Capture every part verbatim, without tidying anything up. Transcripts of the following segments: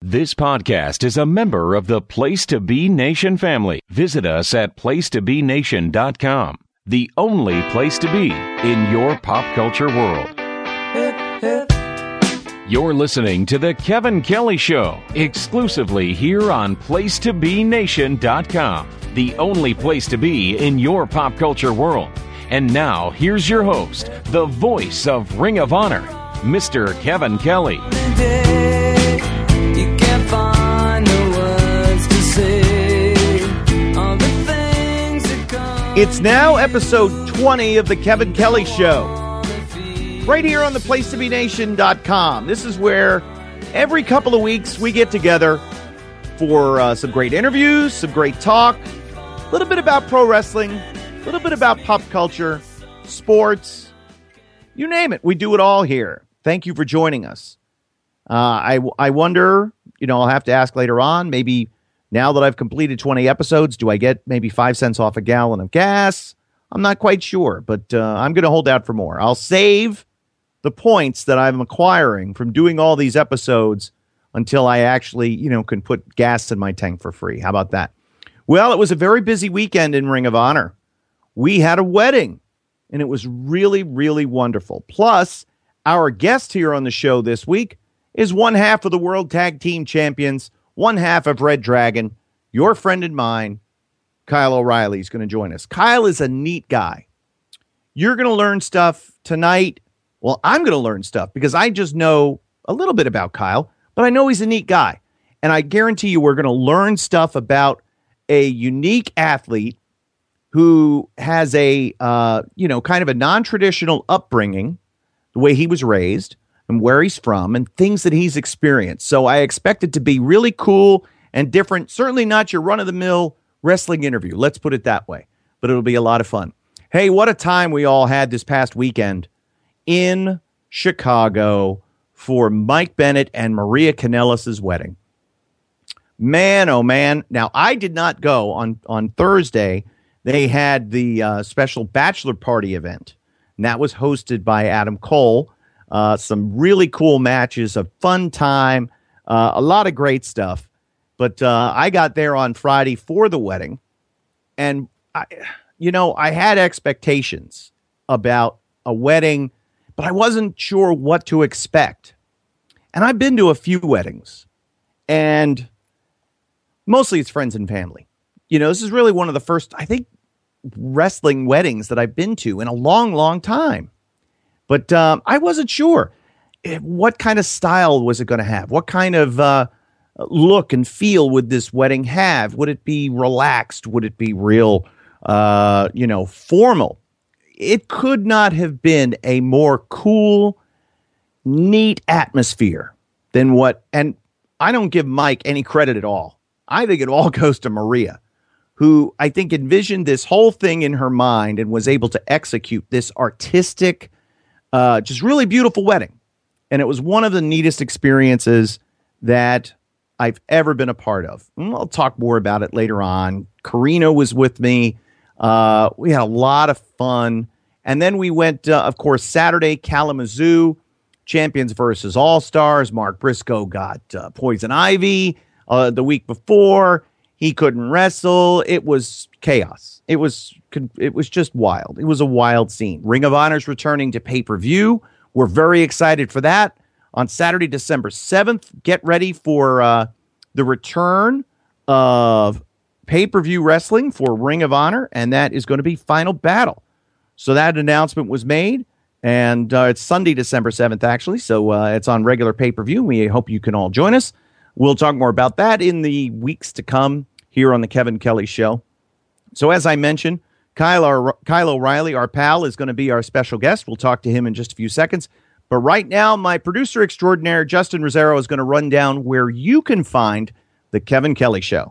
This podcast is a member of the Place to Be Nation family. Visit us at place to be nation dot com, the only place to be in your pop culture world. Hip, hip. You're listening to The Kevin Kelly Show, exclusively here on place to be nation dot com, the only place to be in your pop culture world. And now, here's your host, the voice of Ring of Honor, Mister Kevin Kelly. It's now episode twenty of The Kevin Kelly Show, right here on the place to be nation dot com. This is where every couple of weeks we get together for uh, some great interviews, some great talk, a little bit about pro wrestling, a little bit about pop culture, sports, you name it. We do it all here. Thank you for joining us. Uh, I, I wonder, you know, I'll have to ask later on, maybe now that I've completed twenty episodes, do I get maybe five cents off a gallon of gas? I'm not quite sure, but uh, I'm going to hold out for more. I'll save the points that I'm acquiring from doing all these episodes until I actually, you know, can put gas in my tank for free. How about that? Well, it was a very busy weekend in Ring of Honor. We had a wedding, and it was really, really wonderful. Plus, our guest here on the show this week is one half of the World Tag Team Champions, one half of Red Dragon, your friend and mine, Kyle O'Reilly is going to join us. Kyle is a neat guy. You're going to learn stuff tonight. Well, I'm going to learn stuff because I just know a little bit about Kyle, but I know he's a neat guy. And I guarantee you we're going to learn stuff about a unique athlete who has a, uh, you know, kind of a non-traditional upbringing, the way he was raised and where he's from and things that he's experienced. So I expect it to be really cool and different. Certainly not your run-of-the-mill wrestling interview. Let's put it that way. But it'll be a lot of fun. Hey, what a time we all had this past weekend in Chicago for Mike Bennett and Maria Kanellis' wedding. Man, oh man. Now, I did not go on, on Thursday. They had the uh, special bachelor party event, and that was hosted by Adam Cole. Uh, some really cool matches, a fun time, uh, a lot of great stuff. But uh, I got there on Friday for the wedding, and I, you know, I had expectations about a wedding, but I wasn't sure what to expect. And I've been to a few weddings, and mostly it's friends and family. You know, this is really one of the first, I think, wrestling weddings that I've been to in a long, long time. But um, I wasn't sure what kind of style was it going to have? What kind of uh, look and feel would this wedding have? Would it be relaxed? Would it be real, uh, you know, formal? It could not have been a more cool, neat atmosphere than what, and I don't give Mike any credit at all. I think it all goes to Maria, who I think envisioned this whole thing in her mind and was able to execute this artistic, Uh, just really beautiful wedding. And it was one of the neatest experiences that I've ever been a part of. And I'll talk more about it later on. Karina was with me. Uh, we had a lot of fun. And then we went, uh, of course, Saturday, Kalamazoo, Champions versus All-Stars. Mark Briscoe got uh, Poison Ivy uh, the week before. He couldn't wrestle. It was chaos. It was it was just wild. It was a wild scene. Ring of Honor's returning to pay-per-view. We're very excited for that. On Saturday, December seventh, get ready for uh, the return of pay-per-view wrestling for Ring of Honor, and that is going to be Final Battle. So that announcement was made, and uh, it's Sunday, December seventh, actually, so uh, it's on regular pay-per-view. We hope you can all join us. We'll talk more about that in the weeks to come here on the Kevin Kelly Show. So as I mentioned, Kyle, our, Kyle O'Reilly, our pal, is going to be our special guest. We'll talk to him in just a few seconds. But right now, my producer extraordinaire, Justin Rosero, is going to run down where you can find the Kevin Kelly Show.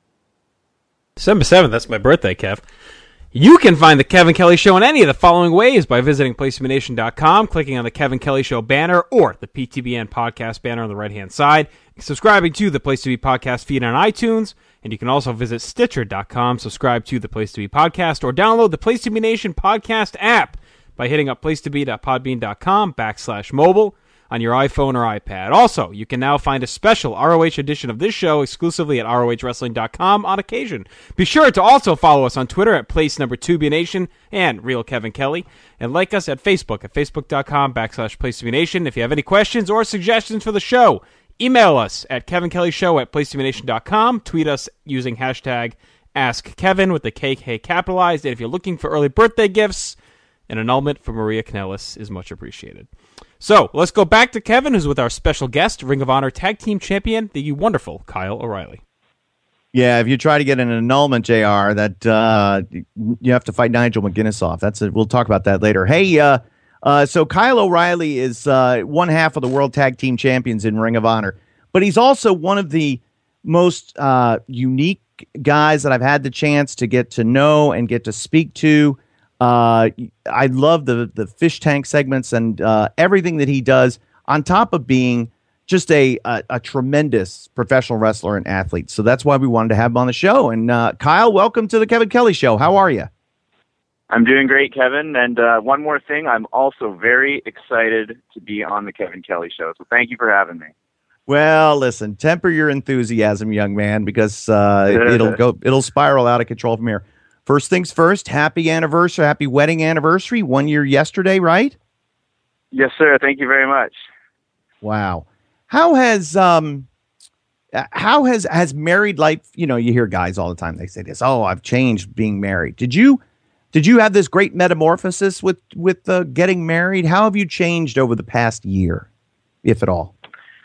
December seventh, that's my birthday, Kev. You can find the Kevin Kelly Show in any of the following ways by visiting place to be nation dot com, clicking on the Kevin Kelly Show banner or the P T B N podcast banner on the right-hand side, subscribing to the Place to Be podcast feed on iTunes, and you can also visit Stitcher dot com, subscribe to the Place to Be podcast, or download the Place to Be Nation podcast app by hitting up place to be dot podbean dot com backslash mobile. on your iPhone or iPad. Also, you can now find a special R O H edition of this show exclusively at R O H wrestling dot com on occasion. Be sure to also follow us on Twitter at place number two B Nation and Real Kevin Kelly, and like us at Facebook at facebook dot com backslash place to be nation. If you have any questions or suggestions for the show, email us at kevin kelly show at place to be nation dot com. Tweet us using hashtag AskKevin with the K K capitalized. And if you're looking for early birthday gifts, an annulment for Maria Kanellis is much appreciated. So let's go back to Kevin, who's with our special guest, Ring of Honor Tag Team Champion, the wonderful Kyle O'Reilly. Yeah, if you try to get an annulment, J R, that uh, you have to fight Nigel McGuinness off. That's a, we'll talk about that later. Hey, uh, uh, so Kyle O'Reilly is uh, one half of the World Tag Team Champions in Ring of Honor, but he's also one of the most uh, unique guys that I've had the chance to get to know and get to speak to. Uh, I love the the fish tank segments and uh, everything that he does, on top of being just a, a a tremendous professional wrestler and athlete. So that's why we wanted to have him on the show. And uh, Kyle, welcome to the Kevin Kelly Show. How are you? I'm doing great, Kevin. And uh, one more thing, I'm also very excited to be on the Kevin Kelly Show. So thank you for having me. Well, listen, temper your enthusiasm, young man, because uh, it, it'll go it'll spiral out of control from here. First things first, happy anniversary, happy wedding anniversary. One year yesterday, right? Yes, sir. Thank you very much. Wow. How has um how has has married life, you know, you hear guys all the time, they say this, oh, I've changed being married. Did you did you have this great metamorphosis with with uh, getting married? How have you changed over the past year, if at all?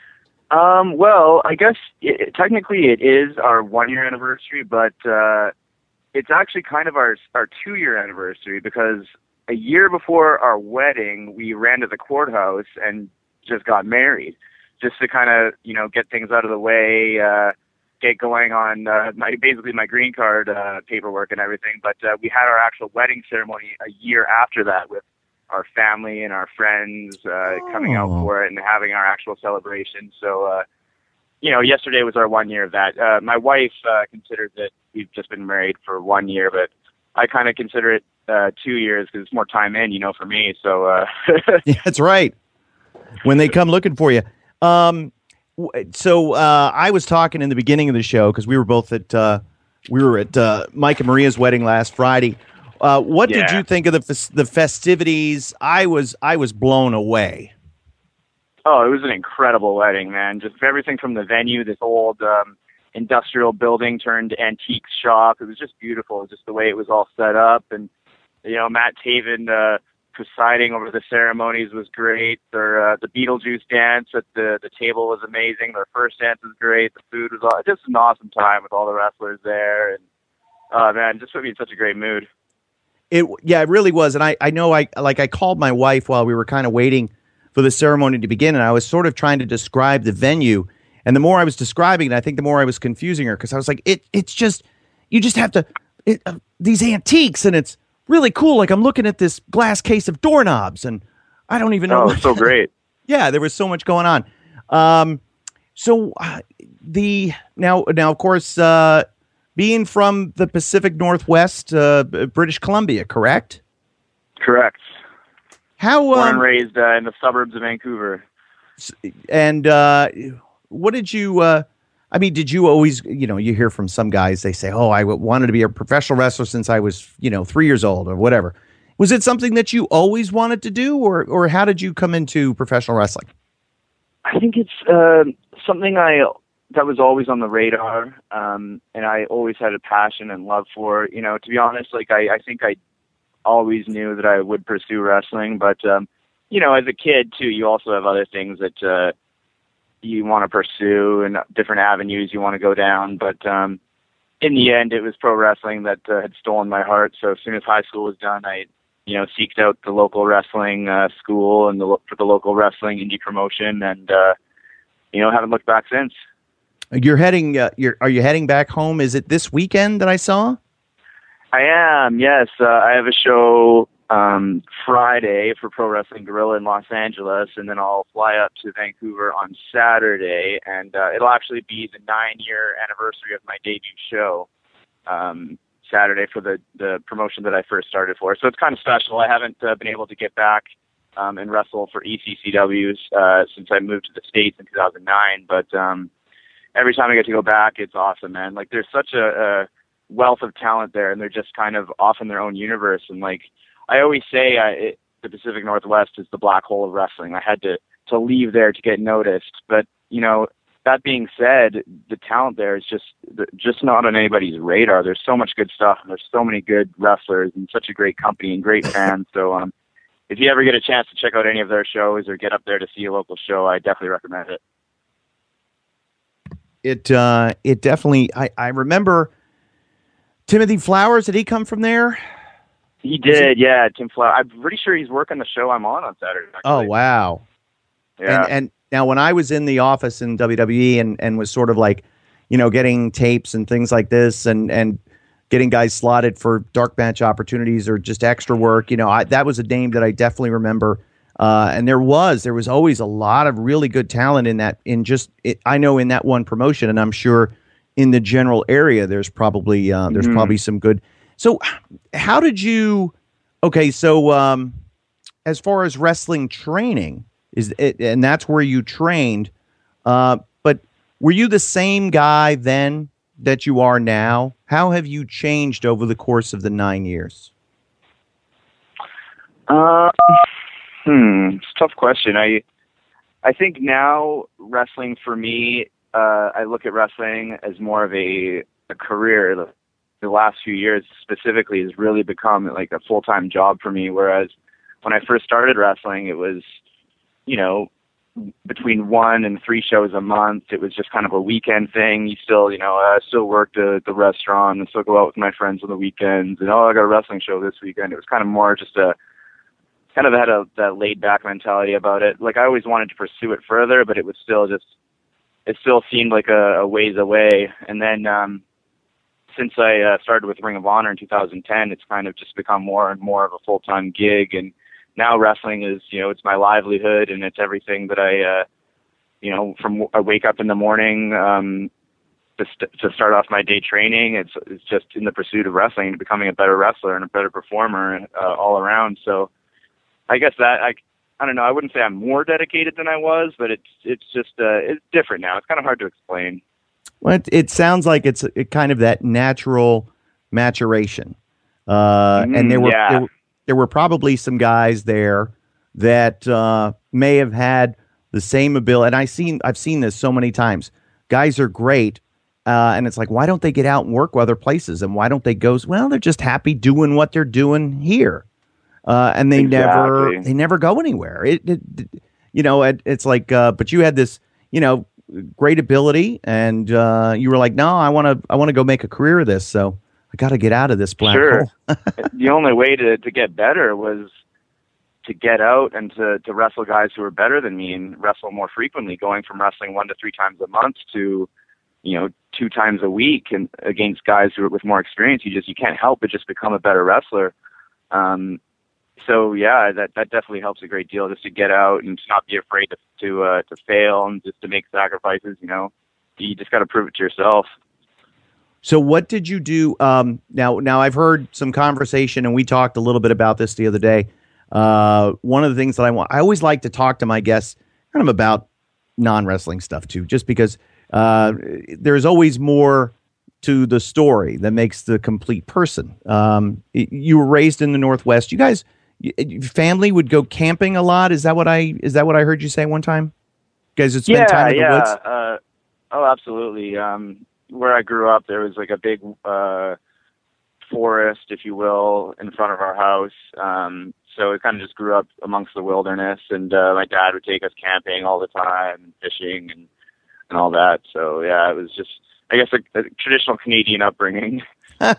Um, well, I guess it, technically it is our one year anniversary, but uh it's actually kind of our our two-year anniversary, because a year before our wedding, we ran to the courthouse and just got married, just to kind of, you know, get things out of the way, uh, get going on uh, my basically my green card uh, paperwork and everything. But uh, we had our actual wedding ceremony a year after that, with our family and our friends uh, oh. coming out for it and having our actual celebration. So, uh, you know, yesterday was our one year of that. Uh, my wife uh, considered that we've just been married for one year, but I kind of consider it uh, two years because it's more time in, you know, for me. So uh... yeah, that's right. When they come looking for you. Um, so uh, I was talking in the beginning of the show, because we were both at uh, we were at uh, Mike and Maria's wedding last Friday. Uh, what yeah. did you think of the f- the festivities? I was I was blown away. Oh, it was an incredible wedding, man. Just everything from the venue, this old um, industrial building turned antique shop. It was just beautiful, just the way it was all set up. And, you know, Matt Taven uh, presiding over the ceremonies was great. Their, uh, the Beetlejuice dance at the, the table was amazing. Their first dance was great. The food was all, just an awesome time with all the wrestlers there. And, uh, man, just put me in such a great mood. It Yeah, it really was. And I, I know I like I called my wife while we were kind of waiting for the ceremony to begin, and I was sort of trying to describe the venue. And the more I was describing it, I think the more I was confusing her, because I was like, it it's just, you just have to, it, uh, these antiques, and it's really cool. Like, I'm looking at this glass case of doorknobs, and I don't even know. Oh, so great. Yeah, there was so much going on. Um, so uh, the, now, now of course, uh, being from the Pacific Northwest, uh, British Columbia, correct? Correct. How, Born um, and raised uh, in the suburbs of Vancouver. And, uh, what did you, uh, I mean, did you always, you know, you hear from some guys, they say, oh, I w- wanted to be a professional wrestler since I was, you know, three years old or whatever. Was it something that you always wanted to do, or, or how did you come into professional wrestling? I think it's uh, something I that was always on the radar, um, and I always had a passion and love for. You know, to be honest, like I, I think I always knew that I would pursue wrestling, but um, you know, as a kid too, you also have other things that uh, you want to pursue and different avenues you want to go down. But um, in the end, it was pro wrestling that uh, had stolen my heart. So as soon as high school was done, I, you know, seeked out the local wrestling uh, school and the for the local wrestling indie promotion, and uh, you know, haven't looked back since. You're heading. Uh, you're are you heading back home? Is it this weekend that I saw? I am. Yes, uh, I have a show um, Friday for Pro Wrestling Guerrilla in Los Angeles, and then I'll fly up to Vancouver on Saturday, and uh, it'll actually be the nine-year anniversary of my debut show. Um, Saturday for the, the promotion that I first started for. So it's kind of special. I haven't uh, been able to get back um, and wrestle for E C C Ws uh, since I moved to the States in two thousand nine. But um, every time I get to go back, it's awesome, man. Like, there's such a, a wealth of talent there, and they're just kind of off in their own universe. And like I always say, I, it, the Pacific Northwest is the black hole of wrestling. I had to to leave there to get noticed, but you know. That being said, the talent there is just just not on anybody's radar. There's so much good stuff, and there's so many good wrestlers, and such a great company and great fans. So, um, if you ever get a chance to check out any of their shows or get up there to see a local show, I definitely recommend it. It uh, it definitely. I, I remember Timothy Flowers. Did he come from there? He did, he? yeah. Tim Flowers. I'm pretty sure he's working the show I'm on on Saturday. Actually. Oh wow! Yeah. And, and now, when I was in the office in W W E and, and was sort of like, you know, getting tapes and things like this, and and getting guys slotted for dark match opportunities or just extra work, you know, I, that was a name that I definitely remember. Uh, and there was there was always a lot of really good talent in that in just it, I know in that one promotion, and I'm sure in the general area there's probably uh, there's mm-hmm. probably some good. So how did you? Okay, so um, as far as wrestling training. Is it, and that's where you trained. Uh, but were you the same guy then that you are now? How have you changed over the course of the nine years? Uh, hmm, it's a tough question. I I think now wrestling for me, uh, I look at wrestling as more of a, a career. The, the last few years specifically has really become like a full-time job for me, whereas when I first started wrestling, it was you know, between one and three shows a month. It was just kind of a weekend thing. You still, you know, I still worked at the restaurant and still go out with my friends on the weekends. And, oh, I got a wrestling show this weekend. It was kind of more just a, kind of had a that laid back mentality about it. Like I always wanted to pursue it further, but it was still just, it still seemed like a, a ways away. And then um, since I uh, started with Ring of Honor in two thousand ten, it's kind of just become more and more of a full-time gig. And now wrestling is, you know, it's my livelihood, and it's everything that I, uh, you know, from I wake up in the morning um, to, st- to start off my day training. It's it's just in the pursuit of wrestling and becoming a better wrestler and a better performer uh, all around. So I guess that I, I don't know. I wouldn't say I'm more dedicated than I was, but it's it's just uh, it's different now. It's kind of hard to explain. Well, it, it sounds like it's it kind of that natural maturation, uh, mm, and there were. Yeah. There, There were probably some guys there that uh, may have had the same ability. And I seen, I've seen this so many times. Guys are great, uh, and it's like, why don't they get out and work other places? And why don't they go? Well, they're just happy doing what they're doing here, uh, and they exactly. never, they never go anywhere. It, it you know, it, it's like, uh, but you had this, you know, great ability, and uh, you were like, no, I want to, I want to go make a career of this. So. I got to get out of this black sure. hole. The only way to, to get better was to get out and to, to wrestle guys who were better than me and wrestle more frequently, going from wrestling one to three times a month to, you know, two times a week and against guys who are with more experience. You just, you can't help but just become a better wrestler. Um, so yeah, that, that definitely helps a great deal, just to get out and to not be afraid to, to, uh, to fail and just to make sacrifices. You know, you just got to prove it to yourself. So what did you do? Um, now, now I've heard some conversation, and we talked a little bit about this the other day. Uh, one of the things that I want, I always like to talk to my guests kind of about non-wrestling stuff too, just because uh, there's always more to the story that makes the complete person. Um, you were raised in the Northwest. You guys, family would go camping a lot. Is that what I is that what I heard you say one time? You guys would spend yeah, time in the yeah. woods. Uh, oh, absolutely. Um, where I grew up, there was like a big uh, forest, if you will, in front of our house. Um, so it kind of just grew up amongst the wilderness, and uh, my dad would take us camping all the time, and fishing, and and all that. So yeah, it was just, I guess, a, a traditional Canadian upbringing. uh,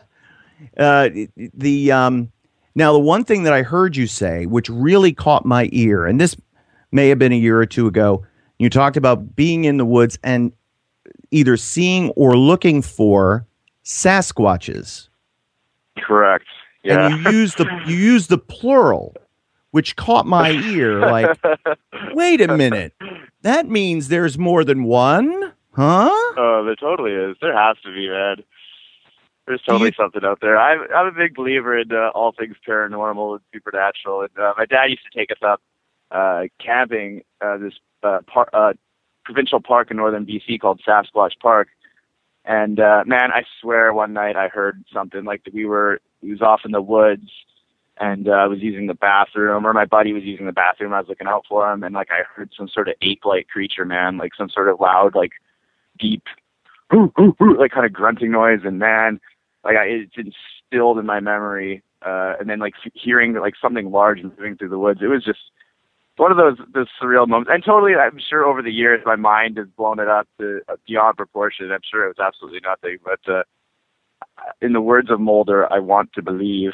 the um, now the one thing that I heard you say, which really caught my ear, and this may have been a year or two ago, you talked about being in the woods and either seeing or looking for Sasquatches. Correct. Yeah. And you use the you use the plural, which caught my ear. Like, wait a minute, that means there's more than one, huh? Oh, there totally is. There has to be, man. There's totally you, something out there. I'm I'm a big believer in uh, all things paranormal and supernatural. And uh, my dad used to take us up uh, camping uh, this uh, par- uh, provincial park in northern B C called Sasquatch Park. And uh, man, I swear one night I heard something like that we were, he was off in the woods, and uh, I was using the bathroom, or my buddy was using the bathroom. I was looking out for him, and like I heard some sort of ape-like creature, man, like some sort of loud, like deep, like kind of grunting noise. And man, like I, it's instilled in my memory. Uh, and then like hearing like something large moving through the woods, it was just one of those those surreal moments. And totally, I'm sure over the years my mind has blown it up to beyond proportion. I'm sure it was absolutely nothing, but. Uh, In the words of Mulder, I want to believe.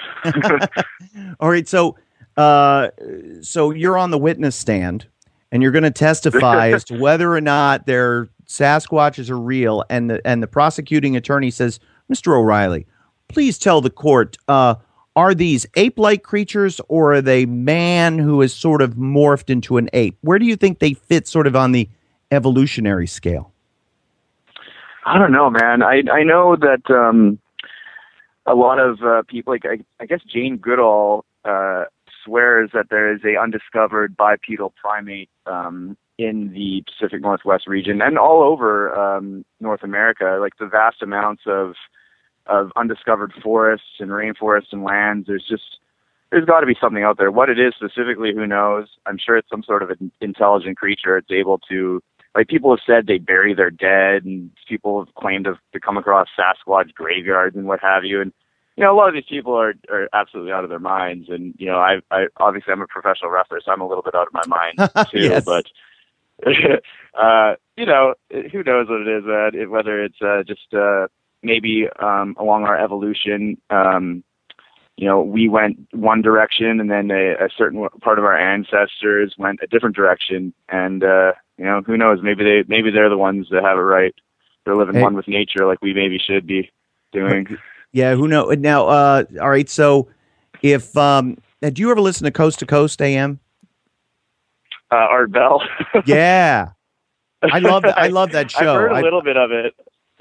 All right, so uh, so you're on the witness stand, and you're going to testify as to whether or not their Sasquatches are real. And the and the prosecuting attorney says, Mister O'Reilly, please tell the court, uh, are these ape-like creatures, or are they man who is sort of morphed into an ape? Where do you think they fit sort of on the evolutionary scale? I don't know, man. I I know that um, a lot of uh, people, like I, I guess Jane Goodall, uh, swears that there is a undiscovered bipedal primate um, in the Pacific Northwest region and all over um, North America. Like the vast amounts of of undiscovered forests and rainforests and lands. There's just there's got to be something out there. What it is specifically, who knows? I'm sure it's some sort of an intelligent creature. It's able to. Like people have said they bury their dead, and people have claimed to, to come across Sasquatch graveyards and what have you. And, you know, a lot of these people are, are absolutely out of their minds. And, you know, I, I obviously I'm a professional wrestler, so I'm a little bit out of my mind too. Yes. But, uh, you know, who knows what it is, uh, whether it's uh, just uh, maybe um, along our evolution, um, you know, we went one direction, and then a, a certain part of our ancestors went a different direction. And, uh, you know, who knows? Maybe they, maybe they're the ones that have it right. They're living hey. one with nature, like we maybe should be doing. Yeah, who knows? Now, uh, all right. So, if um, do you ever listen to Coast to Coast A M? Uh, Art Bell. Yeah, I love that. I love that show. I've heard a I, little bit of it.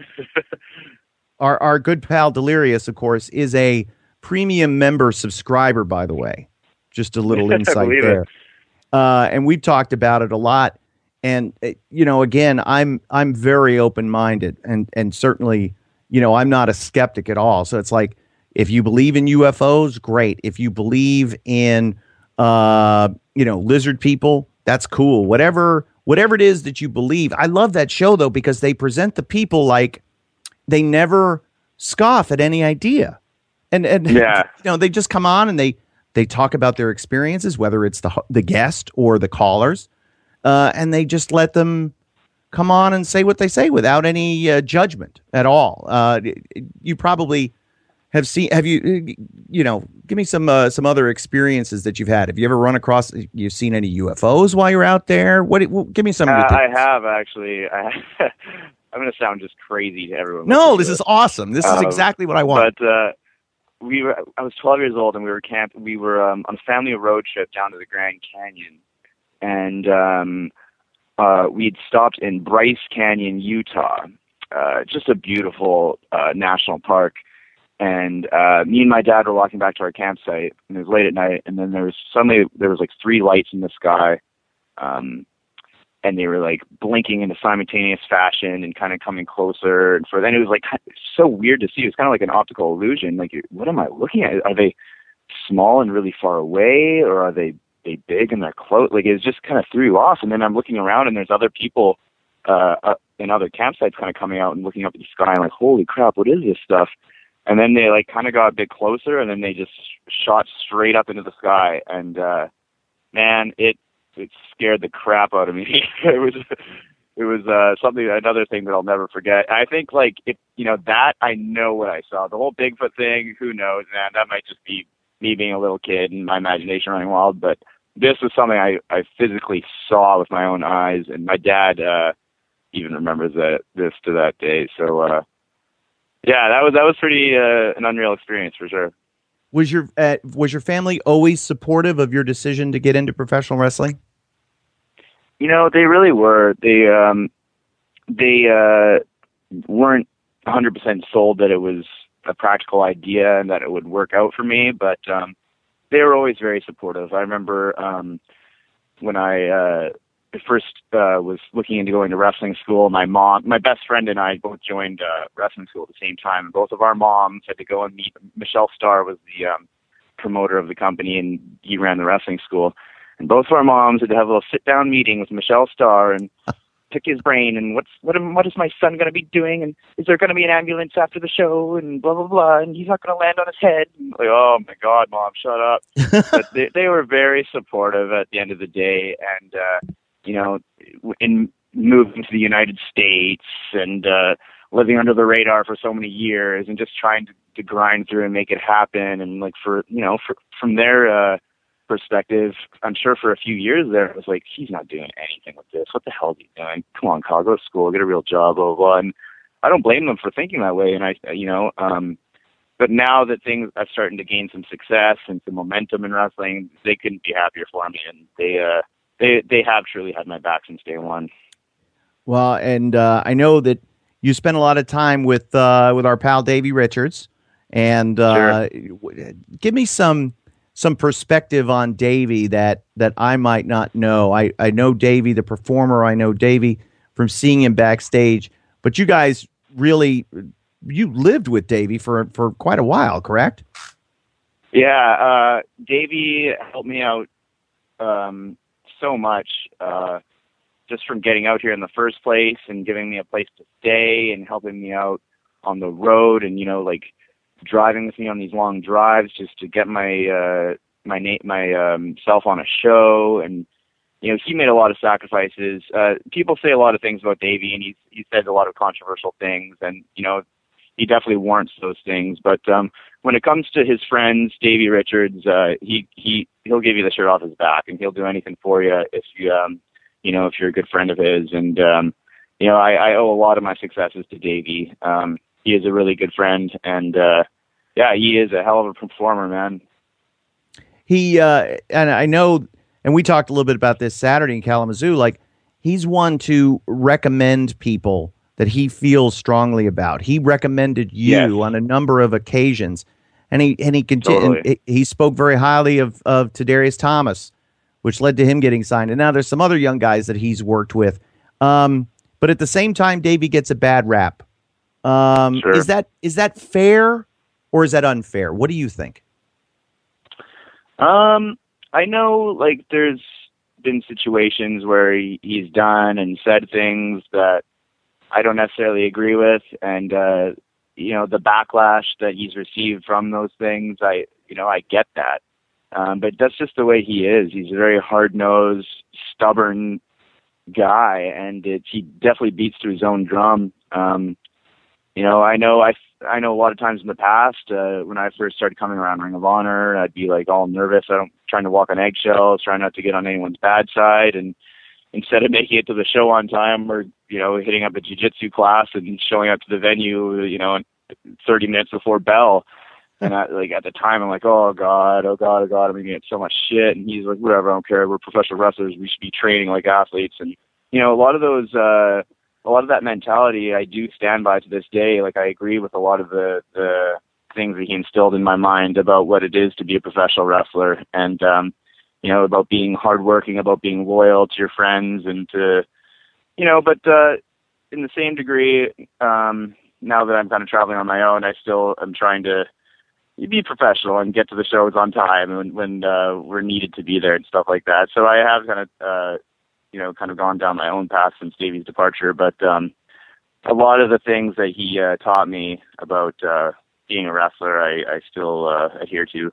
our our good pal Delirious, of course, is a premium member subscriber. By the way, just a little insight there. Uh, and we've talked about it a lot. And, you know, again, I'm I'm very open-minded, and, and certainly, you know, I'm not a skeptic at all. So it's like, if you believe in U F Os, great. If you believe in, uh, you know, lizard people, that's cool. Whatever whatever it is that you believe. I love that show, though, because they present the people like they never scoff at any idea. And, and yeah. you know, they just come on and they, they talk about their experiences, whether it's the the guest or the callers. Uh, and they just let them come on and say what they say without any uh, judgment at all. Uh, you probably have seen. Have you? You know, give me some uh, some other experiences that you've had. Have you ever run across? You've seen any U F Os while you're out there? What? Well, give me some. Uh, of I have actually. I, I'm going to sound just crazy to everyone. No, this is awesome. This is um, exactly what I want. But uh, we were. I was twelve years old, and we were camp. We were um, on a family road trip down to the Grand Canyon. And um, uh, we'd stopped in Bryce Canyon, Utah, uh, just a beautiful uh, national park. And uh, me and my dad were walking back to our campsite, and it was late at night. And then there was suddenly there was like three lights in the sky, um, and they were like blinking in a simultaneous fashion and kind of coming closer. And for then it was like so weird to see. It was kind of like an optical illusion. Like, what am I looking at? Are they small and really far away, or are they they big and they're close? Like, it just kind of threw you off. And then I'm looking around, and there's other people uh, uh, in other campsites kind of coming out and looking up at the sky, and like, holy crap, what is this stuff? And then they like kind of got a bit closer, and then they just shot straight up into the sky. And uh, man, it it scared the crap out of me. it was it was uh, something another thing that I'll never forget. I think like if you know that I know what I saw. The whole Bigfoot thing, who knows, man? That might just be me being a little kid and my imagination running wild. But this was something I, I physically saw with my own eyes, and my dad uh, even remembers that this to that day. So uh, yeah, that was that was pretty uh, an unreal experience for sure. Was your uh, was your family always supportive of your decision to get into professional wrestling? You know, they really were. They um, they uh, weren't one hundred percent sold that it was a practical idea and that it would work out for me, but um, they were always very supportive. I remember um, when I uh, first uh, was looking into going to wrestling school. My mom, my best friend, and I both joined uh, wrestling school at the same time. And both of our moms had to go and meet. Michelle Starr was the um, promoter of the company, and he ran the wrestling school. And both of our moms had to have a little sit-down meeting with Michelle Starr and pick his brain and what's what am, what is my son going to be doing, and is there going to be an ambulance after the show, and blah blah blah, and he's not going to land on his head. And like, oh my God, Mom, shut up. But they they were very supportive at the end of the day, and uh, you know, in moving to the United States and uh, living under the radar for so many years, and just trying to, to grind through and make it happen, and like for you know for, from their uh, perspective, I'm sure for a few years there, it was like, he's not doing anything with this. What the hell is he doing? Come on, Kyle, go to school, get a real job, blah, blah, blah. And I don't blame them for thinking that way. And I, you know, um, but now that things are starting to gain some success and some momentum in wrestling, they couldn't be happier for me. And they, uh, they, they have truly had my back since day one. Well, and uh, I know that you spent a lot of time with, uh, with our pal, Davey Richards, and uh, sure. Give me some, some perspective on Davey that, that I might not know. I, I know Davey, the performer. I know Davey from seeing him backstage. But you guys really, you lived with Davey for, for quite a while, correct? Yeah, uh, Davey helped me out um, so much, uh, just from getting out here in the first place and giving me a place to stay and helping me out on the road and, you know, like, driving with me on these long drives just to get my uh my na- my um self on a show. And you know, he made a lot of sacrifices. Uh people say a lot of things about Davey, and he's he said a lot of controversial things, and you know, he definitely warrants those things. But um when it comes to his friends, Davey Richards, uh he he he'll give you the shirt off his back, and he'll do anything for you if you um you know if you're a good friend of his. And um you know, I, I owe a lot of my successes to Davey. um He is a really good friend, and uh, yeah, he is a hell of a performer, man. He uh, and I know, and we talked a little bit about this Saturday in Kalamazoo. Like, he's one to recommend people that he feels strongly about. He recommended you yes. on a number of occasions, and he and he continued. Totally. He spoke very highly of of Tadarius Thomas, which led to him getting signed. And now there's some other young guys that he's worked with. Um, but at the same time, Davey gets a bad rap. Um, sure. Is that is that fair or is that unfair? What do you think? Um, I know, like, there's been situations where he, he's done and said things that I don't necessarily agree with, and uh, you know, the backlash that he's received from those things, I you know, I get that. Um, but that's just the way he is. He's a very hard-nosed, stubborn guy, and it, he definitely beats to his own drum. Um, You know, I know I, I know a lot of times in the past, uh, when I first started coming around Ring of Honor, I'd be like all nervous. I don't trying to walk on eggshells, trying not to get on anyone's bad side. And instead of making it to the show on time, or, you know, hitting up a jiu-jitsu class and showing up to the venue, you know, thirty minutes before bell. And I, like, at the time, I'm like, oh God, oh God, oh God, I'm going to get so much shit. And he's like, whatever, I don't care. We're professional wrestlers. We should be training like athletes. And, you know, a lot of those, uh, a lot of that mentality I do stand by to this day. Like, I agree with a lot of the, the things that he instilled in my mind about what it is to be a professional wrestler, and, um, you know, about being hardworking, about being loyal to your friends, and to, you know, but, uh, in the same degree, um, now that I'm kind of traveling on my own, I still am trying to be professional and get to the shows on time when, when, uh, we're needed to be there and stuff like that. So I have kind of, uh, you know, kind of gone down my own path since Davey's departure. But um, a lot of the things that he uh, taught me about uh, being a wrestler, I, I still uh, adhere to.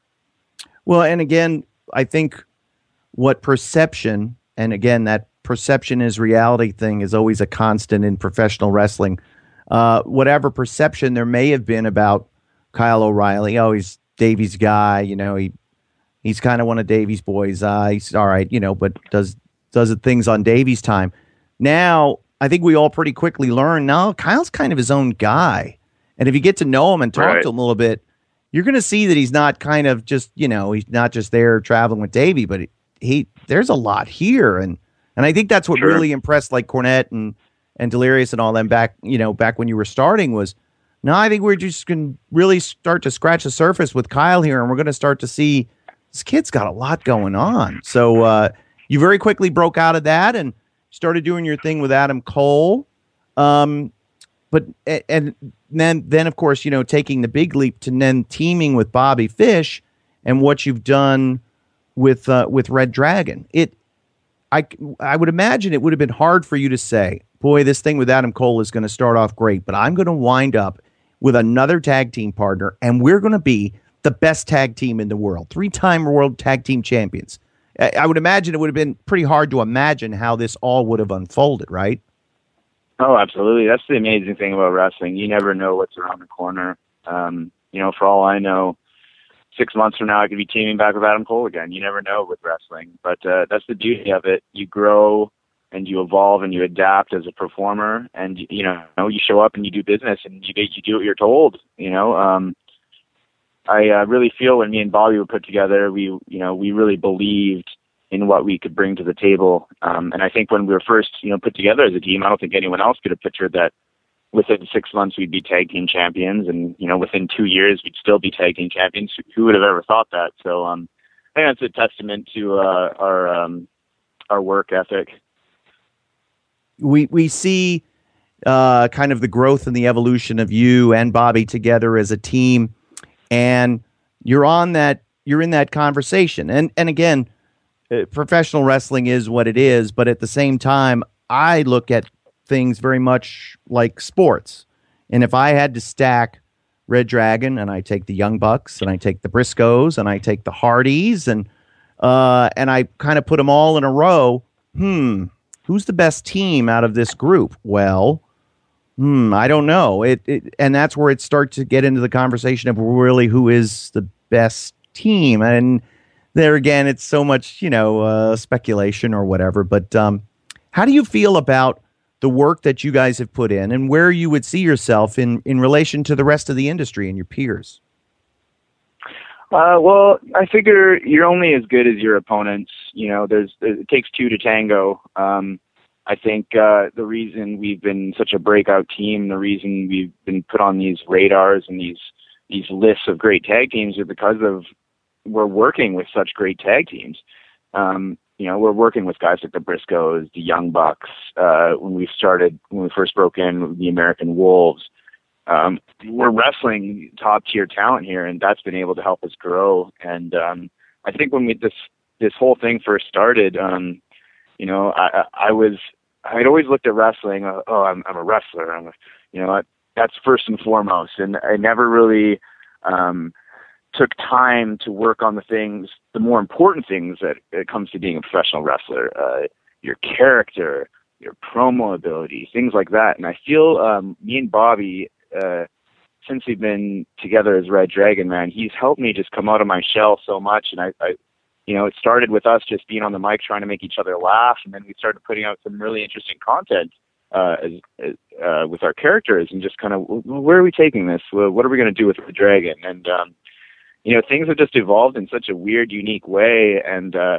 Well, and again, I think what perception, and again, that perception is reality thing is always a constant in professional wrestling. Uh, whatever perception there may have been about Kyle O'Reilly, oh, he's Davey's guy, you know, he he's kind of one of Davey's boys. Uh, he's all right, you know, but does does things on Davey's time. Now, I think we all pretty quickly learn, no, Kyle's kind of his own guy. And if you get to know him and talk right. to him a little bit, you're going to see that he's not kind of just, you know, he's not just there traveling with Davey, but he, he there's a lot here. And and I think that's what sure. really impressed, like, Cornette and, and Delirious and all them back, you know, back when you were starting was, no, I think we're just going to really start to scratch the surface with Kyle here, and we're going to start to see this kid's got a lot going on. So, uh, you very quickly broke out of that and started doing your thing with Adam Cole. Um, but and then, then of course, you know, taking the big leap to then teaming with Bobby Fish and what you've done with uh, with Red Dragon. It, I, I would imagine it would have been hard for you to say, boy, this thing with Adam Cole is going to start off great, but I'm going to wind up with another tag team partner, and we're going to be the best tag team in the world, three-time world tag team champions. I, I would imagine it would have been pretty hard to imagine how this all would have unfolded, right? Oh, absolutely. That's the amazing thing about wrestling. You never know what's around the corner. Um, you know, for all I know, six months from now, I could be teaming back with Adam Cole again. You never know with wrestling. But uh, that's the beauty of it. You grow and you evolve and you adapt as a performer. And, you know, you show up and you do business and you, you do what you're told, you know. Um, I uh, really feel when me and Bobby were put together, we, you know, we really believed in what we could bring to the table. Um, and I think when we were first, you know, put together as a team, I don't think anyone else could have pictured that within six months we'd be tag team champions, and you know, within two years we'd still be tag team champions. Who would have ever thought that? So um, I think that's a testament to uh, our um, our work ethic. We we see uh, kind of the growth and the evolution of you and Bobby together as a team, and you're on that. You're in that conversation, and and again, uh, professional wrestling is what it is, but at the same time, I look at things very much like sports. And if I had to stack Red Dragon, and I take the Young Bucks, and I take the Briscoes, and I take the Hardys, and uh, and I kind of put them all in a row, hmm, who's the best team out of this group? Well, hmm, I don't know. It, it and that's where it starts to get into the conversation of really who is the best team. And there again, it's so much, you know, uh, speculation or whatever. But um, how do you feel about the work that you guys have put in and where you would see yourself in, in relation to the rest of the industry and your peers? Uh, well, I figure you're only as good as your opponents. You know, there's, it takes two to tango. Um, I think uh, the reason we've been such a breakout team, the reason we've been put on these radars and these these lists of great tag teams are because of we're working with such great tag teams. Um, You know, we're working with guys like the Briscoes, the Young Bucks. Uh, when we started, when we first broke in, the American Wolves. Um, we're wrestling top tier talent here, and that's been able to help us grow. And um, I think when we this this whole thing first started, um, you know, I, I was I'd always looked at wrestling. Uh, oh, I'm I'm a wrestler. I'm a, you know, that's first and foremost, and I never really. Um, took time to work on the things, the more important things that it comes to being a professional wrestler, uh, your character, your promo ability, things like that. And I feel um, me and Bobby, uh, since we've been together as Red Dragon, man, he's helped me just come out of my shell so much. And I, I, you know, it started with us just being on the mic trying to make each other laugh, and then we started putting out some really interesting content uh, as, as, uh, with our characters, and just kind of, where are we taking this? What are we going to do with Red Dragon? And um, you know, things have just evolved in such a weird, unique way. And uh,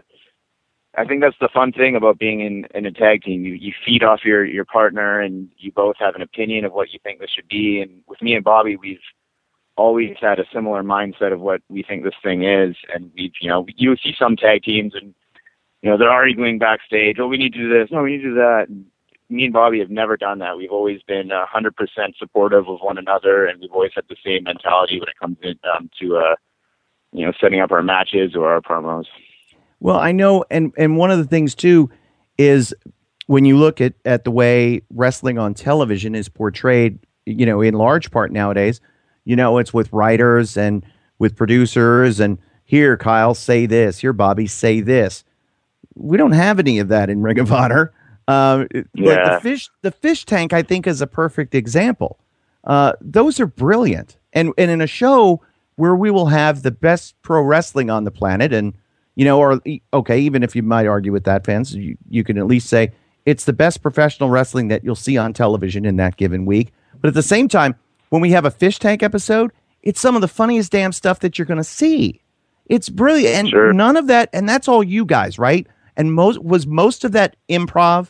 I think that's the fun thing about being in, in a tag team. You, you feed off your, your partner, and you both have an opinion of what you think this should be. And with me and Bobby, we've always had a similar mindset of what we think this thing is. And we've, you know, you see some tag teams and, you know, they're arguing backstage. Oh, we need to do this. No, we need to do that. And me and Bobby have never done that. We've always been one hundred percent supportive of one another, and we've always had the same mentality when it comes in, um, to, uh, you know, setting up our matches or our promos. Well, I know, and, and one of the things, too, is when you look at, at the way wrestling on television is portrayed, you know, in large part nowadays, you know, it's with writers and with producers, and here, Kyle, say this, here, Bobby, say this. We don't have any of that in Ring of Honor. Uh, yeah. the fish, the fish tank, I think, is a perfect example. Uh, those are brilliant. And, and in a show where we will have the best pro wrestling on the planet, and, you know, or, okay, even if you might argue with that, fans, you, you can at least say it's the best professional wrestling that you'll see on television in that given week. But at the same time, when we have a fish tank episode, it's some of the funniest damn stuff that you're going to see. It's brilliant. And sure. None of that, and that's all you guys, right? And most was most of that improv?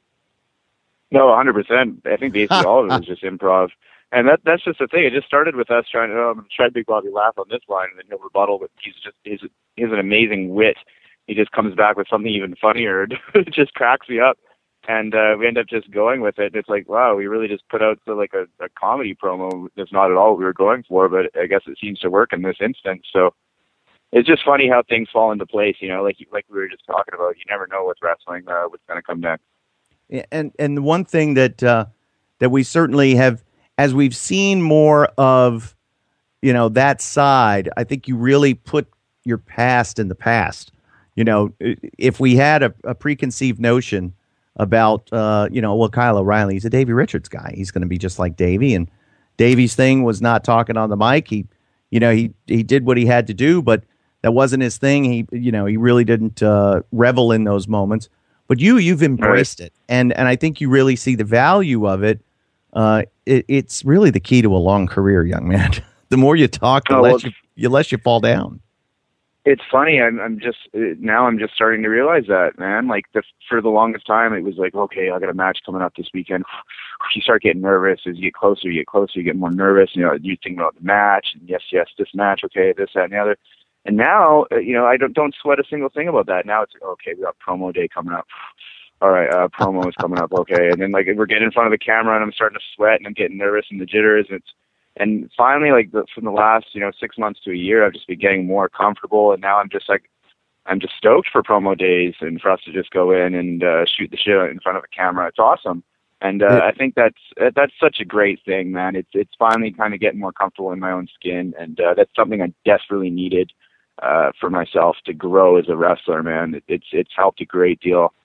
No, one hundred percent. I think basically all of it was just improv. And that that's just the thing. It just started with us trying to, oh, I'm going to try to make Bobby laugh on this line, and then he'll rebuttal. But he's just, he's, he has an amazing wit he just comes back with something even funnier. It just cracks me up. And uh, we end up just going with it. And it's like, wow, we really just put out the, like a, a comedy promo. That's not at all what we were going for, but I guess it seems to work in this instance. So it's just funny how things fall into place. You know, like like we were just talking about. You never know with wrestling uh, what's going to come next. And and the one thing that uh, that we certainly have, as we've seen more of, you know, that side, I think you really put your past in the past. You know, if we had a, a preconceived notion about, uh, you know, well, Kyle O'Reilly, he's a Davey Richards guy. He's going to be just like Davey. And Davey's thing was not talking on the mic. He, you know, he, he did what he had to do, but that wasn't his thing. He, you know, he really didn't uh, revel in those moments. But you, you've embraced right. it. And, and I think you really see the value of it. Uh, it. It's really the key to a long career, young man. The more you talk, the oh, less, well, you, the less you fall down. It's funny. I'm, I'm just now. I'm just starting to realize that, man. Like the, for the longest time, it was like, okay, I got a match coming up this weekend. You start getting nervous as you get closer. You get closer. You get more nervous. You know, you think about the match, and yes, yes, this match, okay, this, that, and the other. And now, you know, I don't don't sweat a single thing about that. Now it's like, okay, we got promo day coming up. All right, uh, promo is coming up. Okay, and then like we're getting in front of the camera, and I'm starting to sweat, and I'm getting nervous, and the jitters, and it's. And finally, like the, from the last, you know, six months to a year, I've just been getting more comfortable. And now I'm just like, I'm just stoked for promo days and for us to just go in and uh, shoot the shit in front of a camera. It's awesome. And uh, yeah. I think that's that's such a great thing, man. It's it's finally kind of getting more comfortable in my own skin. And uh, that's something I desperately needed uh, for myself to grow as a wrestler, man. It, it's it's helped a great deal.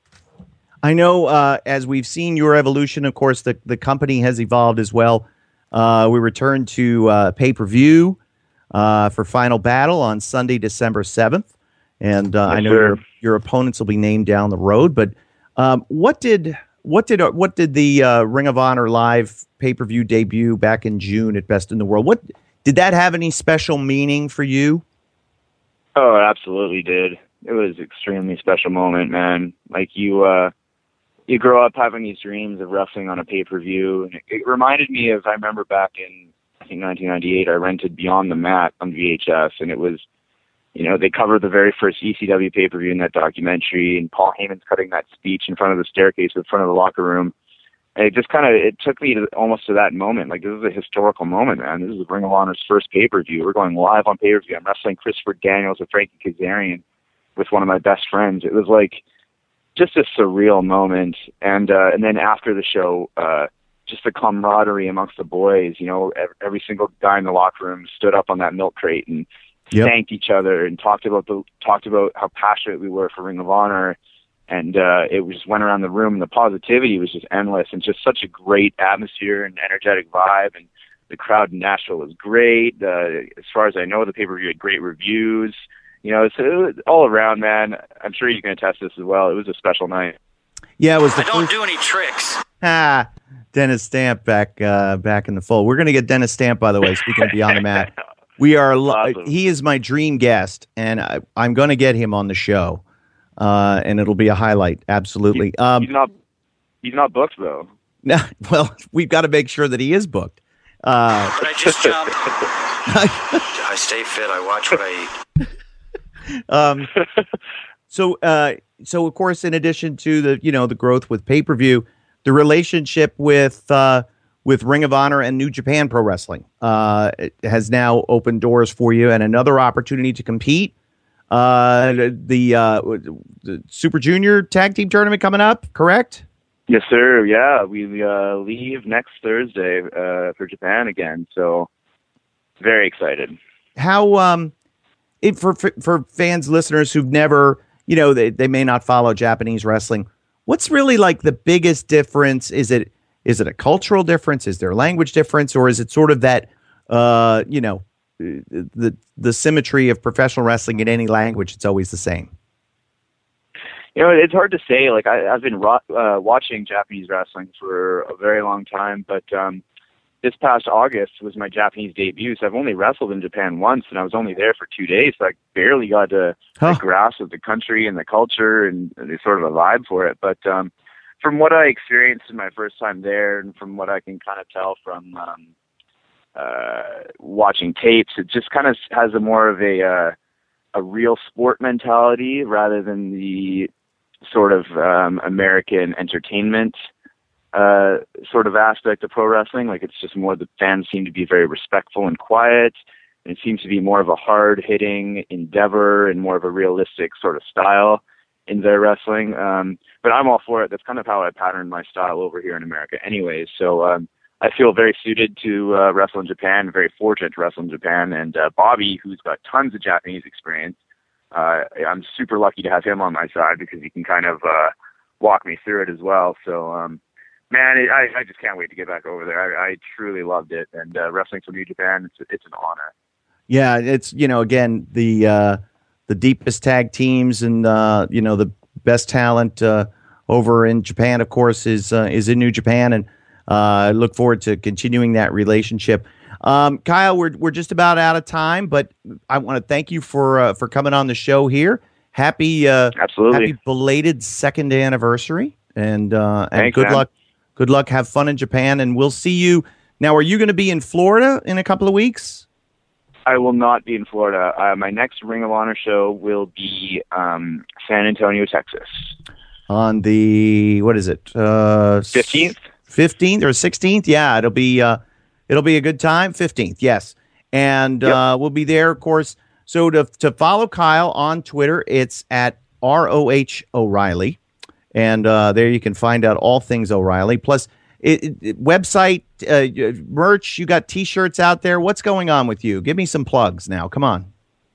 I know uh, as we've seen your evolution, of course, the, the company has evolved as well. Uh, we return to uh, pay-per-view uh, for Final Battle on Sunday, December seventh. And uh, yes, I know your, your opponents will be named down the road. But um, what did what did what did the uh, Ring of Honor Live pay-per-view debut back in June at Best in the World? What did that have any special meaning for you? Oh, it absolutely did. It was an extremely special moment, man. Like you. Uh, You grow up having these dreams of wrestling on a pay-per-view, and it, it reminded me of, I remember back in, I think, nineteen ninety-eight, I rented Beyond the Mat on V H S, and it was, you know, they covered the very first E C W pay-per-view in that documentary, and Paul Heyman's cutting that speech in front of the staircase in front of the locker room, and it just kind of, it took me to, almost to that moment. Like, this is a historical moment, man. This is Ring of Honor's first pay-per-view. We're going live on pay-per-view. I'm wrestling Christopher Daniels and Frankie Kazarian with one of my best friends. It was like, just a surreal moment. And uh, and then after the show, uh, just the camaraderie amongst the boys, you know, every, every single guy in the locker room stood up on that milk crate and yep. thanked each other and talked about the talked about how passionate we were for Ring of Honor. And uh, it just went around the room, and the positivity was just endless, and just such a great atmosphere and energetic vibe. And the crowd in Nashville was great. Uh, as far as I know, the pay-per-view had great reviews. You know, it's it all around, man. I'm sure you can attest this as well. It was a special night. Yeah, it was. The I don't first... do any tricks. Ah, Dennis Stamp back uh, back in the fold. We're going to get Dennis Stamp, by the way. Speaking of Beyond the Mat, we are. Awesome. He is my dream guest, and I, I'm going to get him on the show, uh, and it'll be a highlight. Absolutely. He, um, he's not. He's not booked though. No, well, we've got to make sure that he is booked. Uh, but I just jump. I stay fit. I watch what I eat. um, so, uh, so of course, in addition to the, you know, the growth with pay-per-view, the relationship with, uh, with Ring of Honor and New Japan Pro Wrestling, uh, has now opened doors for you and another opportunity to compete. Uh, the, uh, the Super Junior Tag Team Tournament coming up, correct? Yes, sir. Yeah. We, uh, leave next Thursday, uh, for Japan again. So very excited. How, um, It, for, for for fans, listeners who've never, you know, they, they may not follow Japanese wrestling, what's really like the biggest difference? Is it is it a cultural difference? Is there a language difference? Or is it sort of that, uh, you know, the the symmetry of professional wrestling in any language? It's always the same. You know, it's hard to say. Like, I, I've been ro- uh, watching Japanese wrestling for a very long time, but um, this past August was my Japanese debut, so I've only wrestled in Japan once, and I was only there for two days, so I barely got to huh. a grasp of the country and the culture and, and sort of a vibe for it. But um, from what I experienced in my first time there, and from what I can kind of tell from um, uh, watching tapes, it just kind of has a more of a uh, a real sport mentality rather than the sort of um, American entertainment uh, sort of aspect of pro wrestling. Like, it's just more the fans seem to be very respectful and quiet, and it seems to be more of a hard-hitting endeavor and more of a realistic sort of style in their wrestling. Um, but I'm all for it. That's kind of how I patterned my style over here in America anyways. So um, I feel very suited to uh, wrestle in Japan, very fortunate to wrestle in Japan. And uh, Bobby, who's got tons of Japanese experience, uh, I'm super lucky to have him on my side because he can kind of uh, walk me through it as well. So, um, man, it, I, I just can't wait to get back over there. I, I truly loved it. And uh, wrestling for New Japan, it's, it's an honor. Yeah, it's, you know, again, the uh, the deepest tag teams and, uh, you know, the best talent uh, over in Japan, of course, is uh, is in New Japan. And uh, I look forward to continuing that relationship. Um, Kyle, we're we're just about out of time, but I want to thank you for uh, for coming on the show here. Happy, uh, Absolutely. happy belated second anniversary, and uh, and Thanks, good man. luck. Good luck. Have fun in Japan, and we'll see you. Now, are you going to be in Florida in a couple of weeks? I will not be in Florida. Uh, my next Ring of Honor show will be um, San Antonio, Texas. On the, what is it? Uh, fifteenth? fifteenth or sixteenth? Yeah, it'll be uh, it'll be a good time. fifteenth, yes. And Yep. uh, we'll be there, of course. So to to follow Kyle on Twitter, it's at R O H O'Reilly. And uh, there you can find out all things O'Reilly. Plus, it, it, website, uh, merch, you got T-shirts out there. What's going on with you? Give me some plugs now. Come on.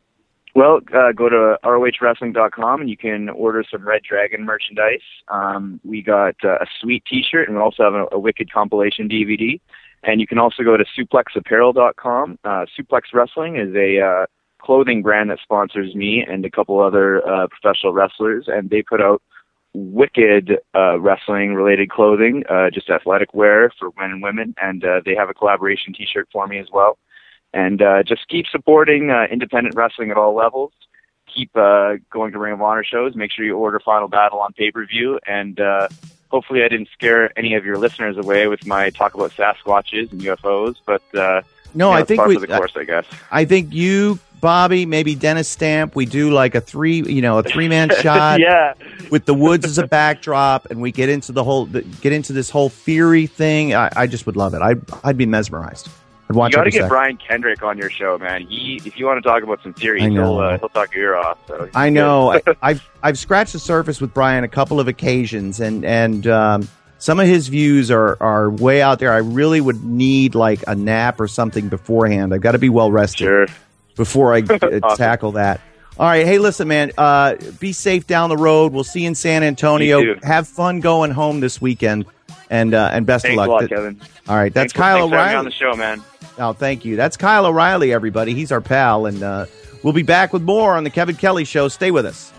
Well, uh, go to R O H wrestling dot com and you can order some Red Dragon merchandise. Um, we got uh, a sweet T-shirt, and we also have a, a Wicked compilation D V D. And you can also go to suplex apparel dot com. Uh, Suplex Wrestling is a uh, clothing brand that sponsors me and a couple other uh, professional wrestlers, and they put out Wicked uh, wrestling-related clothing, uh, just athletic wear for men and women, and uh, they have a collaboration T-shirt for me as well. And uh, just keep supporting uh, independent wrestling at all levels. Keep uh, going to Ring of Honor shows. Make sure you order Final Battle on pay-per-view. And uh, hopefully I didn't scare any of your listeners away with my talk about Sasquatches and U F Os. But uh, No, you know, I it's think par we. for the course, I guess. I think you, Bobby, maybe Dennis Stamp. We do like a three, you know, a three-man shot. Yeah. With the woods as a backdrop, and we get into the whole, the, get into this whole Fury thing. I, I just would love it. I, I'd be mesmerized. I'd watch You got to every get second. Brian Kendrick on your show, man. He, if you want to talk about some theory, I know. he'll uh, he'll talk your ear off. So he's I know. I, good. I've I've scratched the surface with Brian a couple of occasions, and and um, some of his views are are way out there. I really would need like a nap or something beforehand. I've got to be well rested Sure. before I uh, Awesome. tackle that. All right. Hey, listen, man. Uh, be safe down the road. We'll see you in San Antonio. You too. Have fun going home this weekend, and uh, and best Thanks of a luck. lot, Kevin. All right. That's Thanks for- Kyle thanks for having me O'Reilly. on the show, man. Oh, thank you. That's Kyle O'Reilly, everybody. He's our pal, and uh, we'll be back with more on the Kevin Kelly Show. Stay with us.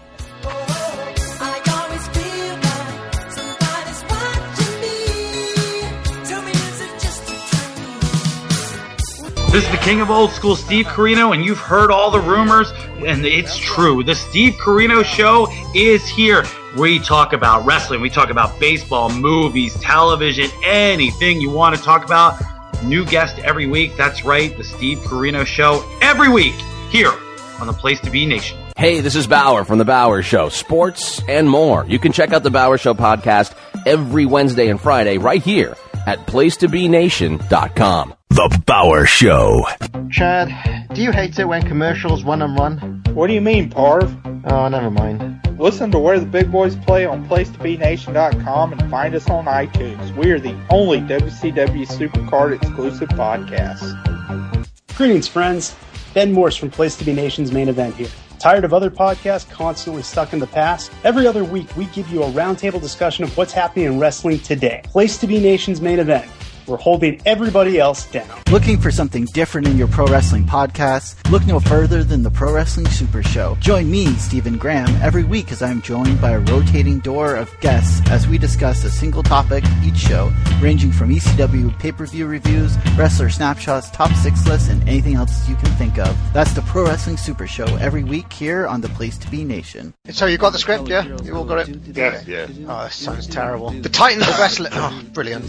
This is the king of old school, Steve Corino, and you've heard all the rumors, and it's true. The Steve Corino Show is here. We talk about wrestling, we talk about baseball, movies, television, anything you want to talk about. New guest every week. That's right, the Steve Corino Show every week here on the Place to Be Nation. Hey, this is Bauer from The Bauer Show, sports and more. You can check out The Bauer Show podcast every Wednesday and Friday right here at place to be nation dot com. The Bauer Show. Chad, do you hate it when commercials run and run? What do you mean, Parv? Oh, never mind. Listen to Where the Big Boys Play on place to be nation dot com and find us on iTunes. We are the only W C W Supercard exclusive podcast. Greetings, friends. Ben Morse from Place to Be Nation's Main Event here. Tired of other podcasts constantly stuck in the past? Every other week, we give you a roundtable discussion of what's happening in wrestling today. Place to Be Nation's Main Event. We're holding everybody else down. Looking for something different in your pro wrestling podcast? Look no further than the Pro Wrestling Super Show. Join me, Stephen Graham, every week as I'm joined by a rotating door of guests as we discuss a single topic each show, ranging from E C W pay-per-view reviews, wrestler snapshots, top six lists, and anything else you can think of. That's the Pro Wrestling Super Show every week here on the Place to Be Nation. So you got the script, yeah? You all got it? Yeah. Yeah. Oh, this sounds terrible. The Titans of Wrestling... Oh, brilliant.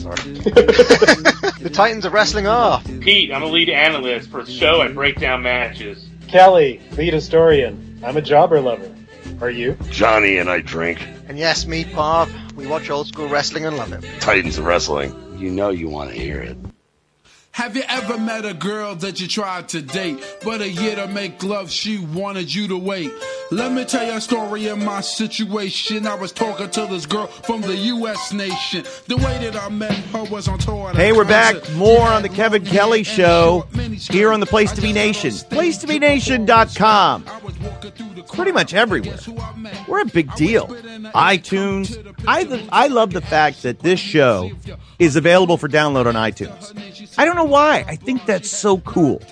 The Titans of Wrestling are... Pete, I'm a lead analyst for the show. I break down matches. Kelly, lead historian. I'm a jobber lover. Are you? Johnny and I drink. And yes, me, Bob. We watch old school wrestling and love it. Titans of Wrestling. You know you want to hear it. Have you ever met a girl that you tried to date, but a year to make love, she wanted you to wait? Let me tell you a story of my situation. I was talking to this girl from the U S nation. The way that I met her was on tour. Hey, we're back. More on the Kevin Kelly Show here on the Place to Be Nation. place to be nation dot com. Pretty much everywhere. We're a big deal. iTunes. I, I love the fact that this show is available for download on iTunes. I don't know why. I think that's so cool.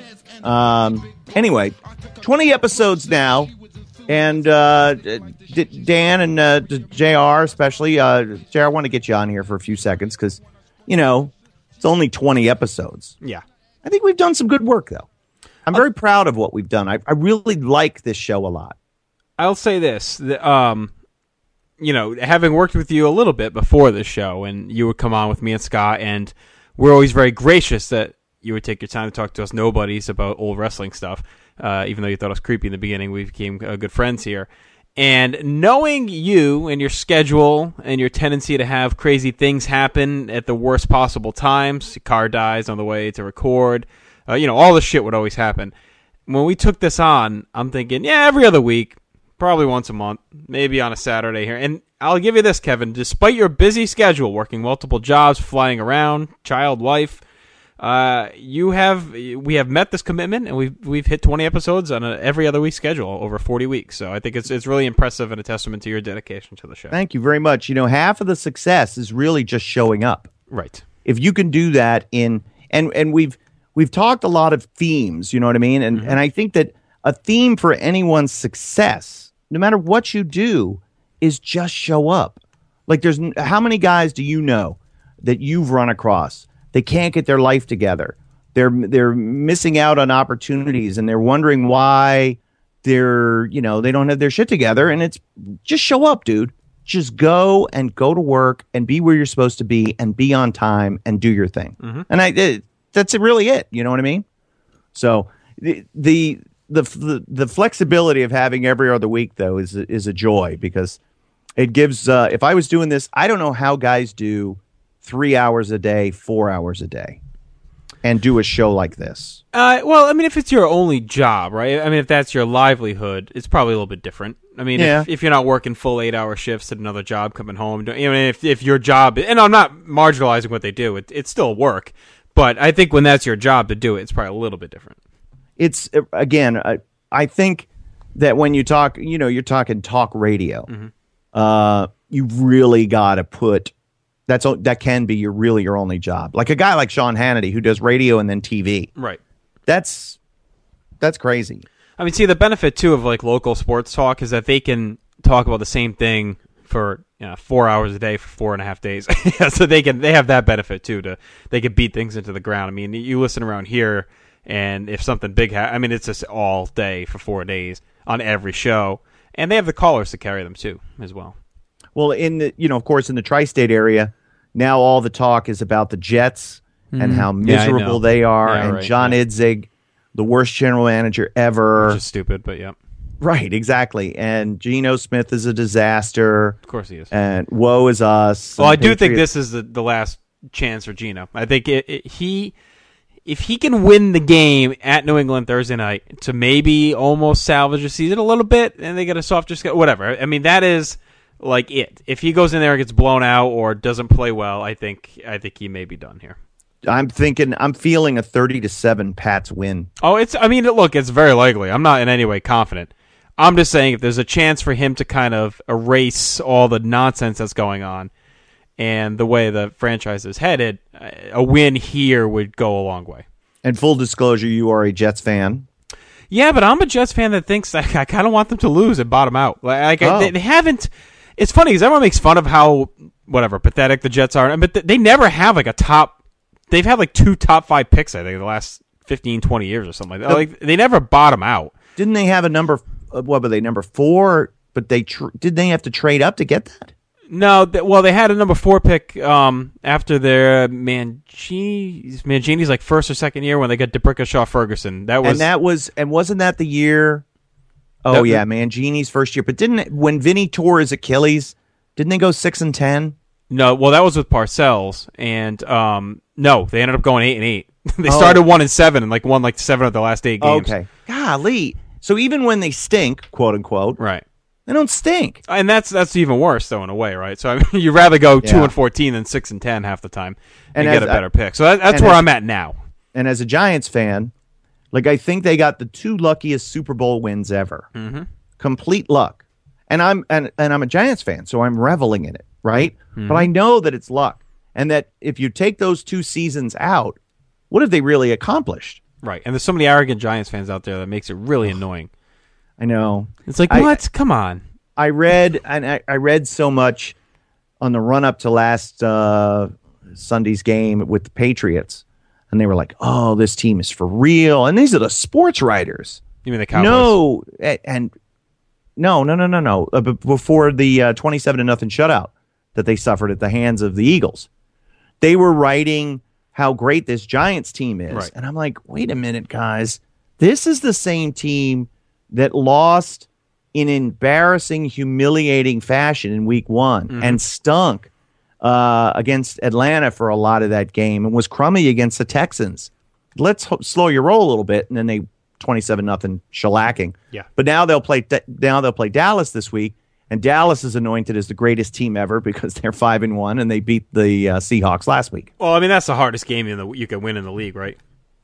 Um. Anyway, twenty episodes now. And uh, Dan and uh, J R especially. Uh, J R, I want to get you on here for a few seconds because, you know, it's only twenty episodes. Yeah. I think we've done some good work, though. I'm very proud of what we've done. I, I really like this show a lot. I'll say this. The, um, you know, having worked with you a little bit before this show, and you would come on with me and Scott, and we're always very gracious that you would take your time to talk to us nobodies about old wrestling stuff. Uh, even though you thought it was creepy in the beginning, we became uh, good friends here. And knowing you and your schedule and your tendency to have crazy things happen at the worst possible times, your car dies on the way to record, uh, you know, all this shit would always happen. When we took this on, I'm thinking, yeah, every other week, probably once a month, maybe on a Saturday here. And I'll give you this, Kevin, despite your busy schedule, working multiple jobs, flying around, child, wife, Uh, you have we have met this commitment, and we've we've hit twenty episodes on a every other week schedule over forty weeks. So I think it's it's really impressive and a testament to your dedication to the show. Thank you very much. You know, half of the success is really just showing up. Right. If you can do that in and and we've we've talked a lot of themes. You know what I mean? And mm-hmm. and I think that a theme for anyone's success, no matter what you do, is just show up. Like, there's how many guys do you know that you've run across? They can't get their life together. They're they're missing out on opportunities, and they're wondering why they're you know they don't have their shit together. And it's just show up, dude. Just go and go to work and be where you're supposed to be and be on time and do your thing. Mm-hmm. And I it, that's really it. You know what I mean? So the the the the, the flexibility of having every other week though is is a joy because it gives. Uh, if I was doing this, I don't know how guys do three hours a day, four hours a day, and do a show like this. Uh, well, I mean, if it's your only job, right? I mean, if that's your livelihood, it's probably a little bit different. I mean, yeah. if, if you're not working full eight-hour shifts at another job, coming home, you know, if if your job, and I'm not marginalizing what they do, it, it's still work. But I think when that's your job to do it, it's probably a little bit different. It's again, I, I think that when you talk, you know, you're talking talk radio. Mm-hmm. Uh, you really got to put. That's that can be your really your only job. Like a guy like Sean Hannity who does radio and then T V. Right. That's that's crazy. I mean, see, the benefit too of like local sports talk is that they can talk about the same thing for you know, four hours a day for four and a half days. So they can they have that benefit too. To they can beat things into the ground. I mean, you listen around here, and if something big ha- I mean, it's just all day for four days on every show, and they have the callers to carry them too as well. Well, in the you know, of course, in the tri-state area, now all the talk is about the Jets mm. and how miserable yeah, they are, yeah, and right, John yeah. Idzig, the worst general manager ever. Which is stupid, but yeah. Right, exactly. And Geno Smith is a disaster. Of course he is. And woe is us. Well, I do Patriots. think this is the, the last chance for Geno. I think it, it, he, if he can win the game at New England Thursday night to maybe almost salvage the season a little bit, and they get a softer schedule, whatever. I mean, that is like it. If he goes in there and gets blown out or doesn't play well, I think I think he may be done here. I'm thinking, I'm feeling a thirty to seven Pats win. Oh, it's. I mean, look, it's very likely. I'm not in any way confident. I'm just saying if there's a chance for him to kind of erase all the nonsense that's going on and the way the franchise is headed, a win here would go a long way. And full disclosure, you are a Jets fan. Yeah, but I'm a Jets fan that thinks like, I kind of want them to lose and bottom out. Like oh. they, they haven't. It's funny because everyone makes fun of how whatever pathetic the Jets are, but they never have like a top. They've had like two top five picks, I think, in the last fifteen, twenty years or something like that. The, like they never bottom out. Didn't they have a number? What were they, number four? But they tr- did they have to trade up to get that? No, th- well, they had a number four pick um, after their Mangini, Mangini's like first or second year when they got DeBrickashaw Ferguson. That was and that was and wasn't that the year? Oh that, yeah, Mangini's first year. But didn't it, when Vinny tore his Achilles, didn't they go six and ten? No, well, that was with Parcells, and um, no, they ended up going eight and eight. they oh. started one and seven and like won like seven of the last eight games. Okay, golly. So even when they stink, quote unquote, right? They don't stink, and that's that's even worse though in a way, right? So I mean, you'd rather go yeah. two and fourteen than six and ten half the time and, and get a better I, pick. So that, that's and where as, I'm at now. And as a Giants fan, like I think they got the two luckiest Super Bowl wins ever, mm-hmm. complete luck. And I'm and, and I'm a Giants fan, so I'm reveling in it, right? Mm-hmm. But I know that it's luck, and that if you take those two seasons out, what have they really accomplished? Right, and there's so many arrogant Giants fans out there that makes it really annoying. I know. It's like, I, what? Come on. I read and I, I read so much on the run up to last uh, Sunday's game with the Patriots, and they were like, "Oh, this team is for real." And these are the sports writers. You mean the Cowboys? No, and, and no, no, no, no, no. Uh, b- before the uh, twenty-seven to nothing shutout that they suffered at the hands of the Eagles, they were writing how great this Giants team is, right. and I'm like, wait a minute, guys, this is the same team that lost in embarrassing, humiliating fashion in week one mm-hmm. and stunk uh, against Atlanta for a lot of that game and was crummy against the Texans. Let's ho- slow your roll a little bit, and then they twenty-seven nothing shellacking. Yeah. But now they'll play now they'll play Dallas this week, and Dallas is anointed as the greatest team ever because they're five and one and they beat the uh, Seahawks last week. Well, I mean that's the hardest game in the you can win in the league, right?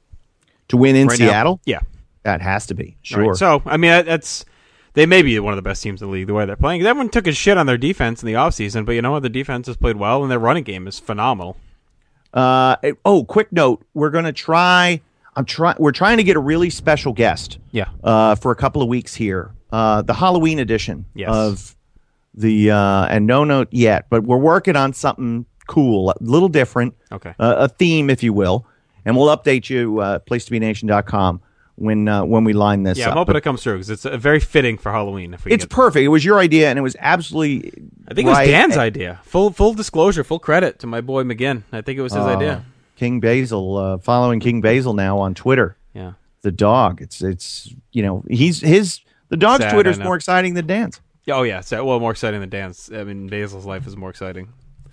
To win in right Seattle? Now? Yeah. That has to be. Sure. Right. So, I mean, that's they may be one of the best teams in the league the way they're playing. Everyone took a shit on their defense in the offseason, but you know what? The defense has played well, and their running game is phenomenal. Uh, oh, quick note: we're gonna try. I'm trying. We're trying to get a really special guest. Yeah. Uh, for a couple of weeks here, uh, the Halloween edition yes. of the uh, and no note yet, but we're working on something cool, a little different. Okay. Uh, a theme, if you will, and we'll update you. Uh, place to be nation dot com. When uh, when we line this yeah, up. I'm hoping but it comes through because it's uh, very fitting for Halloween. If we it's get perfect. It was your idea, and it was absolutely. I think right. it was Dan's idea. Full full disclosure, full credit to my boy McGinn. I think it was his uh, idea. King Basil, uh, following King Basil now on Twitter. Yeah, the dog. It's it's you know he's his the dog's Sad, Twitter is more exciting than Dan's. Yeah, oh yeah, so, well more exciting than Dan's. I mean, Basil's life is more exciting.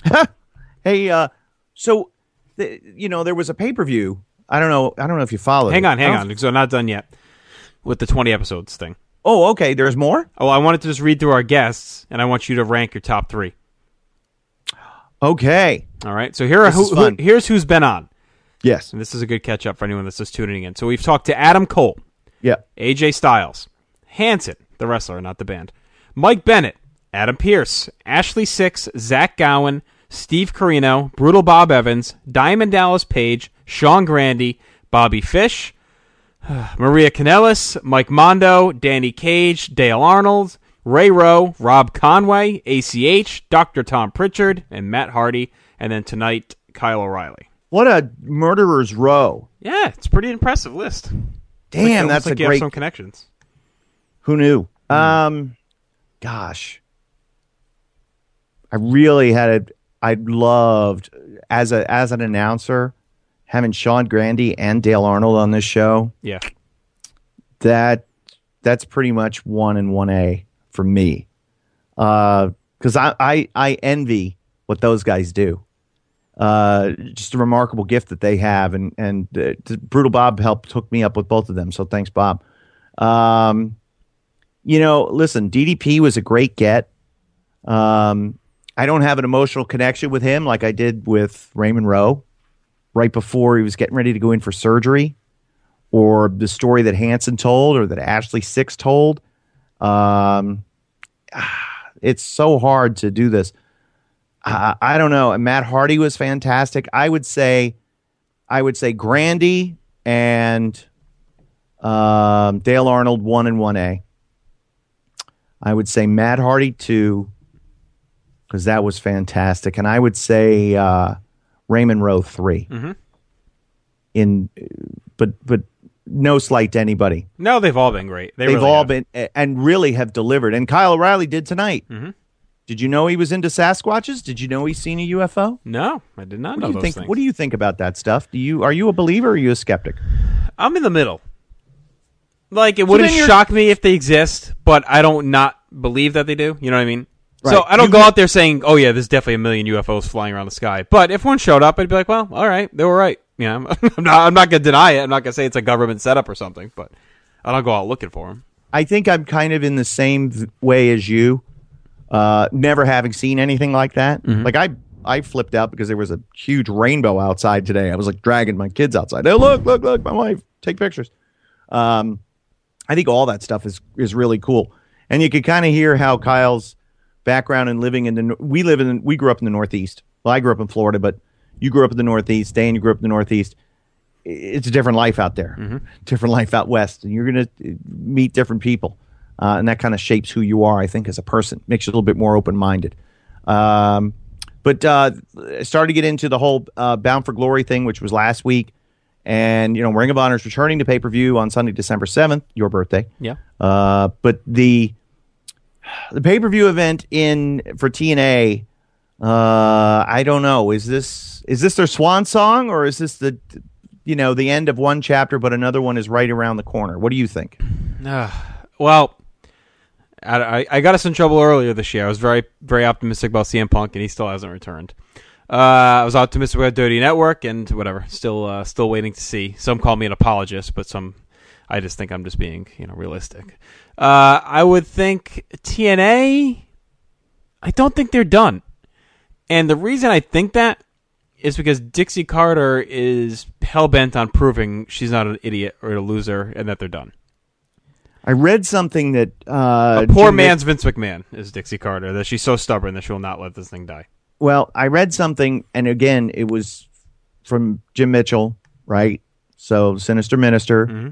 Hey, uh, so the, you know there was a pay per view. I don't know. I don't know if you followed. Hang it. on, hang on, because I'm not done yet with the twenty episodes thing. Oh, okay. There's more? Oh, I wanted to just read through our guests, and I want you to rank your top three. Okay. All right. So here are who, who, here's who's been on. Yes. And this is a good catch-up for anyone that's just tuning in. So we've talked to Adam Cole. Yeah. A J Styles. Hanson, the wrestler, not the band. Mike Bennett. Adam Pearce. Ashley Six. Zach Gowen. Steve Corino. Brutal Bob Evans. Diamond Dallas Page. Sean Grande. Bobby Fish. Maria Kanellis, Mike Mondo, Danny Cage, Dale Arnold, Ray Rowe, Rob Conway, A C H, Doctor Tom Pritchard, and Matt Hardy, and then tonight, Kyle O'Reilly. What a murderer's row. Yeah, it's a pretty impressive list. Damn, like, that's like a you great... have some connections. Who knew? Mm. Um, gosh. I really had it. I loved, as a as an announcer, having Sean Grande and Dale Arnold on this show. Yeah. That that's pretty much one and one A for me. Uh, because I, I I envy what those guys do. Uh, just a remarkable gift that they have, and and uh, Brutal Bob helped hook me up with both of them. So thanks, Bob. Um, you know, listen, D D P was a great get. Um, I don't have an emotional connection with him like I did with Raymond Rowe right before he was getting ready to go in for surgery, or the story that Hanson told, or that Ashley Six told. Um, it's so hard to do this. Uh, I don't know. Matt Hardy was fantastic. I would say, I would say Grande and um, Dale Arnold one and one A. I would say Matt Hardy two, because that was fantastic, and I would say uh, Raymond Rowe three. Mm-hmm. In, but but no slight to anybody. No, they've all been great. They they've really all have. been and really have delivered. And Kyle O'Reilly did tonight. Mm-hmm. Did you know he was into Sasquatches? Did you know he's seen a U F O? No, I did not what know do you those think, things. What do you think about that stuff? Do you Are you a believer or are you a skeptic? I'm in the middle. Like, it So wouldn't then you're- shock me if they exist, but I don't not believe that they do. You know what I mean? Right. So I don't You- go out there saying, oh, yeah, there's definitely a million U F Os flying around the sky. But if one showed up, I'd be like, well, all right, they were right. You know, I'm not, I'm not going to deny it. I'm not going to say it's a government setup or something, but I don't go out looking for them. I think I'm kind of in the same v- way as you, uh, never having seen anything like that. Mm-hmm. Like, I I flipped out because there was a huge rainbow outside today. I was, like, dragging my kids outside. Hey, look, look, look, my wife, take pictures. Um, I think all that stuff is, is really cool. And you could kind of hear how Kyle's background in living in the, we live in, we grew up in the Northeast. Well, I grew up in Florida, but you grew up in the Northeast. Dan, you grew up in the Northeast. It's a different life out there, Mm-hmm. different life out west. And you're going to meet different people. Uh, and that kind of shapes who you are, I think, as a person. Makes you a little bit more open-minded. Um, but uh, I started to get into the whole uh, Bound for Glory thing, which was last week. And, you know, Ring of Honor is returning to pay-per-view on Sunday, December seventh, your birthday. Yeah. Uh, but the the pay-per-view event in for T N A, uh, I don't know. Is this is this their swan song, or is this the, you know, the end of one chapter, but another one is right around the corner? What do you think? Uh, well, I, I, I got us in trouble earlier this year. I was very, very optimistic about C M Punk, and he still hasn't returned. Uh, I was optimistic about Dirty Network, and whatever. Still, uh, still waiting to see. Some call me an apologist, but some, I just think I'm just being, you know, realistic. Uh, I would think T N A. I don't think they're done, and the reason I think that is because Dixie Carter is hell bent on proving she's not an idiot or a loser, and that they're done. I read something that uh, a poor Jim man's Vince McMahon is Dixie Carter. That she's so stubborn that she will not let this thing die. Well, I read something, and again, it was from Jim Mitchell, right? So, Sinister Minister. Mm-hmm.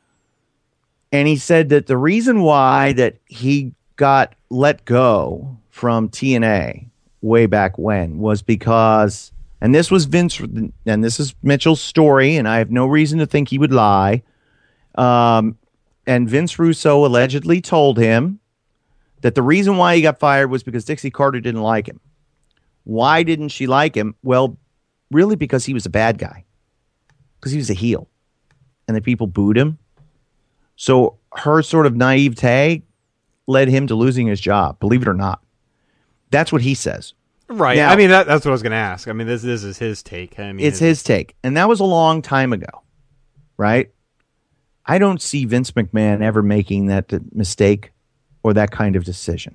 And he said that the reason why that he got let go from T N A way back when was because, and this was Vince, and this is Mitchell's story, and I have no reason to think he would lie. Um, and Vince Russo allegedly told him that the reason why he got fired was because Dixie Carter didn't like him. Why didn't she like him? Well, really because he was a bad guy. Because he was a heel. And the people booed him. So her sort of naivete led him to losing his job, believe it or not. That's what he says. Right. Now, I mean, that, that's what I was going to ask. I mean, this this is his take. I mean, it's his take. And that was a long time ago, right? I don't see Vince McMahon ever making that mistake or that kind of decision.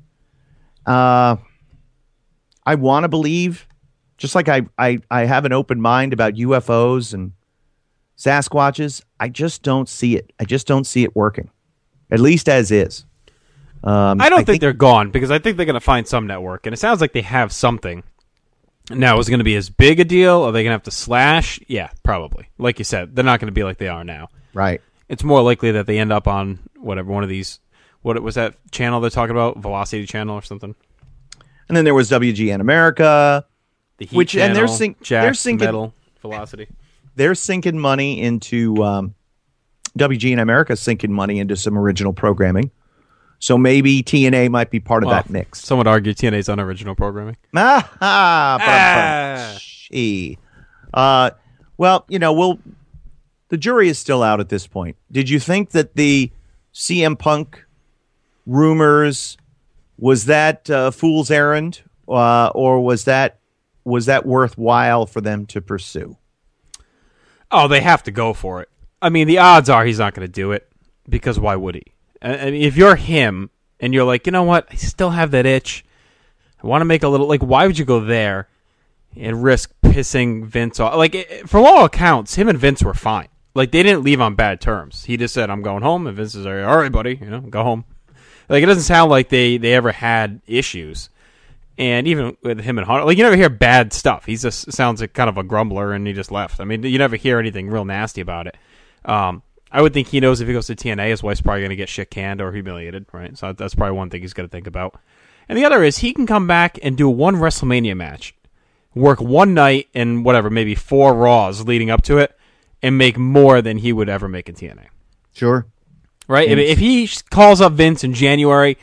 Uh, I want to believe, just like I, I, I have an open mind about U F Os and Sasquatches, I just don't see it. I just don't see it working, at least as is. Um, I don't I think, think they're gone because I think they're going to find some network, and it sounds like they have something. Now, is it going to be as big a deal? Are they going to have to slash? Yeah, probably. Like you said, they're not going to be like they are now. Right. It's more likely that they end up on whatever one of these. What was that channel they're talking about? Velocity Channel or something. And then there was W G N America, the Heat which channel, and they're sink, Jack, they're sinking Metal, Velocity. They're sinking money into um, W G N America, sinking money into some original programming. So maybe T N A might be part of Well, that mix. Some would argue T N A's unoriginal programming. Ah, ah, Ah. Gee. Uh, well, you know, we'll. The jury is still out at this point. Did you think that the C M Punk rumors was that uh, fool's errand, uh, or was that was that worthwhile for them to pursue? Oh, they have to go for it. I mean, the odds are he's not going to do it because why would he? I mean, if you're him and you're like, you know what, I still have that itch. I want to make a little, like, why would you go there and risk pissing Vince off? Like, it, for all accounts, him and Vince were fine. Like, they didn't leave on bad terms. He just said, I'm going home, and Vince is like, all right, buddy, you know, go home. Like, it doesn't sound like they, they ever had issues. And even with him and Hunter, like, you never hear bad stuff. He just sounds like kind of a grumbler, and he just left. I mean, you never hear anything real nasty about it. Um, I would think he knows if he goes to T N A, his wife's probably going to get shit canned or humiliated, right? So that's probably one thing he's going to think about. And the other is he can come back and do one WrestleMania match, work one night and whatever, maybe four Raws leading up to it, and make more than he would ever make in T N A. Sure. Right? If, if he calls up Vince in January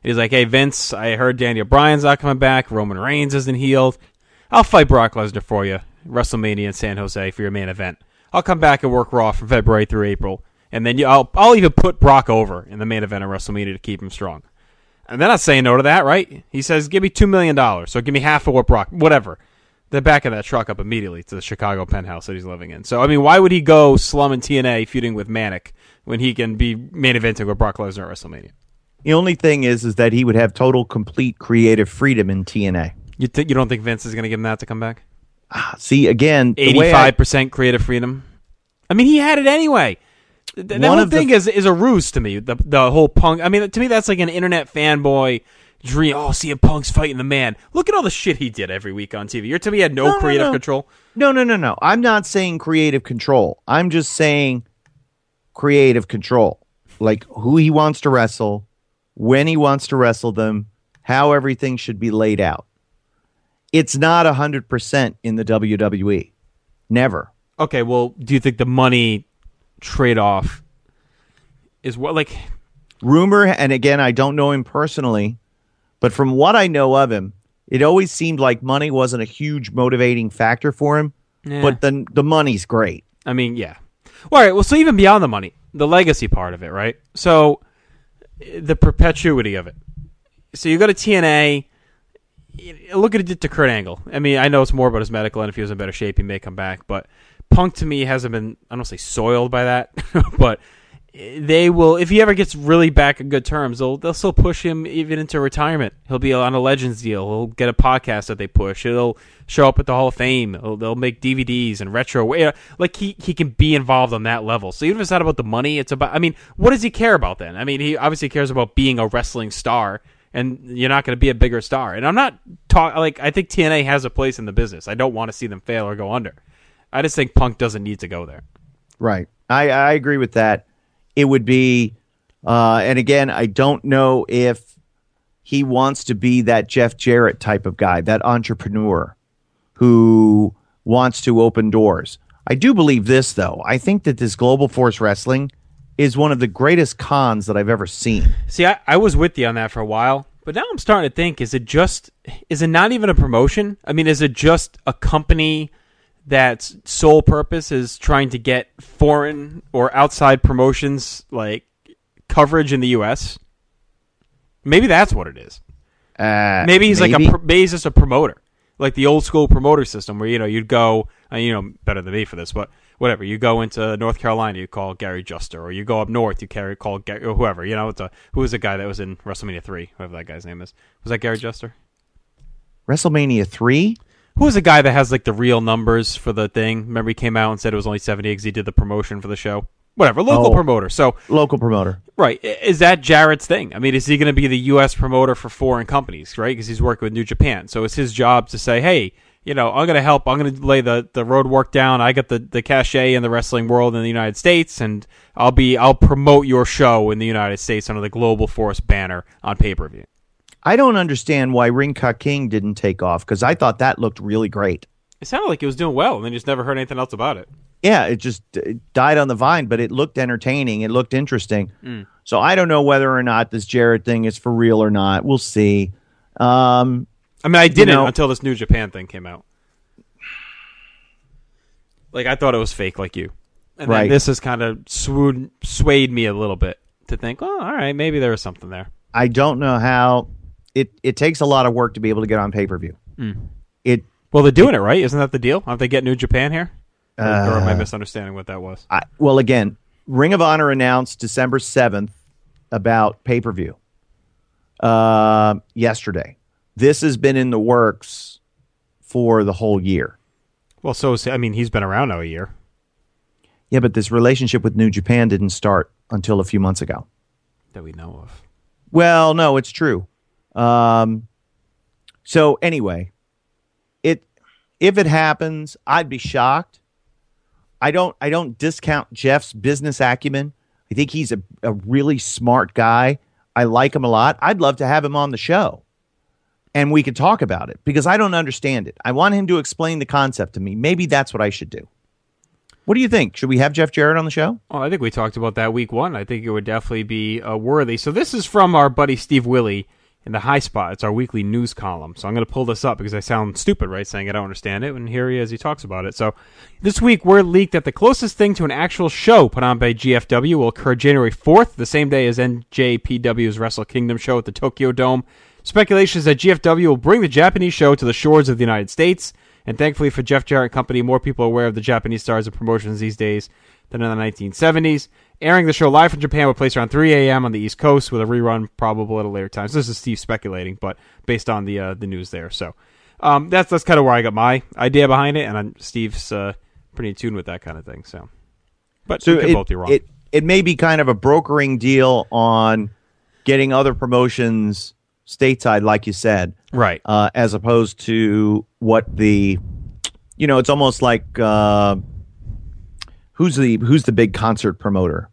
He's like, hey, Vince, I heard Daniel Bryan's not coming back. Roman Reigns isn't healed. I'll fight Brock Lesnar for you. WrestleMania in San Jose for your main event. I'll come back and work Raw from February through April. And then you, I'll, I'll even put Brock over in the main event of WrestleMania to keep him strong. And they're not saying no to that, right? He says, give me two million dollars, so give me half of what Brock, whatever. They're backing that truck up immediately to the Chicago penthouse that he's living in. So, I mean, why would he go slumming T N A feuding with Manic when he can be main eventing with Brock Lesnar at WrestleMania? The only thing is is that he would have total, complete creative freedom in T N A. You, th- you don't think Vince is going to give him that to come back? Ah, see, again, eighty-five percent I, creative freedom. I mean, he had it anyway. Th- that whole thing the, is is a ruse to me. The the whole Punk. I mean, to me, that's like an internet fanboy dream. Oh, C M Punk's fighting the man. Look at all the shit he did every week on T V. You're telling me he had no, no creative no, no. control? No, no, no, no. I'm not saying creative control. I'm just saying creative control. Like who he wants to wrestle, when he wants to wrestle them, how everything should be laid out. It's not one hundred percent in the W W E. Never. Okay, well, do you think the money trade-off is what, like... Rumor, and again, I don't know him personally, but from what I know of him, it always seemed like money wasn't a huge motivating factor for him, yeah. but the, the money's great. I mean, yeah. Well, all right, well, so even beyond the money, the legacy part of it, right? So, the perpetuity of it. So you go to T N A... Look at it to Kurt Angle. I mean, I know it's more about his medical, and if he was in better shape, he may come back. But Punk, to me, hasn't been, I don't say soiled by that, but they will, if he ever gets really back in good terms, they'll they'll still push him even into retirement. He'll be on a Legends deal. He'll get a podcast that they push. It'll show up at the Hall of Fame. It'll, they'll make D V Ds and retro. Like, he, he can be involved on that level. So even if it's not about the money, it's about, I mean, what does he care about then? I mean, he obviously cares about being a wrestling star. And you're not going to be a bigger star. And I'm not talking, like, I think T N A has a place in the business. I don't want to see them fail or go under. I just think Punk doesn't need to go there. Right. I, I agree with that. It would be, uh, and again, I don't know if he wants to be that Jeff Jarrett type of guy, that entrepreneur who wants to open doors. I do believe this, though. I think that this Global Force Wrestling is one of the greatest cons that I've ever seen. See, I, I was with you on that for a while, but now I'm starting to think, is it just, is it not even a promotion? I mean, is it just a company that's sole purpose is trying to get foreign or outside promotions, like, coverage in the U S? Maybe that's what it is. Uh, maybe he's maybe. like a, maybe he's just a promoter. Like the old school promoter system where, you know, you'd go, uh, you know, better than me for this, but whatever. You go into North Carolina, you call Gary Juster, or you go up north, you carry, call Gary, or whoever. You know, it's a, who was the guy that was in WrestleMania three, whoever that guy's name is. Was that Gary Juster? WrestleMania three? Who was the guy that has like the real numbers for the thing? Remember he came out and said it was only seventy because he did the promotion for the show? Whatever, local oh, promoter. So local promoter. Right. Is that Jarrett's thing? I mean, is he going to be the U S promoter for foreign companies, right? Because he's working with New Japan. So it's his job to say, hey, you know, I'm going to help. I'm going to lay the, the road work down. I got the, the cachet in the wrestling world in the United States, and I'll be I'll promote your show in the United States under the Global Force banner on pay-per-view. I don't understand why Ring Ka King didn't take off, because I thought that looked really great. It sounded like it was doing well, and then you just never heard anything else about it. Yeah, it just it died on the vine, but it looked entertaining. It looked interesting. Mm. So I don't know whether or not this Jarrett thing is for real or not. We'll see. Um, I mean, I didn't you know, until this New Japan thing came out. Like, I thought it was fake like you. And right. then this has kind of swooed, swayed me a little bit to think, oh, all right, maybe there was something there. I don't know how. It, it takes a lot of work to be able to get on pay-per-view. Mm. It Well, they're doing it, right? Isn't that the deal? Aren't they getting New Japan here? Or, uh, or am I misunderstanding what that was? I, well, again, Ring of Honor announced December seventh about pay-per-view uh, yesterday. This has been in the works for the whole year. Well, so, is, I mean, he's been around now a year. Yeah, but this relationship with New Japan didn't start until a few months ago. That we know of. Well, no, it's true. Um, so anyway, it if it happens, I'd be shocked. I don't I don't discount Jeff's business acumen. I think he's a, a really smart guy. I like him a lot. I'd love to have him on the show, and we could talk about it, because I don't understand it. I want him to explain the concept to me. Maybe that's what I should do. What do you think? Should we have Jeff Jarrett on the show? Oh, I think we talked about that week one. I think it would definitely be uh, worthy. So this is from our buddy Steve Willie, in the High Spot. It's our weekly news column. So I'm going to pull this up because I sound stupid, right, saying I don't understand it. And here he is. He talks about it. So this week, word leaked that the closest thing to an actual show put on by G F W will occur January fourth, the same day as N J P W's Wrestle Kingdom show at the Tokyo Dome. Speculation is that G F W will bring the Japanese show to the shores of the United States. And thankfully for Jeff Jarrett and company, more people are aware of the Japanese stars and promotions these days than in the nineteen seventies. Airing the show live from Japan would place around three a.m. on the East Coast, with a rerun probable at a later time. So this is Steve speculating, but based on the uh, the news there. So um, that's that's kind of where I got my idea behind it, and I'm, Steve's uh, pretty in tune with that kind of thing. So, but so we could it, both be wrong. It, it may be kind of a brokering deal on getting other promotions stateside, like you said. Right. Uh, as opposed to what the, you know, it's almost like... Uh, Who's the who's the big concert promoter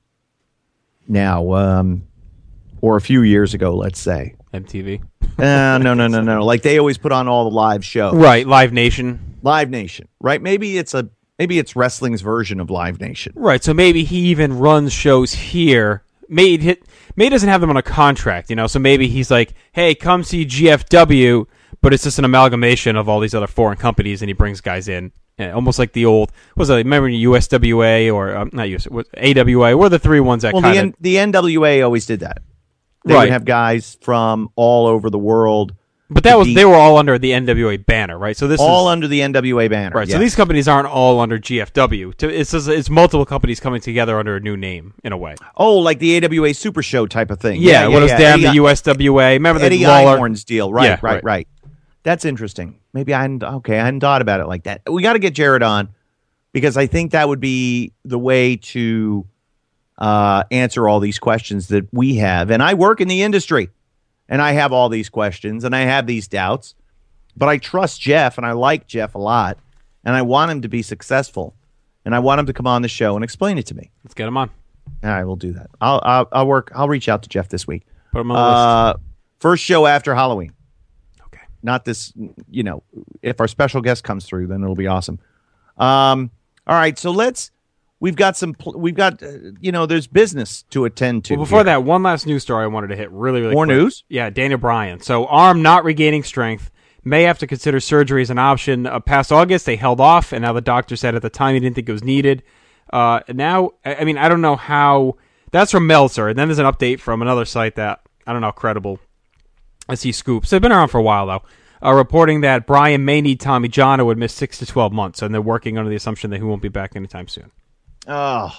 now, um, or a few years ago, let's say? M T V? Uh, no, no, no, no. Like they always put on all the live shows. Right, Live Nation. Live Nation, right? Maybe it's a maybe it's wrestling's version of Live Nation. Right, so maybe he even runs shows here. May, hit, May doesn't have them on a contract, you know, so maybe he's like, hey, come see G F W, but it's just an amalgamation of all these other foreign companies, and he brings guys in. Yeah, almost like the old, what was it, remember U S W A or, um, not U S, A W A, were the three ones that well, kind of... Well, the, the N W A always did that. They right. would have guys from all over the world. But that was, they were all under the N W A banner, right? So this all is, under the N W A banner, right? yes. So these companies aren't all under G F W. It's just, it's multiple companies coming together under a new name, in a way. Oh, like the A W A Super Show type of thing. Yeah, yeah, yeah what was yeah. damn Eddie, the U S W A? Remember the Eddie Lawler Einhorn's deal, right? Yeah, right, right, right. That's interesting. Maybe I hadn't. Okay, I hadn't thought about it like that. We got to get Jared on. Because I think that would be the way to uh, answer all these questions that we have. And I work in the industry, and I have all these questions, and I have these doubts. But I trust Jeff, and I like Jeff a lot, and I want him to be successful. And I want him to come on the show and explain it to me. Let's get him on. All right, we'll do that. I'll I'll, I'll work. I'll reach out to Jeff this week. Put him on the uh, list. First show after Halloween. Okay. Not this. You know, if our special guest comes through, then it'll be awesome. Um. All right, so let's. We've got some. We've got. Uh, you know, there's business to attend to. Well, before here. that, one last news story I wanted to hit really, really More quick. news? Yeah, Daniel Bryan. So, arm not regaining strength. May have to consider surgery as an option. Uh, past August, they held off, and now the doctor said at the time he didn't think it was needed. Uh, now, I mean, I don't know how. That's from Meltzer, and then there's an update from another site that I don't know how credible as he scoops. They've been around for a while, though. Uh, reporting that Bryan may need Tommy John and would miss six to twelve months, and they're working under the assumption that he won't be back anytime soon. Oh,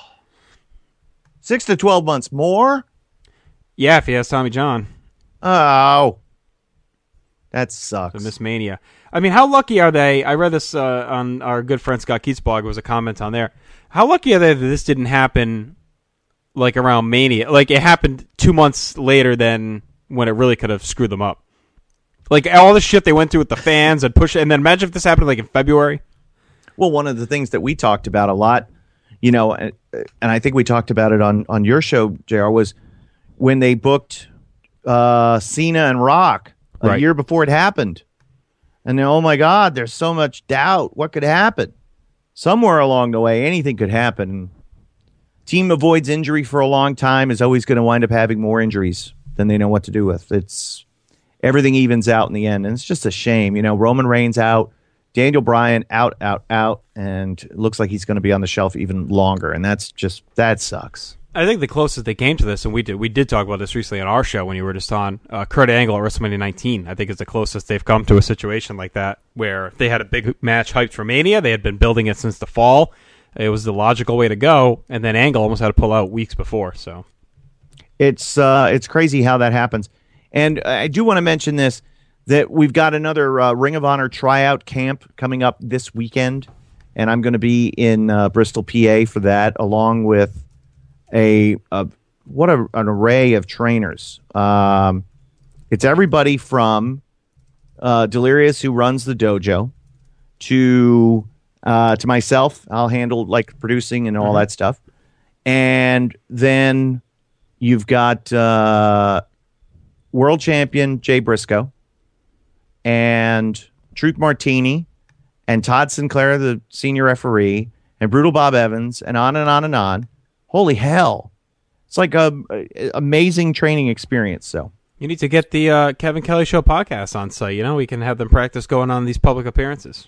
six to twelve months more? Yeah, if he has Tommy John. Oh, that sucks. The Miss Mania. I mean, how lucky are they? I read this uh, on our good friend Scott Keith's blog. There was a comment on there. How lucky are they that this didn't happen like around Mania? Like it happened two months later than when it really could have screwed them up. Like, all the shit they went through with the fans and push, and then imagine if this happened, like, in February. Well, one of the things that we talked about a lot, you know, and, and I think we talked about it on, on your show, J R, was when they booked uh, Cena and Rock a Right. year before it happened. And then, oh, my God, there's so much doubt. What could happen? Somewhere along the way, anything could happen. Team avoids injury for a long time, is always going to wind up having more injuries than they know what to do with. It's... Everything evens out in the end, and it's just a shame. You know, Roman Reigns out, Daniel Bryan out, out, out, and it looks like he's going to be on the shelf even longer, and that's just, that sucks. I think the closest they came to this, and we did we did talk about this recently on our show when you were just on, uh, Kurt Angle at WrestleMania nineteen. I think is the closest they've come to a situation like that, where they had a big match hyped for Mania. They had been building it since the fall. It was the logical way to go, and then Angle almost had to pull out weeks before. So It's uh, it's crazy how that happens. And I do want to mention this, that we've got another uh, Ring of Honor tryout camp coming up this weekend, and I'm going to be in uh, Bristol, P A for that, along with a, a what a, an array of trainers. Um, it's everybody from uh, Delirious, who runs the dojo, to uh, to myself. I'll handle like producing and all Mm-hmm. that stuff. And then you've got... Uh, World champion Jay Briscoe and Truth Martini and Todd Sinclair, the senior referee, and Brutal Bob Evans, and on and on and on. Holy hell. It's like a, a amazing training experience. So You need to get the uh, Kevin Kelly Show podcast on site. You know, we can have them practice going on these public appearances.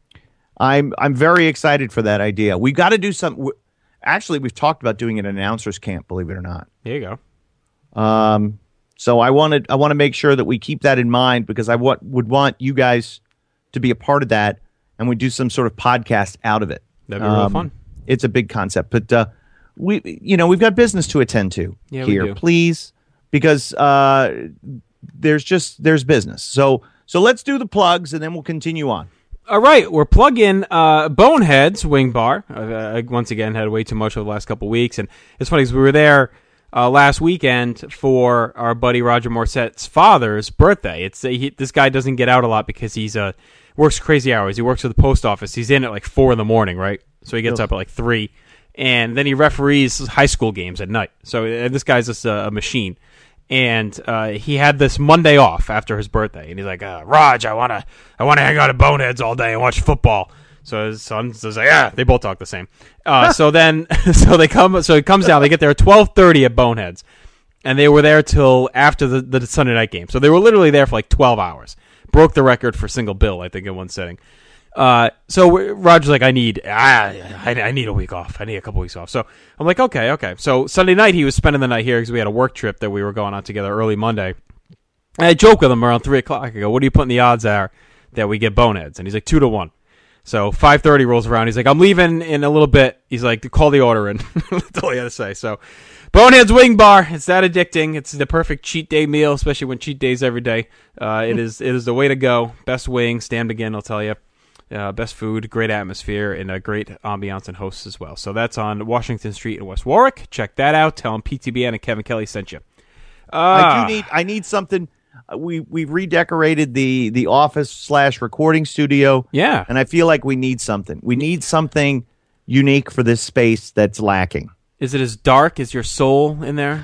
I'm I'm very excited for that idea. We've got to do some. Actually, we've talked about doing an announcers camp. Believe it or not. There you go. Um. So I wanted I want to make sure that we keep that in mind because I want, would want you guys to be a part of that, and we do some sort of podcast out of it. That'd be um, real fun. It's a big concept, but uh, we you know we've got business to attend to yeah, here. We do. Please, because uh, there's just there's business. So so let's do the plugs, and then we'll continue on. All right, we're plugging uh, Boneheads Wing Bar. Uh, I once again had way too much over the last couple of weeks, and it's funny because we were there uh, last weekend for our buddy Roger Morset's father's birthday. It's he, this guy doesn't get out a lot because he's uh, works crazy hours. He works for the post office. He's in at like four in the morning, right? So he gets Ugh. up at like three, and then he referees high school games at night. So uh, this guy's just a, a machine. And uh, he had this Monday off after his birthday, and he's like, uh, "Raj, I wanna, I wanna hang out at Boneheads all day and watch football." So his son says, like, "Yeah, they both talk the same." Uh, so then, so they come, so he comes down. They get there at twelve thirty at Boneheads, and they were there till after the, the Sunday night game. So they were literally there for like twelve hours. Broke the record for single bill, I think, in one sitting. Uh, so Roger's like, I need, I, I need a week off. I need a couple weeks off. So I'm like, okay, okay. So Sunday night, he was spending the night here because we had a work trip that we were going on together early Monday. And I joke with him around three o'clock. I go, what are you putting the odds are that we get Boneheads? And he's like, two to one. So five thirty rolls around. He's like, I'm leaving in a little bit. He's like, call the order in. That's all he had to say. So Boneheads Wing Bar. It's that addicting. It's the perfect cheat day meal, especially when cheat days every day. Uh, it is, it is the way to go. Best wings, Stan McGinn, I'll tell you. Uh, best food, great atmosphere, and a great ambiance and hosts as well. So that's on Washington Street in West Warwick. Check that out. Tell them P T B N and Kevin Kelly sent you. Uh, I do need I need something. We we redecorated the the office slash recording studio. Yeah, and I feel like we need something. We need something unique for this space that's lacking. Is it as dark as your soul in there?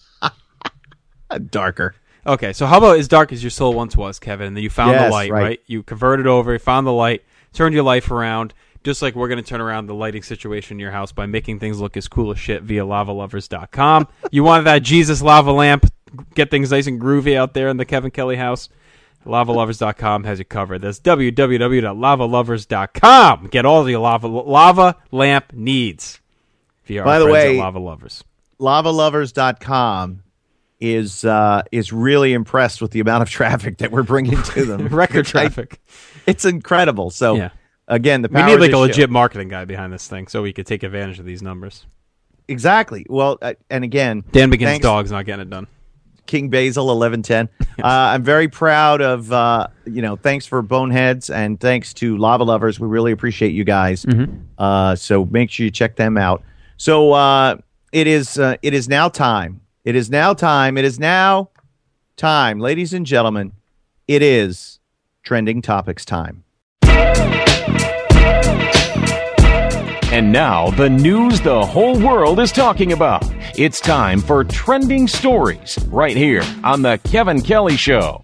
Darker. Okay, so how about as dark as your soul once was, Kevin? And then you found yes, the light, right. right? You converted over, you found the light, turned your life around, just like we're going to turn around the lighting situation in your house by making things look as cool as shit via lava lovers dot com. You wanted that Jesus lava lamp, get things nice and groovy out there in the Kevin Kelly house? lava lovers dot com has you covered. That's w w w dot lava lovers dot com. Get all your lava, lava lamp needs via By our the friends way, at Lava Lovers. lava lovers dot com is uh, is really impressed with the amount of traffic that we're bringing to them. Record traffic. I, it's incredible. So, yeah. again, the we power need of like a this legit show. marketing guy behind this thing so we could take advantage of these numbers. Exactly. Well, uh, and again, Dan McGinn's thanks, dog's not getting it done. King Basil eleven ten. uh, I'm very proud of uh, you know. Thanks for Boneheads and thanks to Lava Lovers. We really appreciate you guys. Mm-hmm. Uh, so make sure you check them out. So uh, it is uh, it is now time. It is now time. It is now time, ladies and gentlemen. It is trending topics time. And now, the news the whole world is talking about. It's time for Trending Stories, right here on The Kevin Kelly Show.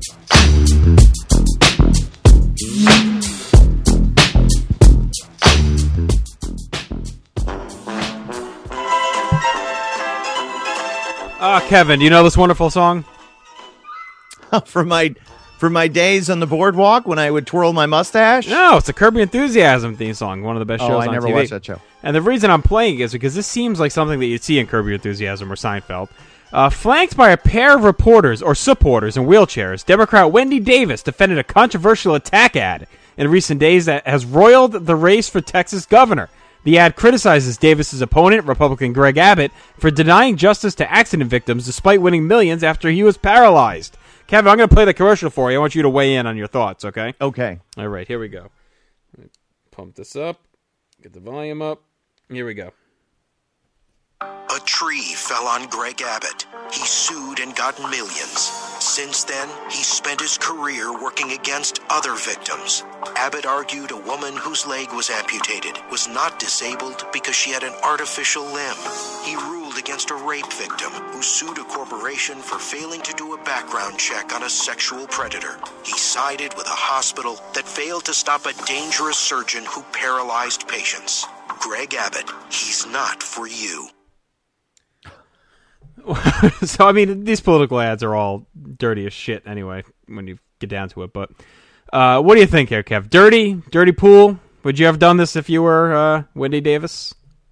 Ah, Kevin, do you know this wonderful song? From my from my days on the boardwalk when I would twirl my mustache? No, it's the Curb Your Enthusiasm theme song, one of the best oh, shows I on never T V. watched that show. And the reason I'm playing it is because this seems like something that you'd see in Curb Your Enthusiasm or Seinfeld. Uh, flanked by a pair of reporters or supporters in wheelchairs, Democrat Wendy Davis defended a controversial attack ad in recent days that has roiled the race for Texas governor. The ad criticizes Davis's opponent, Republican Greg Abbott, for denying justice to accident victims despite winning millions after he was paralyzed. Kevin, I'm going to play the commercial for you. I want you to weigh in on your thoughts, okay? Okay. All right, here we go. Pump this up. Get the volume up. Here we go. A tree fell on Greg Abbott. He sued and got millions. Since then, he spent his career working against other victims. Abbott argued a woman whose leg was amputated was not disabled because she had an artificial limb. He ruled against a rape victim who sued a corporation for failing to do a background check on a sexual predator. He sided with a hospital that failed to stop a dangerous surgeon who paralyzed patients. Greg Abbott, he's not for you. So, I mean, these political ads are all dirty as shit anyway, when you get down to it. But uh, what do you think here, Kev? Dirty? Dirty pool? Would you have done this if you were uh, Wendy Davis?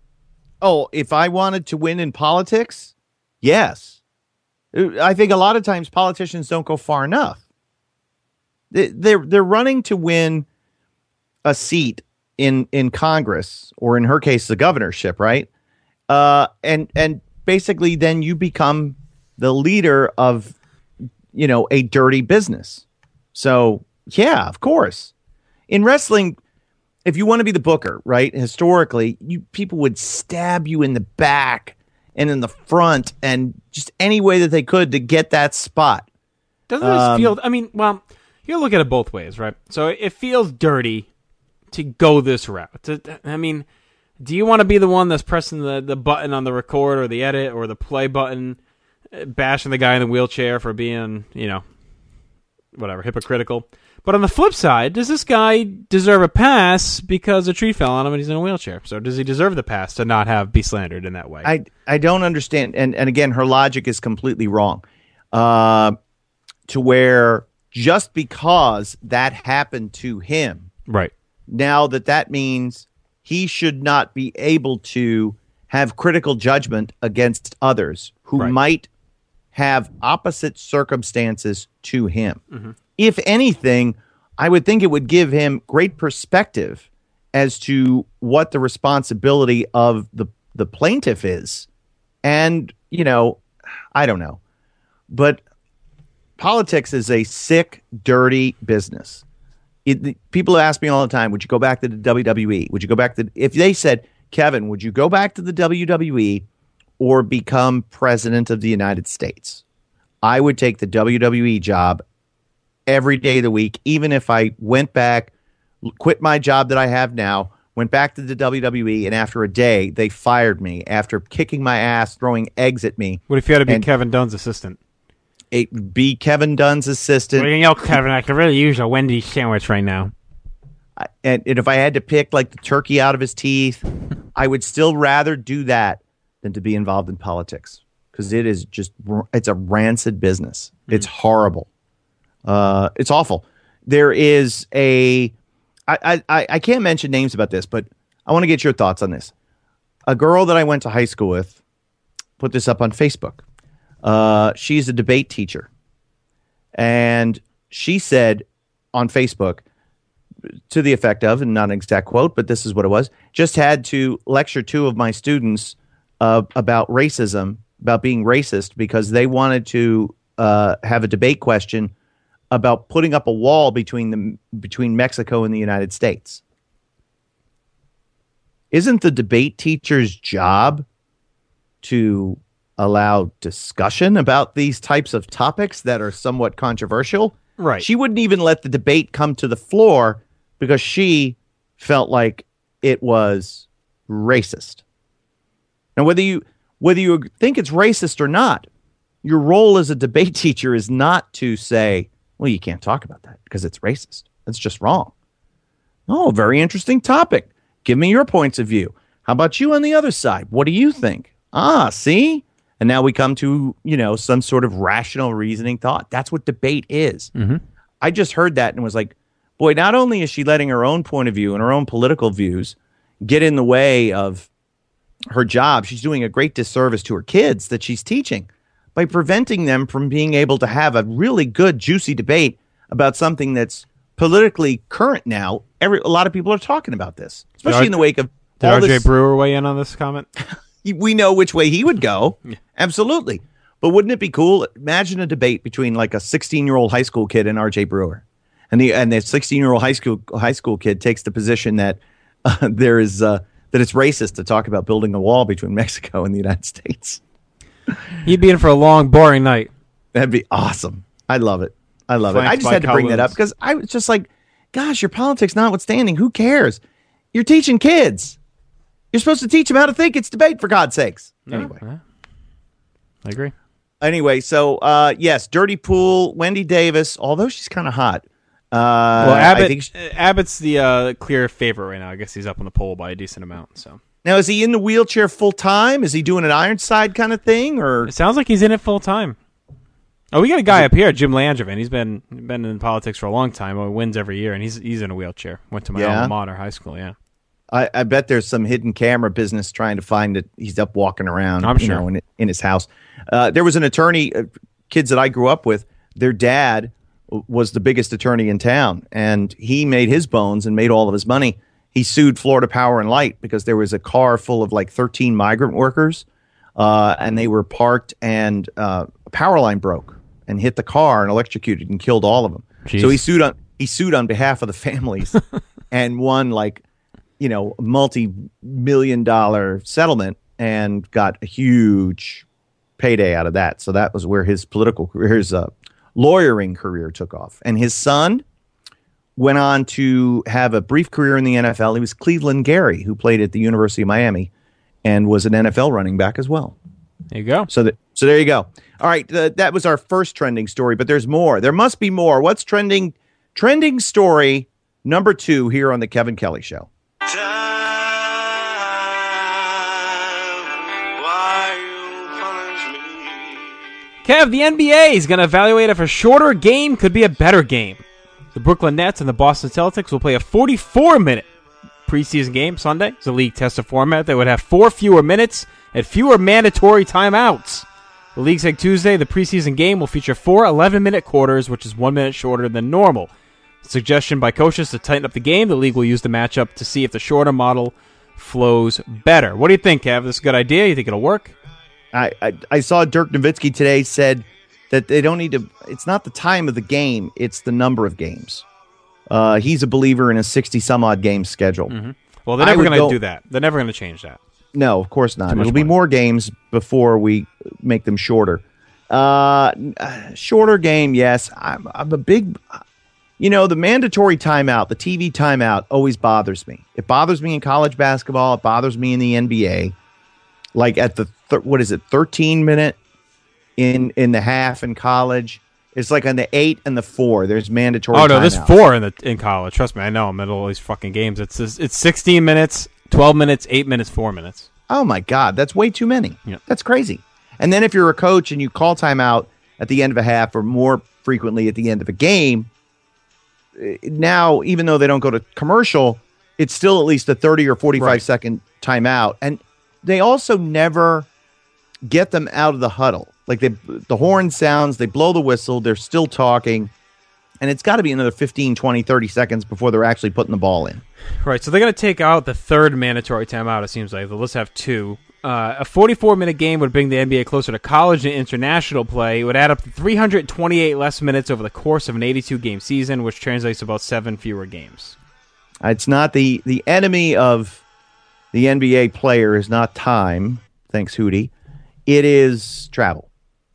Oh, if I wanted to win in politics? Yes. I think a lot of times politicians don't go far enough. They're, they're running to win a seat in, in Congress, or in her case, the governorship, right? Uh, and and basically then you become the leader of, you know, a dirty business. So, yeah, of course. In wrestling, if you want to be the booker, right, historically, you people would stab you in the back and in the front and just any way that they could to get that spot. Doesn't this um, feel, I mean, well, you look at it both ways, right? So it feels dirty to go this route. I mean, do you want to be the one that's pressing the, the button on the record or the edit or the play button, bashing the guy in the wheelchair for being, you know, whatever, hypocritical? But on the flip side, does this guy deserve a pass because a tree fell on him and he's in a wheelchair? So does he deserve the pass to not have be slandered in that way? I, I don't understand. And, and again, her logic is completely wrong. Uh, to where just because that happened to him, right, now that that means he should not be able to have critical judgment against others who right. might have opposite circumstances to him. Mm-hmm. If anything, I would think it would give him great perspective as to what the responsibility of the, the plaintiff is. And, you know, I don't know. But politics is a sick, dirty business. It, people ask me all the time, would you go back to the W W E? Would you go back to, if they said, Kevin, would you go back to the W W E or become president of the United States? I would take the W W E job every day of the week, even if I went back, quit my job that I have now, went back to the W W E, and after a day, they fired me after kicking my ass, throwing eggs at me. What if you had to be and, Kevin Dunn's assistant? It, be Kevin Dunn's assistant. Well, you know, Kevin, I could really use a Wendy's sandwich right now. I, and, and if I had to pick like the turkey out of his teeth, I would still rather do that than to be involved in politics, because it is just, it's a rancid business. Mm-hmm. It's horrible. Uh, it's awful. There is a, I, I, I can't mention names about this, but I want to get your thoughts on this. A girl that I went to high school with put this up on Facebook. Uh, she's a debate teacher. And she said on Facebook, to the effect of, and not an exact quote, but this is what it was, just had to lecture two of my students uh, about racism, about being racist, because they wanted to uh, have a debate question about putting up a wall between the between Mexico and the United States. Isn't the debate teacher's job to allow discussion about these types of topics that are somewhat controversial? Right. She wouldn't even let the debate come to the floor because she felt like it was racist. Now, whether you whether you think it's racist or not, your role as a debate teacher is not to say, well, you can't talk about that because it's racist. That's just wrong. Oh, very interesting topic. Give me your points of view. How about you on the other side? What do you think? Ah, see? And now we come to, you know, some sort of rational reasoning thought. That's what debate is. Mm-hmm. I just heard that and was like, boy, not only is she letting her own point of view and her own political views get in the way of her job, she's doing a great disservice to her kids that she's teaching by preventing them from being able to have a really good, juicy debate about something that's politically current now. Every a lot of people are talking about this, especially R- in the wake of Did all R J this. Brewer weigh in on this comment? We know which way he would go. Yeah. Absolutely. But wouldn't it be cool? Imagine a debate between like a sixteen-year-old high school kid and R J Brewer. And the and the sixteen-year-old high school high school kid takes the position that uh, there is uh, that it's racist to talk about building a wall between Mexico and the United States. He'd be in for a long, boring night. That'd be awesome. I love it. I love Flanked it. I just by had to bring Kowloons. that up because I was just like, gosh, your politics notwithstanding, who cares? You're teaching kids. You're supposed to teach them how to think. It's debate, for God's sakes. Anyway. Yeah, I agree. Anyway, so, uh, yes, Dirty Pool, Wendy Davis, although she's kind of hot. Uh, Well, Abbott, I think she, Abbott's the uh, clear favorite right now. I guess he's up on the poll by a decent amount. So Now, is he in the wheelchair full time? Is he doing an Ironside kind of thing, or It sounds like he's in it full time. Oh, we got a guy up here, Jim Langevin. He's been been in politics for a long time. He wins every year, and he's he's in a wheelchair. Went to my Yeah? alma mater, high school. Yeah, I, I bet there's some hidden camera business trying to find it. He's up walking around. I'm you sure. know, in, in his house. Uh, there was an attorney, uh, kids that I grew up with. Their dad w- was the biggest attorney in town, and he made his bones and made all of his money. He sued Florida Power and Light because there was a car full of like thirteen migrant workers, uh, and they were parked, and uh, a power line broke and hit the car and electrocuted and killed all of them. Jeez. So he sued on he sued on behalf of the families and won like you know multi-million dollar settlement and got a huge payday out of that. So that was where his political career, his uh, lawyering career took off. And his son went on to have a brief career in the N F L. He was Cleveland Gary, who played at the University of Miami and was an N F L running back as well. There you go. So that so there you go. All right, uh, that was our first trending story, but there's more. There must be more. What's trending? Trending story number two here on the Kevin Kelly Show. Kev, the N B A is going to evaluate if a shorter game could be a better game. The Brooklyn Nets and the Boston Celtics will play a forty-four minute preseason game Sunday. It's a league tested format that would have four fewer minutes and fewer mandatory timeouts. The league said Tuesday the preseason game will feature four eleven minute quarters, which is one minute shorter than normal. Suggestion by coaches to tighten up the game, the league will use the matchup to see if the shorter model flows better. What do you think, Kev? This is a good idea? You think it'll work? I, I, I saw Dirk Nowitzki today said that they don't need to, it's not the time of the game, it's the number of games. Uh, he's a believer in a sixty-some-odd game schedule. Mm-hmm. Well, they're never going to do that. They're never going to change that. No, of course not. Too much It'll be money. more games before we make them shorter. Uh, shorter game, yes. I'm, I'm a big, you know, the mandatory timeout, the T V timeout always bothers me. It bothers me in college basketball. It bothers me in the N B A. Like at the, th- what is it, thirteen minute in in the half in college. It's like on the eight and the four. There's mandatory Oh, no, there's timeouts. four in the in college. Trust me, I know. I'm at all these fucking games. It's it's sixteen minutes, twelve minutes, eight minutes, four minutes. Oh, my God. That's way too many. Yep. That's crazy. And then if you're a coach and you call timeout at the end of a half or more frequently at the end of a game, eh, now, even though they don't go to commercial, it's still at least a thirty or forty-five Right. second timeout. And they also never get them out of the huddle. Like they, the horn sounds, they blow the whistle, they're still talking. And it's got to be another fifteen, twenty, thirty seconds before they're actually putting the ball in. Right, so they're going to take out the third mandatory timeout, it seems like. They'll just have two. Uh, a forty-four minute game would bring the N B A closer to college and international play. It would add up to three hundred twenty-eight less minutes over the course of an eighty-two game season, which translates to about seven fewer games. It's not the, the enemy of the N B A player is not time, thanks Hootie. It is travel.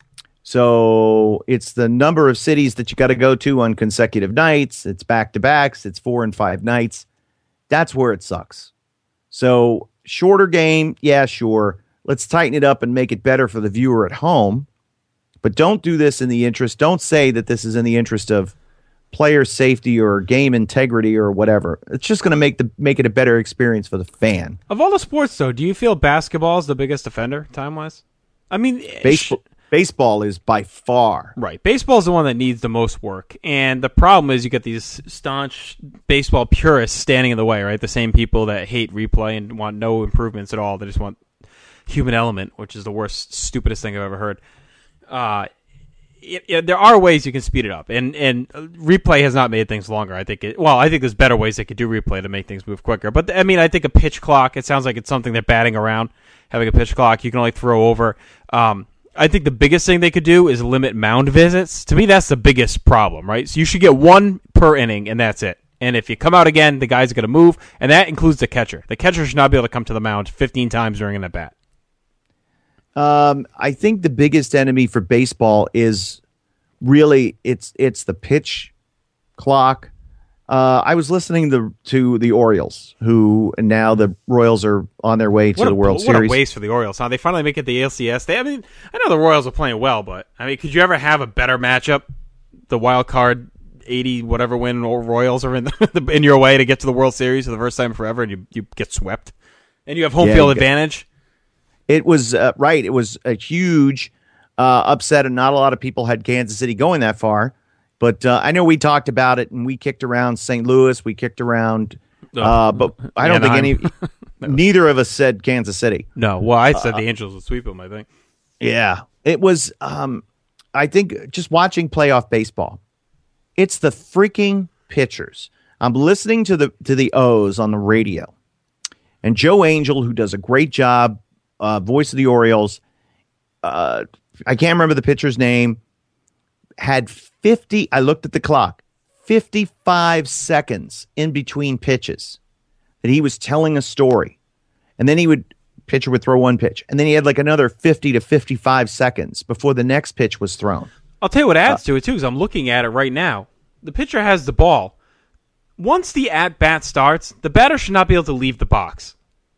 So it's the number of cities that you got to go to on consecutive nights. It's back-to-backs. It's four and five nights. That's where it sucks. So shorter game, yeah, sure. Let's tighten it up and make it better for the viewer at home. But don't do this in the interest. Don't say that this is in the interest of player safety or game integrity or whatever. It's just going to make the make it a better experience for the fan. Of all the sports, though, do you feel basketball is the biggest offender, time-wise? I mean, Baseball, baseball is by far. Right. Baseball is the one that needs the most work. And the problem is you get these staunch baseball purists standing in the way, right? The same people that hate replay and want no improvements at all. They just want human element, which is the worst, stupidest thing I've ever heard. Uh, it, it, there are ways you can speed it up. And, and replay has not made things longer. I think it, well, I think there's better ways they could do replay to make things move quicker. But, I mean, I think a pitch clock, it sounds like it's something they're batting around, having a pitch clock. You can only throw over. Um, I think the biggest thing they could do is limit mound visits. To me, that's the biggest problem, right? So you should get one per inning, and that's it. And if you come out again, the guy's going to move, and that includes the catcher. The catcher should not be able to come to the mound fifteen times during an at-bat. Um, I think the biggest enemy for baseball is really it's it's the pitch clock. Uh, I was listening to, to the Orioles, who and now the Royals are on their way to What the a, World what Series. a waste for the Orioles, huh? They finally make it the A L C S. They, I mean, I know the Royals are playing well, but I mean, could you ever have a better matchup? The wild card eighty whatever win Royals are in the, in your way to get to the World Series for the first time forever, and you, you get swept. And you have home Yeah, field you got- advantage. It was uh, right. It was a huge uh, upset, and not a lot of people had Kansas City going that far. But uh, I know we talked about it, and we kicked around Saint Louis. We kicked around, uh, but I don't Anaheim. think any. Neither of us said Kansas City. No, well, I said Uh, the Angels would sweep them, I think. Yeah, it was. Um, I think just watching playoff baseball, it's the freaking pitchers. I'm listening to the to the O's on the radio, and Joe Angel, who does a great job, uh, voice of the Orioles. Uh, I can't remember the pitcher's name. Had fifty. I looked at the clock. fifty-five seconds in between pitches that he was telling a story, and then he would. Pitcher would throw one pitch, and then he had like another fifty to fifty-five seconds before the next pitch was thrown. I'll tell you what adds Uh, to it, too, because I'm looking at it right now. The pitcher has the ball. Once the at-bat starts, the batter should not be able to leave the box.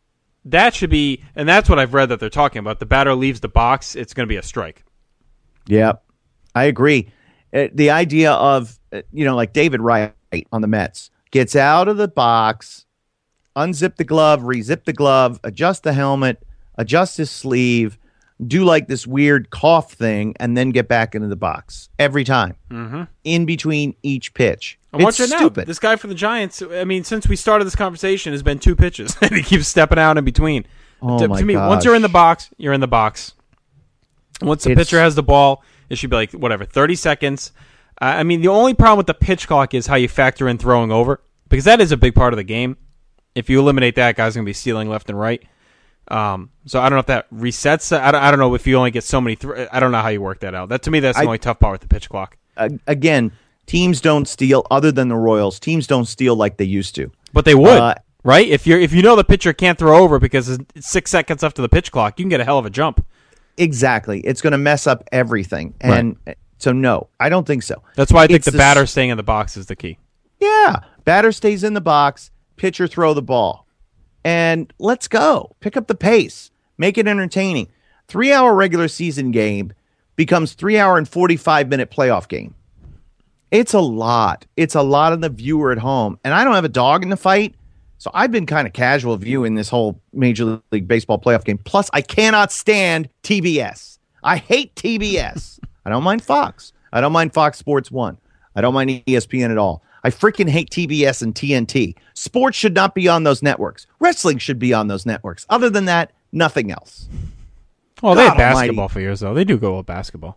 That should be, and that's what I've read that they're talking about. The batter leaves the box, it's going to be a strike. Yeah, I agree. Uh, the idea of, uh, you know, like David Wright on the Mets gets out of the box, unzip the glove, rezip the glove, adjust the helmet, adjust his sleeve, do like this weird cough thing, and then get back into the box every time Mm-hmm. in between each pitch. I'm It's watching it now. stupid. This guy for the Giants, I mean, since we started this conversation, has been two pitches, and he keeps stepping out in between. Oh, to, my to me, gosh. once you're in the box, you're in the box. Once the It's- pitcher has the ball, it should be like, whatever, thirty seconds. Uh, I mean, the only problem with the pitch clock is how you factor in throwing over, because that is a big part of the game. If you eliminate that, guys going to be stealing left and right. Um, so I don't know if that resets. I don't, I don't know if you only get so many. Th- I don't know how you work that out. That to me, that's the I- only tough part with the pitch clock. Uh, again, teams don't steal, other than the Royals, teams don't steal like they used to. But they would, Uh, right? If you're if you know the pitcher can't throw over because it's six seconds after the pitch clock, you can get a hell of a jump. Exactly. It's going to mess up everything. And so, no, I don't think so. That's why I think It's the the batter s- staying in the box is the key. Yeah. Batter stays in the box, pitcher throw the ball. And let's go. Pick up the pace. Make it entertaining. Three-hour regular season game becomes three-hour and forty-five minute playoff game. It's a lot. It's a lot on the viewer at home. And I don't have a dog in the fight, so I've been kind of casual viewing this whole Major League Baseball playoff game. Plus, I cannot stand T B S. I hate T B S. I don't mind Fox. I don't mind Fox Sports one. I don't mind E S P N at all. I freaking hate T B S and T N T. Sports should not be on those networks. Wrestling should be on those networks. Other than that, nothing else. Well, they God had almighty. basketball for years, though. They do go with basketball.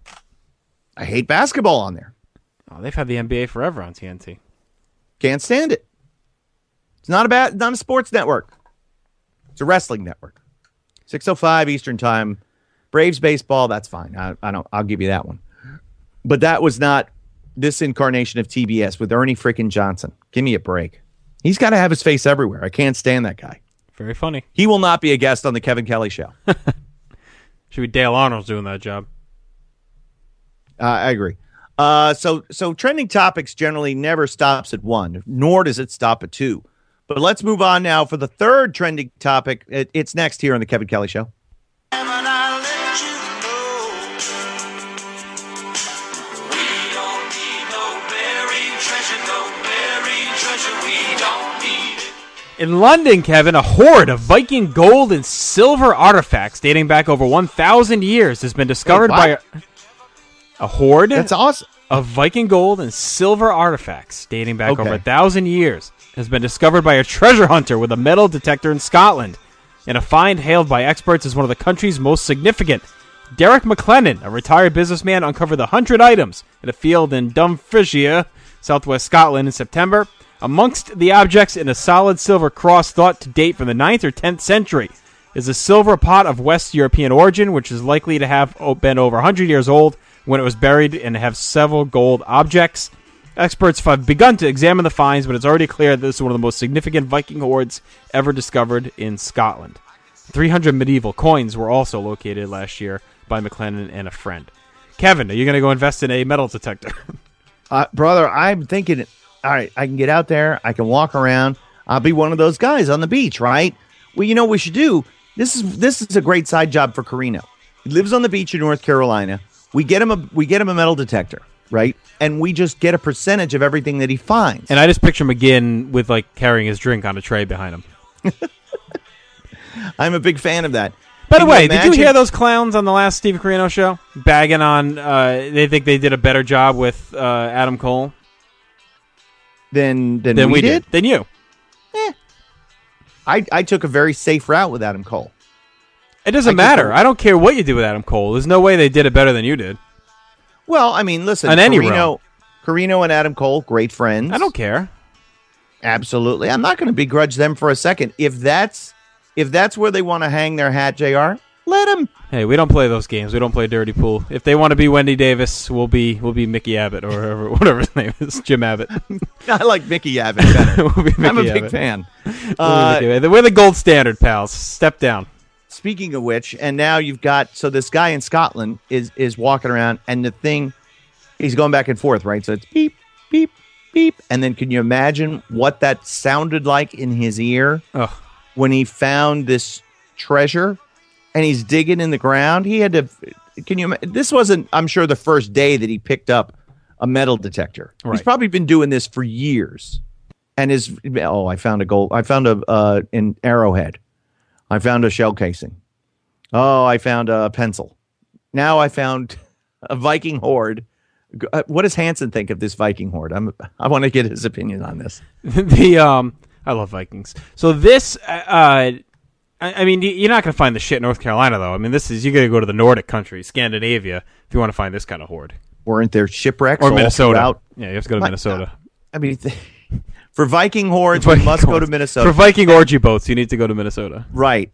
I hate basketball on there. Oh, they've had the N B A forever on T N T. Can't stand it. It's not a bad, not a sports network. It's a wrestling network. six oh five Eastern Time. Braves baseball, that's fine. I, I don't. I'll give you that one. But that was not this incarnation of T B S with Ernie freaking Johnson. Give me a break. He's got to have his face everywhere. I can't stand that guy. Very funny. He will not be a guest on the Kevin Kelly Show. uh, Should be Dale Arnold's doing that job. I agree. Uh, so, so trending topics generally never stops at one, nor does it stop at two. But let's move on now for the third trending topic. It, it's next here on the Kevin Kelly Show. In London, Kevin, a hoard of Viking gold and silver artifacts dating back over one thousand years has been discovered Wait, by what? a, a hoard That's awesome. of Viking gold and silver artifacts dating back Okay. over a thousand years has been discovered by a treasure hunter with a metal detector in Scotland. In a find hailed by experts as one of the country's most significant, Derek McLennan, a retired businessman, uncovered the one hundred items in a field in Dumfriesshire, southwest Scotland in September. Amongst the objects in a solid silver cross thought to date from the ninth or tenth century is a silver pot of West European origin, which is likely to have been over one hundred years old when it was buried and have several gold objects. Experts have begun to examine the finds, but it's already clear that this is one of the most significant Viking hoards ever discovered in Scotland. three hundred medieval coins were also located last year by McLennan and a friend. Kevin, are you going to go invest in a metal detector? Uh, brother, I'm thinking, all right, I can get out there. I can walk around. I'll be one of those guys on the beach, right? Well, you know what we should do? This is this is a great side job for Carino. He lives on the beach in North Carolina. We get him a we get him a metal detector, right? And we just get a percentage of everything that he finds. And I just picture McGinn with like carrying his drink on a tray behind him. I'm a big fan of that. By Can the way, you did you hear those clowns on the last Steve Carino show bagging on? Uh, they think they did a better job with uh, Adam Cole than than, than we, we did? did. Than you. Eh. I I took a very safe route with Adam Cole. It doesn't I matter. took a- I don't care what you do with Adam Cole. There's no way they did it better than you did. Well, I mean, listen, On any Carino, realm. Carino and Adam Cole, great friends. I don't care. Absolutely, I'm not going to begrudge them for a second. If that's if that's where they want to hang their hat, J R, let them. Hey, we don't play those games. We don't play dirty pool. If they want to be Wendy Davis, we'll be we'll be Mickey Abbott or whatever, whatever his name is, Jim Abbott. I like Mickey Abbott better. We'll be I'm a Mickey big Abbott. fan. We'll Uh, be Mickey Abbott. We're the gold standard, pals. Step down. Speaking of which, and now you've got so this guy in Scotland is is walking around, and the thing he's going back and forth, right? So it's beep, beep, beep, and then can you imagine what that sounded like in his ear Ugh. when he found this treasure? And he's digging in the ground. He had to. Can you? This wasn't, I'm sure, the first day that he picked up a metal detector. Right. He's probably been doing this for years. And his oh, I found a gold. I found a uh, an arrowhead. I found a shell casing. Oh, I found a pencil. Now I found a Viking horde. Uh, What does Hansen think of this Viking horde? I'm. I want to get his opinion on this. the um, I love Vikings. So this, uh, I, I mean, y- you're not going to find the shit in North Carolina, though. I mean, this is you got to go to the Nordic countries, Scandinavia, if you want to find this kind of horde. Weren't there shipwrecks Or all Minnesota? throughout? Yeah, you have to go to My- Minnesota. I mean, for Viking hordes, Viking we must go to hordes. Minnesota. For Viking orgy boats, you need to go to Minnesota. Right.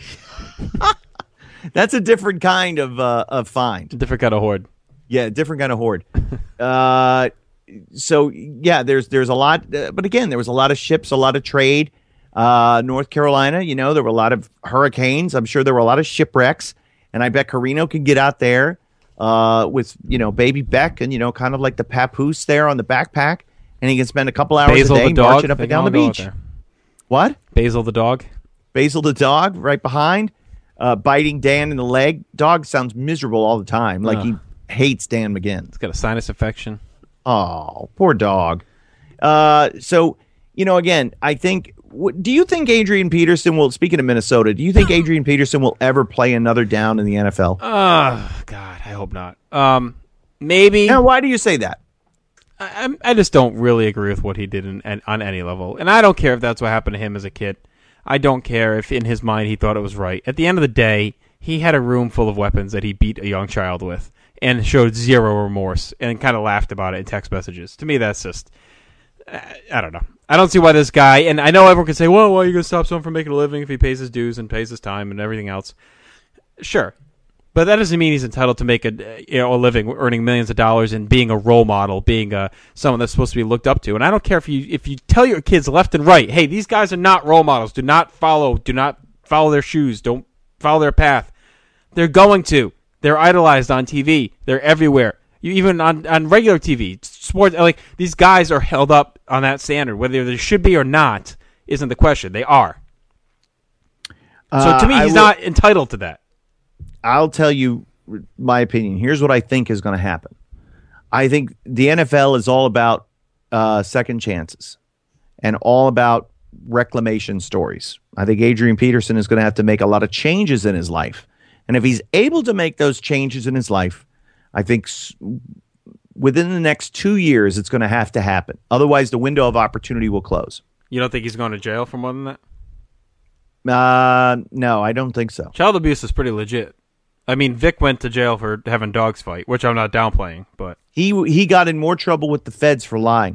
That's a different kind of uh, of find. Different kind of horde. Yeah, different kind of horde. uh, so yeah, there's there's a lot, uh, but again, there was a lot of ships, a lot of trade. Uh, North Carolina, you know, there were a lot of hurricanes. I'm sure there were a lot of shipwrecks, and I bet Carino could get out there uh, with you know baby Beck and you know kind of like the papoose there on the backpack, and he can spend a couple hours Basil a day the dog. marching up They and can down all the go out beach. there. What? Basil the dog. Basil the dog right behind, uh, biting Dan in the leg. Dog sounds miserable all the time, like Ugh. he hates Dan McGinn. It's got a sinus infection. Oh, poor dog. Uh, so, you know, again, I think, w- do you think Adrian Peterson will, speaking of Minnesota, do you think Adrian Peterson will ever play another down in the N F L? Oh, God, I hope not. Um, maybe. Now, why do you say that? I, I'm- I just don't really agree with what he did in, in, on any level. And I don't care if that's what happened to him as a kid. I don't care if in his mind he thought it was right. At the end of the day, he had a room full of weapons that he beat a young child with and showed zero remorse and kind of laughed about it in text messages. To me, that's just, I, I don't know. I don't see why this guy, and I know everyone can say, well, why are you going to stop someone from making a living if he pays his dues and pays his time and everything else? Sure. But that doesn't mean he's entitled to make a you know a living, earning millions of dollars, and being a role model, being a someone that's supposed to be looked up to. And I don't care if you if you tell your kids left and right, hey, these guys are not role models. Do not follow. Do not follow their shoes. Don't follow their path. They're going to. They're idolized on T V. They're everywhere. You even on, on regular T V, sports. Like these guys are held up on that standard, whether they should be or not, isn't the question. They are. So to me, Uh, I he's will- not entitled to that. I'll tell you my opinion. Here's what I think is going to happen. I think the N F L is all about uh, second chances and all about reclamation stories. I think Adrian Peterson is going to have to make a lot of changes in his life. And if he's able to make those changes in his life, I think s- within the next two years, it's going to have to happen. Otherwise, the window of opportunity will close. You don't think he's going to jail for more than that? Uh, no, I don't think so. Child abuse is pretty legit. I mean, Vic went to jail for having dogs fight, which I'm not downplaying, but He he got in more trouble with the feds for lying.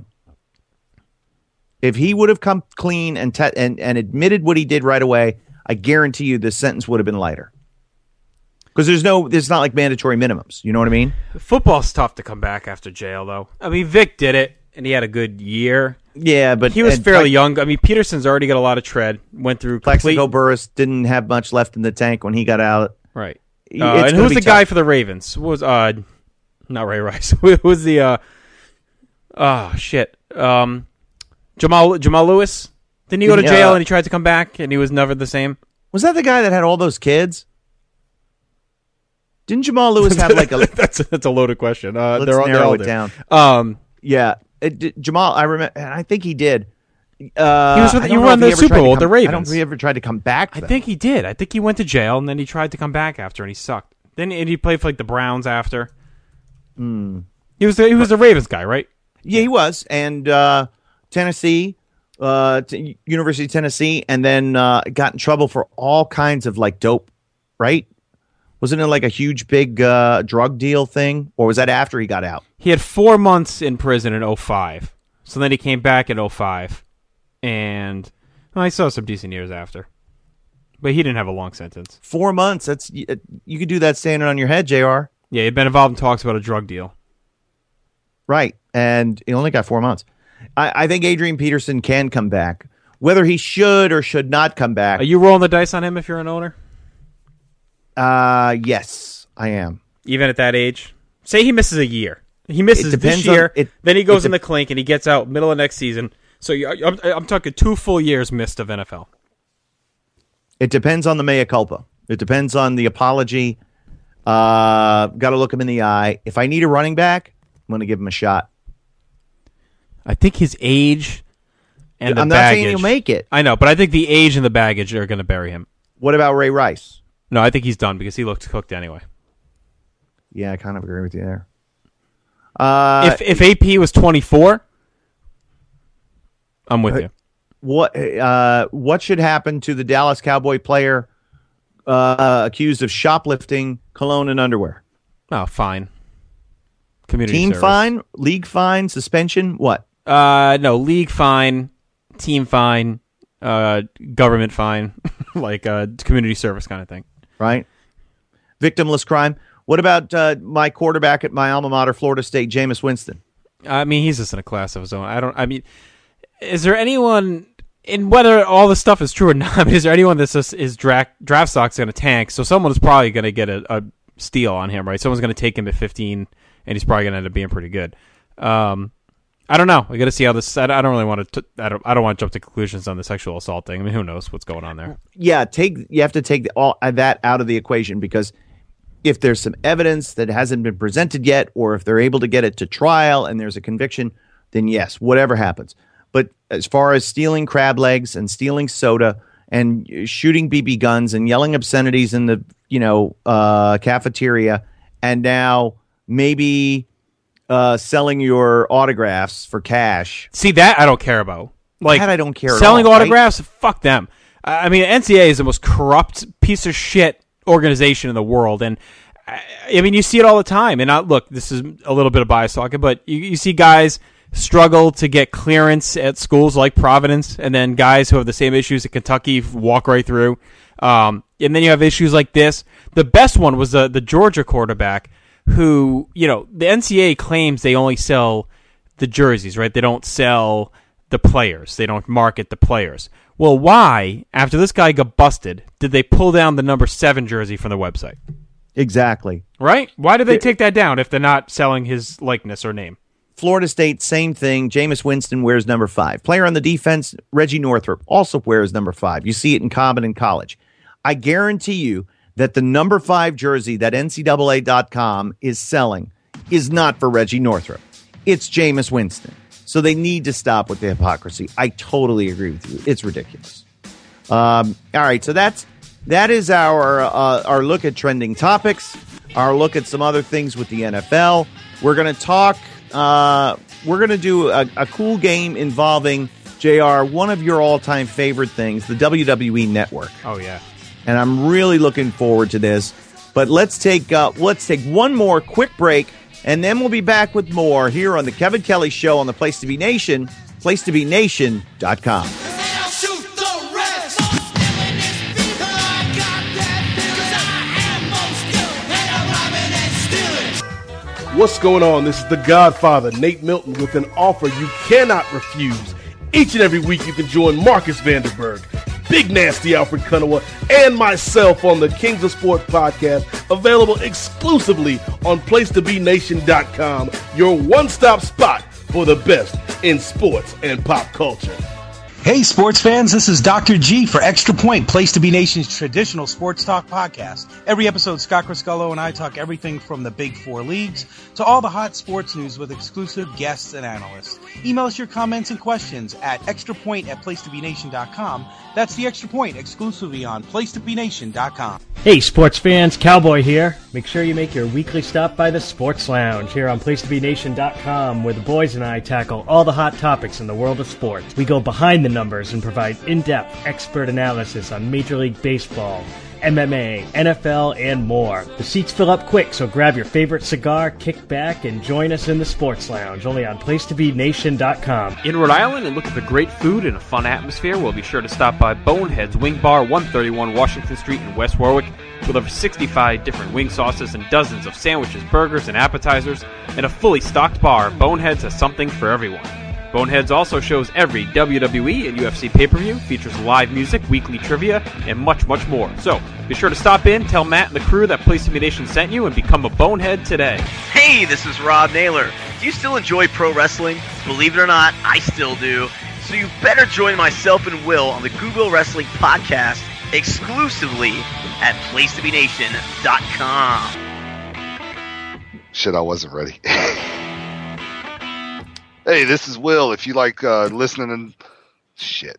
If he would have come clean and te- and and admitted what he did right away, I guarantee you the sentence would have been lighter. Because there's no, there's not like mandatory minimums. You know what I mean? football's tough to come back after jail, though. I mean, Vic did it, and he had a good year. Yeah, but He was and fairly Plex- young. I mean, Peterson's already got a lot of tread. Went through complete. Plexico Burris didn't have much left in the tank when he got out. Right. It's Uh, and gonna who was be the tough. guy for the Ravens? Who was uh, not Ray Rice? Who was the uh, oh shit, um, Jamal Jamal Lewis? Didn't he go to Yeah. jail and he tried to come back and he was never the same? Was that the guy that had all those kids? Didn't Jamal Lewis have like a? that's that's a loaded question. Uh, Let's they're all, they're narrow all it there. down. Um, Yeah, it, did- Jamal. I remember, and I think he did. Uh, he was with, I he don't know won if the he ever Super tried to Bowl with come- the Ravens. I don't think he ever tried to come back. I then. think he did. I think he went to jail and then he tried to come back after and he sucked. Then and he played for like the Browns after. Hmm. He was the, he was the Ravens guy, right? Yeah, he was, and uh, Tennessee, uh, t- University of Tennessee, and then uh, got in trouble for all kinds of like dope, right? Wasn't it like a huge big uh, drug deal thing, or was that after he got out? He had four months in prison in oh five. So then he came back in oh five. And well, I saw some decent years after. But he didn't have a long sentence. Four months. That's you, you could do that standing on your head, J R. Yeah, he'd been involved in talks about a drug deal. Right, and he only got four months. I, I think Adrian Peterson can come back. Whether he should or should not come back. Are you rolling the dice on him if you're an owner? Uh, yes, I am. Even at that age? Say he misses a year. He misses It this depends on- year, it- then he goes it in the clink and he gets out middle of next season. So you, I'm, I'm talking two full years missed of N F L. It depends on the mea culpa. It depends on the apology. Uh, got to look him in the eye. If I need a running back, I'm going to give him a shot. I think his age and the I'm not baggage. saying he'll make it. I know, but I think the age and the baggage are going to bury him. What about Ray Rice? No, I think he's done because he looked cooked anyway. Yeah, I kind of agree with you there. Uh, if if A P was twenty-four, I'm with you. What uh, what should happen to the Dallas Cowboy player uh, accused of shoplifting cologne and underwear? Oh, fine. Community Team service. fine, league fine, suspension. What? Uh, no, league fine, team fine, uh, government fine, like uh, community service kind of thing. Right. Victimless crime. What about uh, my quarterback at my alma mater, Florida State, Jameis Winston? I mean, he's just in a class of his own. I don't. I mean, is there anyone? And whether all this stuff is true or not, I mean, is there anyone that's just is draft draft stock's going to tank? So someone is probably going to get a, a steal on him, right? Someone's going to take him at fifteen, and he's probably going to end up being pretty good. Um, I don't know. We got to see how this. I, I don't really want to. I don't. I don't want to jump to conclusions on the sexual assault thing. I mean, who knows what's going on there? Yeah, take you have to take the, all uh, that out of the equation because if there's some evidence that hasn't been presented yet, or if they're able to get it to trial and there's a conviction, then yes, whatever happens. But as far as stealing crab legs and stealing soda and shooting B B guns and yelling obscenities in the you know uh, cafeteria, and now maybe uh, selling your autographs for cash. See, that I don't care about. Like that I don't care. Selling at all, autographs, right? fuck them. I mean, N C double A is the most corrupt piece of shit organization in the world, and I mean, you see it all the time. And I, look, this is a little bit of bias talking, but you, you see guys struggle to get clearance at schools like Providence, and then guys who have the same issues at Kentucky walk right through. Um, and then you have issues like this. The best one was the the Georgia quarterback who, you know, the N C double A claims they only sell the jerseys, right? They don't sell the players. They don't market the players. Well, why, after this guy got busted, did they pull down the number seven jersey from the website? Exactly. Right? Why did they take that down if they're not selling his likeness or name? Florida State, same thing. Jameis Winston wears number five. Player on the defense, Reggie Northrup, also wears number five. You see it in Common and college. I guarantee you that the number five jersey that N C double A dot com is selling is not for Reggie Northrup. It's Jameis Winston. So they need to stop with the hypocrisy. I totally agree with you. It's ridiculous. Um, all right, so that's that is our uh, our look at trending topics, our look at some other things with the N F L. We're going to talk. Uh, we're going to do a, a cool game involving J R, one of your all-time favorite things, the W W E Network. Oh yeah, and I'm really looking forward to this. But let's take uh, let's take one more quick break. And then we'll be back with more here on the Kevin Kelly Show on the Place to Be Nation, place to be nation dot com. What's going on? This is the Godfather, Nate Milton, with an offer you cannot refuse. Each and every week you can join Marcus Vanderberg, Big Nasty Alfred Kunawa, and myself on the Kings of Sport podcast, available exclusively on place to be nation dot com, your one-stop spot for the best in sports and pop culture. Hey, sports fans, this is Doctor G for Extra Point, Place to Be Nation's traditional sports talk podcast. Every episode, Scott Criscullo and I talk everything from the big four leagues to all the hot sports news with exclusive guests and analysts. Email us your comments and questions at extrapoint at place to be nation dot com. That's the Extra Point, exclusively on place to be nation dot com. Hey, sports fans, Cowboy here. Make sure you make your weekly stop by the Sports Lounge here on place to be nation dot com, where the boys and I tackle all the hot topics in the world of sports. We go behind the numbers and provide in-depth expert analysis on Major League Baseball, M M A, N F L, and more. The seats fill up quick, so grab your favorite cigar, kick back, and join us in the Sports Lounge, only on place to be nation dot com. In Rhode Island and looking for great food and a fun atmosphere, we'll be sure to stop by Bonehead's Wing Bar, one thirty-one Washington Street in West Warwick, with over sixty-five different wing sauces and dozens of sandwiches, burgers, and appetizers. And a fully stocked bar, Bonehead's has something for everyone. Boneheads also shows every W W E and U F C pay-per-view, features live music, weekly trivia, and much, much more. So, be sure to stop in, tell Matt and the crew that Place to Be Nation sent you, and become a Bonehead today. Hey, this is Rob Naylor. Do you still enjoy pro wrestling? Believe it or not, I still do. So you better join myself and Will on the Google Wrestling Podcast exclusively at place to be nation dot com. Shit, I wasn't ready. Hey, this is Will. If you like uh, listening and shit.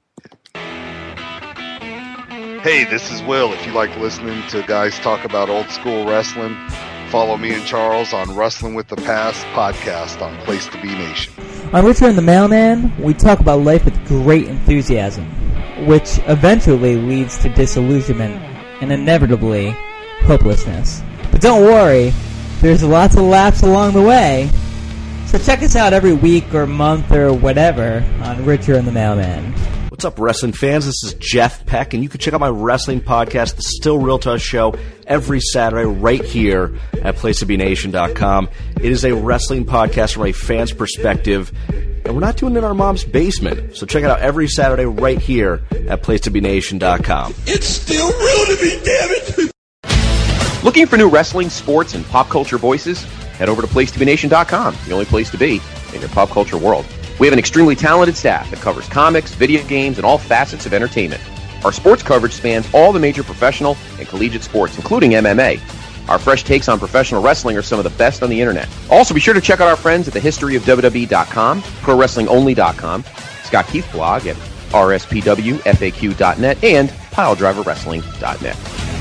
Hey, this is Will. If you like listening to guys talk about old school wrestling, follow me and Charles on Wrestling with the Past podcast on Place to Be Nation. On Richard and the Mailman, we talk about life with great enthusiasm, which eventually leads to disillusionment and inevitably hopelessness. But don't worry, there's lots of laughs along the way. So check us out every week or month or whatever on Richard and the Mailman. What's up, wrestling fans? This is Jeff Peck, and you can check out my wrestling podcast, The Still Real to Us Show, every Saturday right here at place to be nation dot com. It is a wrestling podcast from a fan's perspective, and we're not doing it in our mom's basement. So check it out every Saturday right here at place to be nation dot com. It's still real to me, damn it! Looking for new wrestling, sports, and pop culture voices? Head over to place to be nation dot com, the only place to be in your pop culture world. We have an extremely talented staff that covers comics, video games, and all facets of entertainment. Our sports coverage spans all the major professional and collegiate sports, including M M A. Our fresh takes on professional wrestling are some of the best on the internet. Also, be sure to check out our friends at the history of W W E dot com, pro wrestling only dot com, Scott Keith blog at R S P W F A Q dot net, and pile driver wrestling dot net.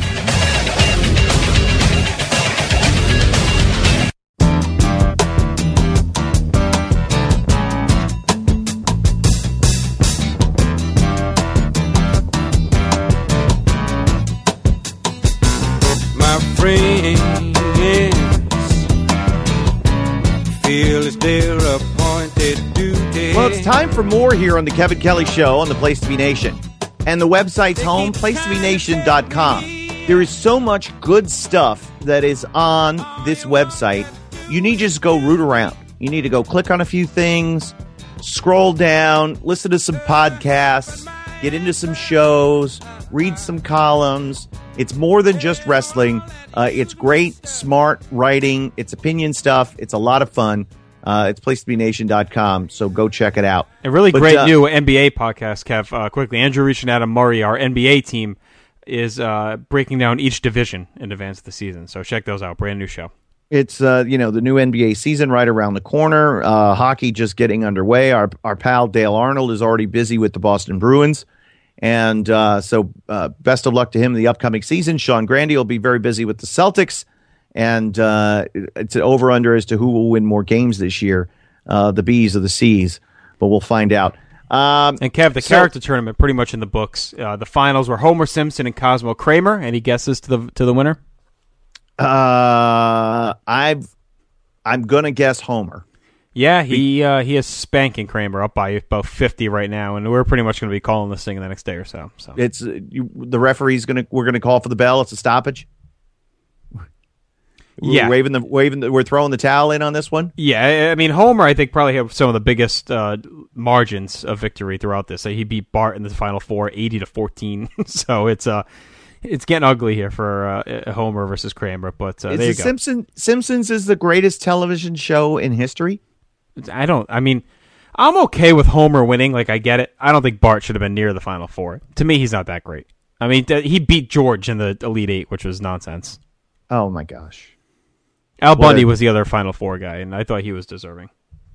Well, it's time for more here on the Kevin Kelly Show on the Place to Be Nation. And the website's home, place to be nation dot com. There is so much good stuff that is on this website. You need to just go root around. You need to go click on a few things, scroll down, listen to some podcasts, get into some shows, read some columns. It's more than just wrestling. Uh, it's great, smart writing. It's opinion stuff. It's a lot of fun. Uh, it's place to be nation dot com, so go check it out. A really but, great uh, new N B A podcast, Kev. Uh, quickly, Andrew Reach and Adam Murray, our N B A team, is uh, breaking down each division in advance of the season. So check those out. Brand new show. It's uh, you know the new N B A season right around the corner. Uh, hockey just getting underway. Our our pal Dale Arnold is already busy with the Boston Bruins, and uh, so uh, best of luck to him in the upcoming season. Sean Grandy will be very busy with the Celtics. And uh, it's an over-under as to who will win more games this year, uh, the B's or the C's, but we'll find out. Um, and Kev, the so, character tournament pretty much in the books. Uh, the finals were Homer Simpson and Cosmo Kramer. Any guesses to the to the winner? Uh, I've I'm gonna guess Homer. Yeah, he uh, he is spanking Kramer up by about fifty right now, and we're pretty much going to be calling this thing in the next day or so. So it's uh, you, the referee's gonna we're gonna call for the bell. It's a stoppage. We're yeah, waving the waving. The, we're throwing the towel in on this one. Yeah, I mean Homer, I think probably have some of the biggest uh, margins of victory throughout this. He beat Bart in the Final Four, eighty to fourteen. So it's uh it's getting ugly here for uh, Homer versus Kramer. But uh, is there you the go. Simpson Simpsons is the greatest television show in history. I don't. I mean, I'm okay with Homer winning. Like, I get it. I don't think Bart should have been near the Final Four. To me, he's not that great. I mean, th- he beat George in the Elite Eight, which was nonsense. Oh, my gosh. Al Bundy a- was the other Final Four guy, and I thought he was deserving.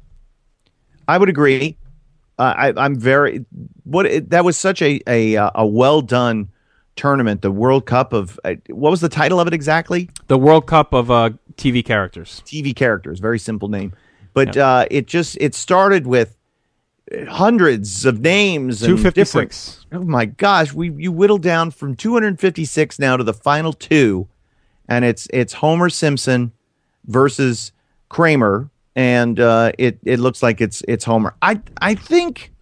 I would agree. Uh, I, I'm very what it, that was such a a, a well done tournament. The World Cup of uh, what was the title of it exactly? The World Cup of uh, T V characters. T V characters, very simple name, but Yeah. uh, it just it started with hundreds of names. two fifty-six. And different- oh my gosh, we you whittled down from two hundred fifty-six now to the final two, and it's it's Homer Simpson versus Kramer. And uh, it it looks like it's it's Homer. I I think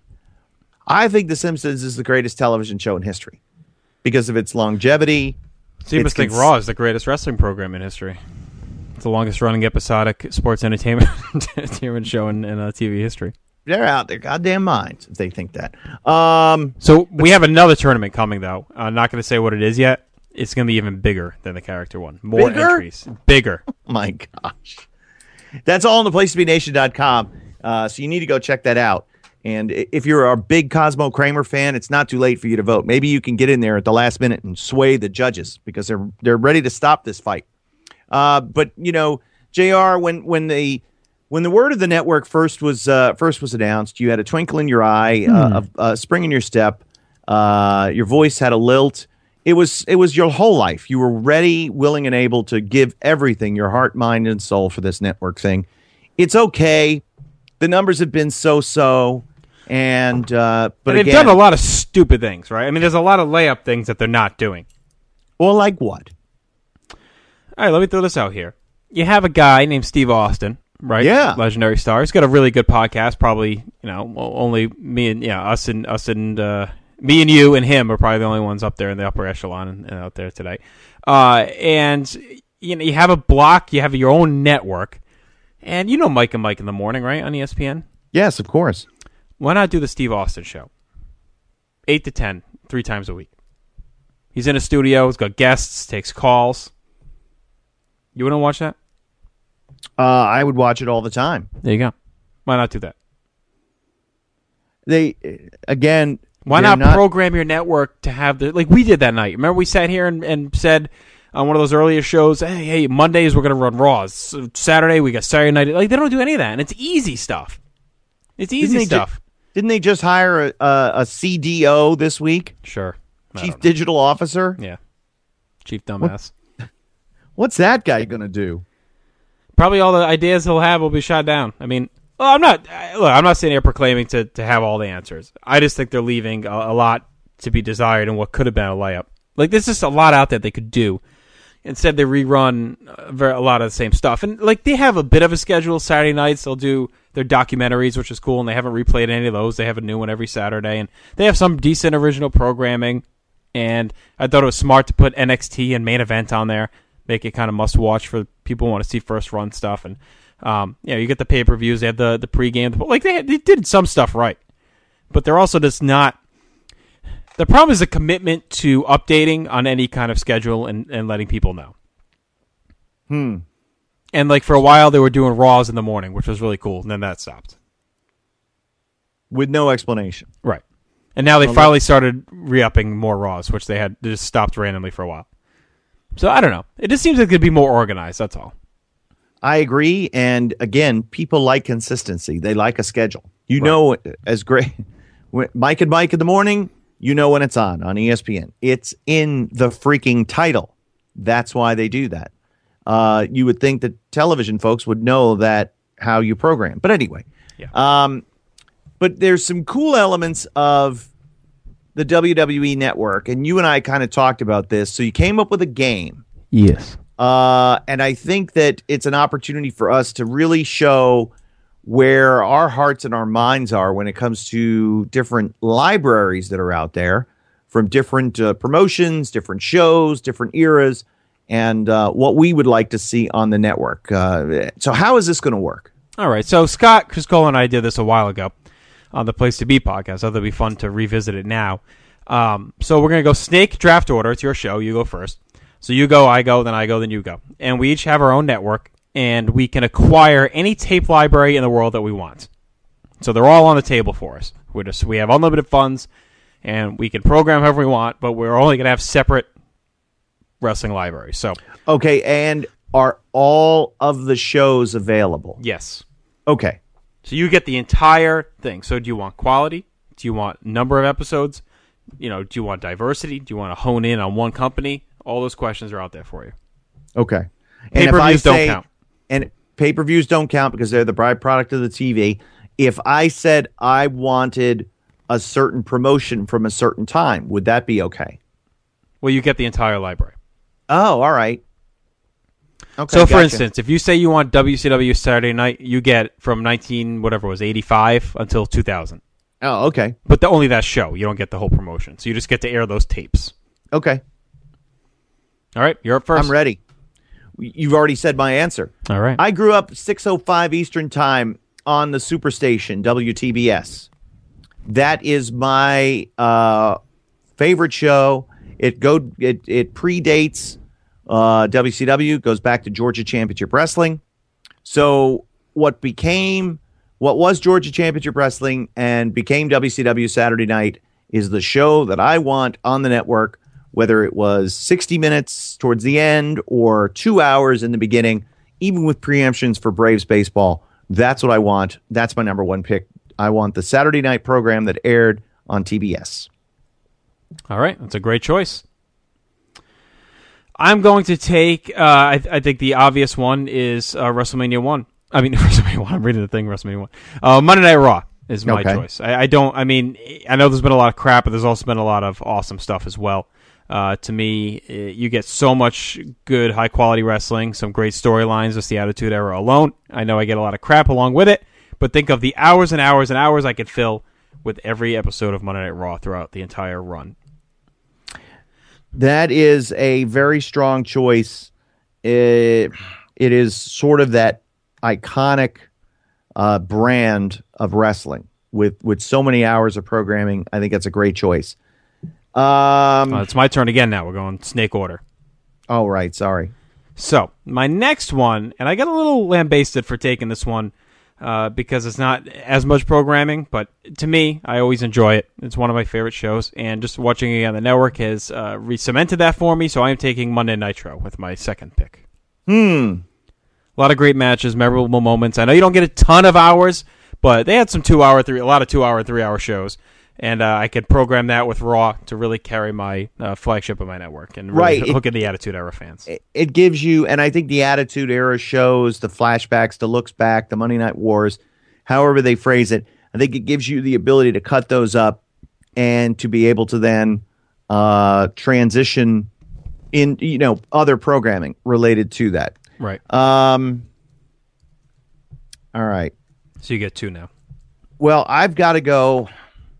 I think The Simpsons is the greatest television show in history because of its longevity. So you It's must think cons- Raw is the greatest wrestling program in history. It's the longest running episodic sports entertainment entertainment show in, in uh, T V history. They're out their goddamn minds if they think that. Um, So we have another tournament coming, though. I'm not going to say what it is yet. It's going to be even bigger than the character one. More Bigger? entries. Bigger. my gosh. That's all on the place to be nation dot com. Uh, so you need to go check that out. And i- if you're a big Cosmo Kramer fan, it's not too late for you to vote. Maybe you can get in there at the last minute and sway the judges because they're they're ready to stop this fight. Uh, but you know, J R, when when the when the word of the network first was uh, first was announced, you had a twinkle in your eye, uh, a, a spring in your step. Uh, your voice had a lilt. It was it was your whole life. You were ready, willing, and able to give everything, your heart, mind, and soul for this network thing. It's okay. The numbers have been so-so, and uh, but And they've again, done a lot of stupid things, right? I mean, there's a lot of layup things that they're not doing. Well, like what? All right, let me throw this out here. You have a guy named Steve Austin, right? Yeah. Legendary star. He's got a really good podcast. Probably, you know, well, only me and yeah, us and us and uh, me and you and him are probably the only ones up there in the upper echelon and, and out there today. Uh, and you know, you have a block. You have your own network, and you know Mike and Mike in the morning, right, on E S P N. Yes, of course. Why not do the Steve Austin show? Eight to ten, three times a week. He's in a studio. He's got guests. Takes calls. You want to watch that? Uh, I would watch it all the time. There you go. Why not do that? They again. Why they're not, program your network to have the like we did that night? Remember we sat here and, and said on one of those earlier shows, "Hey, hey, Mondays we're going to run Raws. So Saturday we got Saturday night." Like they don't do any of that, and it's easy stuff. It's easy Didn't they stuff. ju- didn't they just hire a, a, a C D O this week? Sure. I Chief don't know. Digital Officer? Yeah. Chief dumbass. What's that guy going to do? Probably all the ideas he'll have will be shot down. I mean, well, I'm not. I- Look, I'm not sitting here proclaiming to, to have all the answers. I just think they're leaving a, a lot to be desired, and what could have been a layup. Like there's just a lot out there they could do. Instead, they rerun uh, ver- a lot of the same stuff, and like they have a bit of a schedule. Saturday nights they'll do their documentaries, which is cool, and they haven't replayed any of those. They have a new one every Saturday, and they have some decent original programming. And I thought it was smart to put N X T and Main Event on there, make it kind of must watch for people who want to see first run stuff. And um, you know, you get the pay per views, they had the the pregame, like they had, they did some stuff right, but they're also just not. The problem is the commitment to updating on any kind of schedule and, and letting people know. Hmm. And like for a while they were doing Raws in the morning, which was really cool, and then that stopped. With no explanation. Right. And now they Well, finally started re-upping more Raws, which they had they just stopped randomly for a while. So I don't know. It just seems like it could be more organized, that's all. I agree. And again, people like consistency. They like a schedule. You know, as great, when- Mike and Mike in the morning, you know when it's on, on E S P N. It's in the freaking title. That's why they do that. Uh, you would think that television folks would know that how you program. But anyway, yeah. um, but there's some cool elements of the W W E network. And you and I kind of talked about this. So you came up with a game. Yes. Uh, and I think that it's an opportunity for us to really show where our hearts and our minds are when it comes to different libraries that are out there from different uh, promotions, different shows, different eras, and uh, what we would like to see on the network. Uh, so how is this going to work? All right. So Scott Criscola and I did this a while ago on the Place to Be podcast. I thought it'd be fun to revisit it now. Um, so we're going to go snake draft order. It's your show. You go first. So you go, I go, then I go, then you go. And we each have our own network, and we can acquire any tape library in the world that we want. So they're all on the table for us. We're just, we have unlimited funds, and we can program however we want, but we're only going to have separate wrestling libraries. So okay, and are all of the shows available? Yes. Okay. So you get the entire thing. So do you want quality? Do you want number of episodes? You know, do you want diversity? Do you want to hone in on one company? All those questions are out there for you. Okay. Pay-per-views don't count. And pay-per-views don't count because they're the byproduct of the T V. If I said I wanted a certain promotion from a certain time, would that be okay? Well, you get the entire library. Oh, all right. Okay, so, for gotcha. instance, if you say you want W C W Saturday Night, you get from nineteen whatever it was eighty-five until two thousand. Oh, okay. But the, only that show. You don't get the whole promotion. So you just get to air those tapes. Okay. All right, you're up first. I'm ready. You've already said my answer. All right. I grew up six oh five Eastern Time on the Superstation, W T B S. That is my uh, favorite show. It go it it predates uh, W C W, goes back to Georgia Championship Wrestling. So what became what was Georgia Championship Wrestling and became W C W Saturday Night is the show that I want on the network, whether it was sixty minutes towards the end or two hours in the beginning, even with preemptions for Braves baseball. That's what I want. That's my number one pick. I want the Saturday night program that aired on T B S. All right. That's a great choice. I'm going to take, uh, I, I think the obvious one is uh, WrestleMania one. I mean, WrestleMania one. I'm reading the thing, WrestleMania one. Uh, Monday Night Raw is my Okay. choice. I, I don't, I mean, I know there's been a lot of crap, but there's also been a lot of awesome stuff as well. Uh, to me, uh, you get so much good, high-quality wrestling, some great storylines, just the Attitude Era alone. I know I get a lot of crap along with it, but think of the hours and hours and hours I could fill with every episode of Monday Night Raw throughout the entire run. That is a very strong choice. It, it is sort of that iconic uh, brand of wrestling with, with so many hours of programming. I think that's a great choice. Um, uh, it's my turn again now. We're going snake order. Oh, right. Sorry. So, my next one, and I got a little lambasted for taking this one uh, because it's not as much programming, but to me, I always enjoy it. It's one of my favorite shows, and just watching it on the network has uh, re-cemented that for me, so I am taking Monday Nitro with my second pick. Hmm. A lot of great matches, memorable moments. I know you don't get a ton of hours, but they had some two-hour, three, a lot of two-hour, three-hour shows. And uh, I could program that with Raw to really carry my uh, flagship of my network and really Right. hook at the Attitude Era fans. It, it gives you, and I think the Attitude Era shows, the flashbacks, the looks back, the Monday Night Wars, however they phrase it, I think it gives you the ability to cut those up and to be able to then uh, transition in, you know, other programming related to that. Right. Um. All right. So you get two now. Well, I've got to go.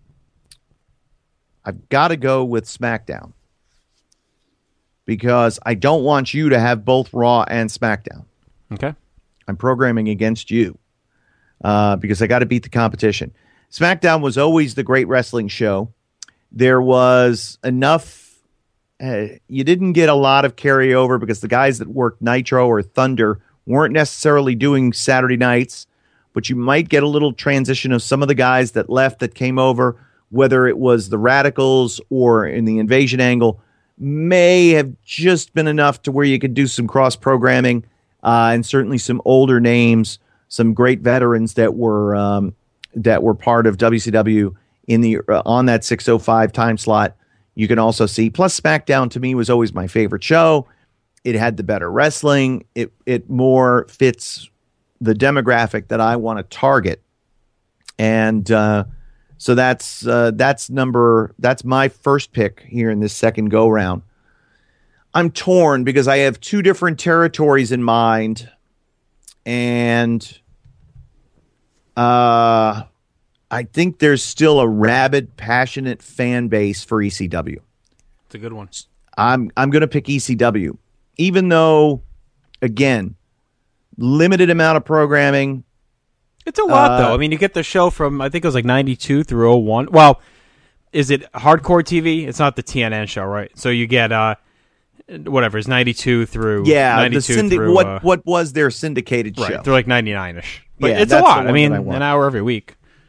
I've got to go with SmackDown because I don't want you to have both Raw and SmackDown. Okay. I'm programming against you uh, because I got to beat the competition. SmackDown was always the great wrestling show. There was enough. Uh, you didn't get a lot of carryover because the guys that worked Nitro or Thunder weren't necessarily doing Saturday nights, but you might get a little transition of some of the guys that left that came over, whether it was the Radicals or in the Invasion angle, may have just been enough to where you could do some cross-programming uh, and certainly some older names, some great veterans that were um, that were part of W C W in the uh, on that six oh five time slot. You can also see. Plus, SmackDown to me was always my favorite show. It had the better wrestling. It it more fits the demographic that I want to target, and uh, so that's uh, that's number that's my first pick here in this second go round. I'm torn because I have two different territories in mind, and uh, I think there's still a rabid, passionate fan base for E C W. It's a good one. I'm I'm going to pick E C W, even though, again, limited amount of programming. It's a lot, Uh, though. I mean, you get the show from, I think it was like ninety-two through oh one. Well, is it hardcore T V? It's not the T N N show, right? So you get, uh, whatever, it's ninety-two through Yeah, the ninety-two syndi- through, what uh, what was their syndicated right, show? they're like ninety-nine-ish. But Yeah, it's a that's the lot. one I mean, that I want. an hour every week.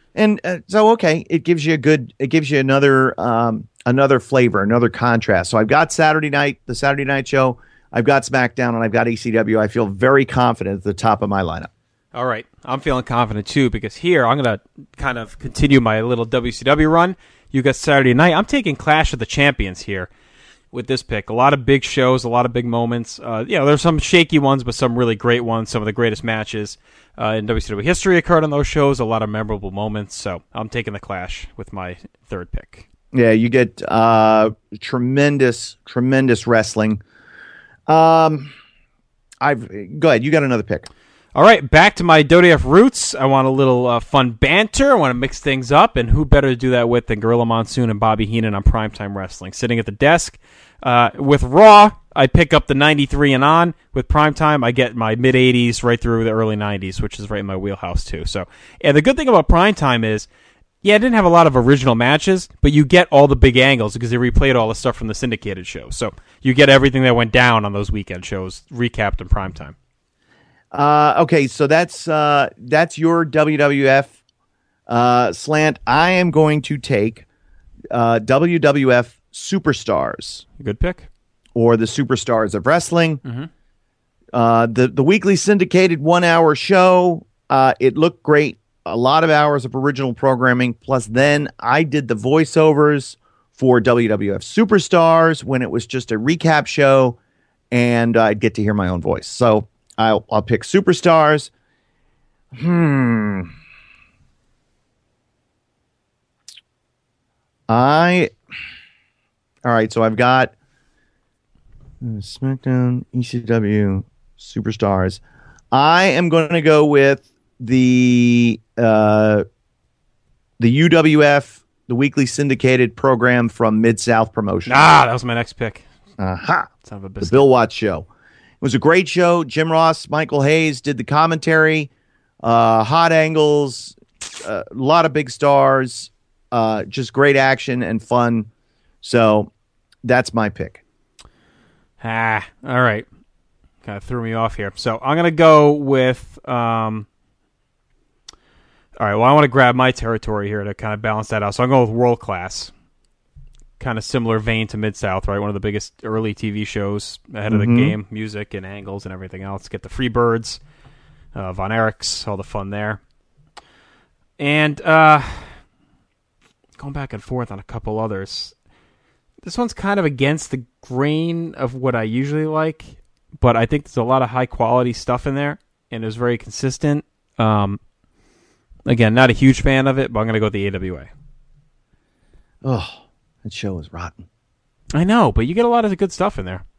And uh, so, okay, it gives you a good, it gives you another, um, another flavor, another contrast. So I've got Saturday night, the Saturday night show. I've got SmackDown, and I've got E C W. I feel very confident at the top of my lineup. All right. I'm feeling confident, too, because here I'm going to kind of continue my little W C W run. You got Saturday night. I'm taking Clash of the Champions here with this pick. A lot of big shows, a lot of big moments. Uh, you know, there's some shaky ones, but some really great ones. Some of the greatest matches uh, in W C W history occurred on those shows. A lot of memorable moments. So I'm taking the Clash with my third pick. Yeah, you get uh, tremendous, tremendous wrestling. Um, I've go ahead. You got another pick. All right, back to my W W F roots. I want a little uh, fun banter. I want to mix things up, and who better to do that with than Gorilla Monsoon and Bobby Heenan on Primetime Wrestling, sitting at the desk. Uh, with Raw, I pick up the ninety-three and on. With Primetime, I get my mid-eighties right through the early nineties, which is right in my wheelhouse, too. So, and the good thing about Primetime is, yeah, it didn't have a lot of original matches, but you get all the big angles because they replayed all the stuff from the syndicated show. So you get everything that went down on those weekend shows recapped in primetime. Uh, okay, so that's uh, that's your W W F uh, slant. I am going to take uh, W W F Superstars. Good pick. Or the Superstars of Wrestling. Mm-hmm. Uh, the, the weekly syndicated one-hour show, uh, it looked great. A lot of hours of original programming. Plus, then I did the voiceovers for W W F Superstars when it was just a recap show, and I'd get to hear my own voice. So I'll, I'll pick Superstars. Hmm. I. All right, so I've got SmackDown, E C W, Superstars. I am going to go with the uh, the U W F, the weekly syndicated program from Mid-South Promotions. Ah, that was my next pick. Uh-huh. Son of a The biscuit. Bill Watts Show. It was a great show. Jim Ross, Michael Hayes did the commentary. Uh, hot angles, uh, a lot of big stars, uh, just great action and fun. So that's my pick. Ah, all right. Kind of threw me off here. So I'm going to go with... Um, all right, well, I want to grab my territory here to kind of balance that out. So I'm going with World Class. Kind of similar vein to Mid-South, right? One of the biggest early T V shows ahead of the Mhm. game. Music and angles and everything else. Get the Freebirds, uh, Von Erichs, all the fun there. And uh, going back and forth on a couple others. This one's kind of against the grain of what I usually like, but I think there's a lot of high-quality stuff in there, and it was very consistent. Um, again, not a huge fan of it, but I'm going to go with the A W A. Oh, that show was rotten. I know, but you get a lot of good stuff in there.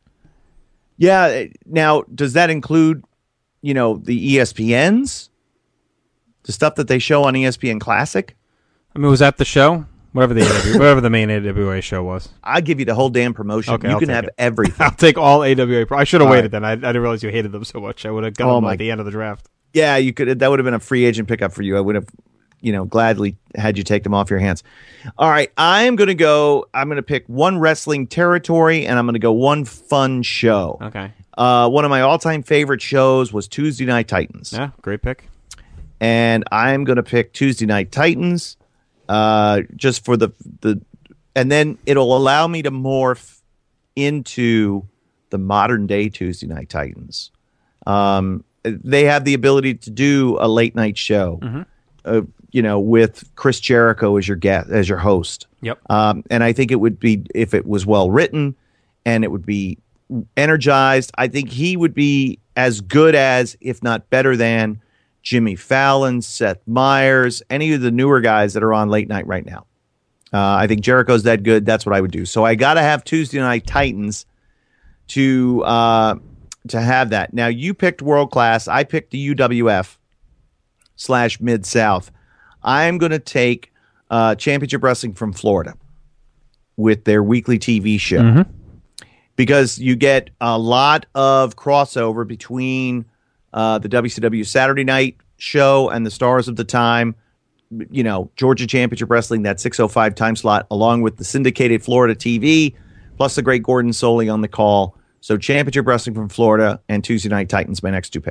Yeah. Now, does that include, you know, the E S P Ns? The stuff that they show on E S P N Classic? I mean, was that the show? Whatever the A W, whatever the main A W A show was. I'll give you the whole damn promotion. Okay, you I'll can take have it. everything. I'll take all A W A. Pro- I should have All waited right. then. I, I didn't realize you hated them so much. I would have got Oh them my- at the end of the draft. Yeah, you could. That would have been a free agent pickup for you. I would have, you know, gladly had you take them off your hands. All right, I'm going to go. I'm going to pick one wrestling territory, and I'm going to go one fun show. Okay. Uh, one of my all-time favorite shows was Tuesday Night Titans. Yeah, great pick. And I'm going to pick Tuesday Night Titans, uh, just for the the, and then it'll allow me to morph into the modern day Tuesday Night Titans. Um, they have the ability to do a late night show, Mhm. uh, you know, with Chris Jericho as your guest, as your host. Yep. Um, and I think it would be, if it was well written and it would be energized, I think he would be as good as, if not better than, Jimmy Fallon, Seth Meyers, any of the newer guys that are on late night right now. Uh, I think Jericho's that good. That's what I would do. So I got to have Tuesday Night Titans to uh, to have that. Now, you picked World Class. I picked the U W F slash Mid-South. I'm going to take uh, Championship Wrestling from Florida with their weekly T V show. Mhm. Because you get a lot of crossover between uh, the W C W Saturday night show and the stars of the time. You know, Georgia Championship Wrestling, that six oh five time slot, along with the syndicated Florida T V, plus the great Gordon Soley on the call. So Championship Wrestling from Florida and Tuesday Night Titans, my next two picks.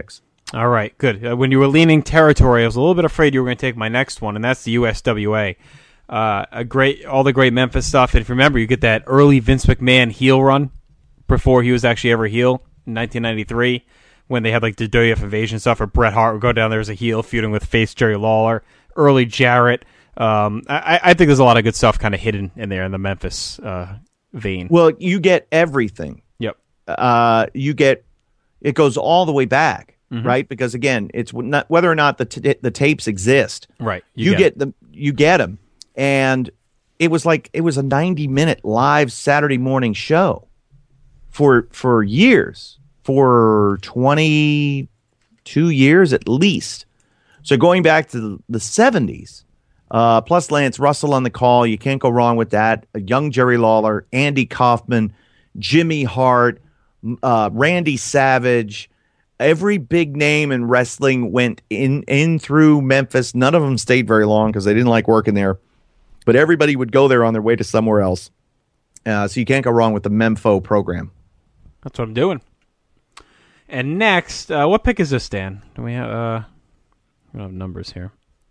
All right, good. Uh, when you were leaning territory, I was a little bit afraid you were going to take my next one, and that's the U S W A. Uh, a great, all the great Memphis stuff. And if you remember, you get that early Vince McMahon heel run before he was actually ever heel in nineteen ninety-three, when they had like the W W F Invasion stuff, or Bret Hart would go down there as a heel feuding with face Jerry Lawler, early Jarrett. Um, I, I think there's a lot of good stuff kind of hidden in there in the Memphis uh, vein. Well, you get everything. Yep. Uh, you get it goes all the way back. Mhm. Right, because again, it's not, whether or not the t- the tapes exist. Right, you, you get, get them. You get them, and it was like it was a ninety minute live Saturday morning show for for years, for twenty two years at least. So going back to the, the seventies, uh, plus Lance Russell on the call, you can't go wrong with that. A young Jerry Lawler, Andy Kaufman, Jimmy Hart, uh, Randy Savage. Every big name in wrestling went in in through Memphis. None of them stayed very long because they didn't like working there. But everybody would go there on their way to somewhere else. Uh, so you can't go wrong with the Memfo program. That's what I'm doing. And next, uh, what pick is this, Dan? Do we have, uh, we don't have numbers here.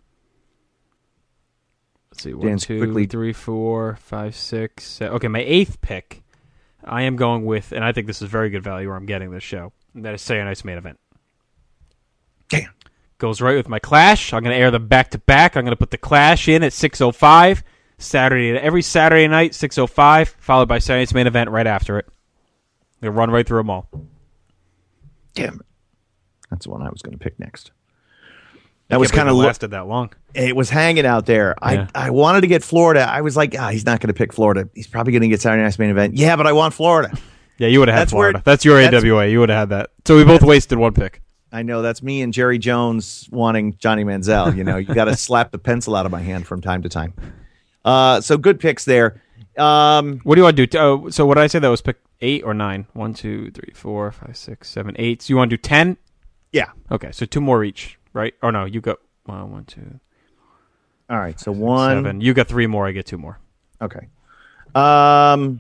Let's see. One, Dan's two, quickly- three, four, five, six, seven. Okay, my eighth pick, I am going with, and I think this is very good value where I'm getting this show. And that is Saturday Night's Main Event. Damn. Goes right with my Clash. I'm going to air them back-to-back. I'm going to put the Clash in at six oh five. Saturday, every Saturday night, six oh five, followed by Saturday Night's Main Event right after it. They'll run right through them all. Damn it. That's the one I was going to pick next. I That was can't kind believe of it lo- lasted that long. It was hanging out there. Yeah. I, I wanted to get Florida. I was like, ah, he's not going to pick Florida. He's probably going to get Saturday Night's Main Event. Yeah, but I want Florida. Yeah, you would have had That's where- Florida. That's your that's- A W A. You would have had that. So we both wasted one pick. I know that's me and Jerry Jones wanting Johnny Manziel. You know, you got to slap the pencil out of my hand from time to time. Uh, so good picks there. Um, What do you want to do? Uh, so what did I say? That was pick eight or nine? One, two, three, four, five, six, seven, eight. So you want to do ten? Yeah. Okay, so two more each, right? Or no, you got one, one, two. All right, so one. Seven. You got three more. I get two more. Okay. Um,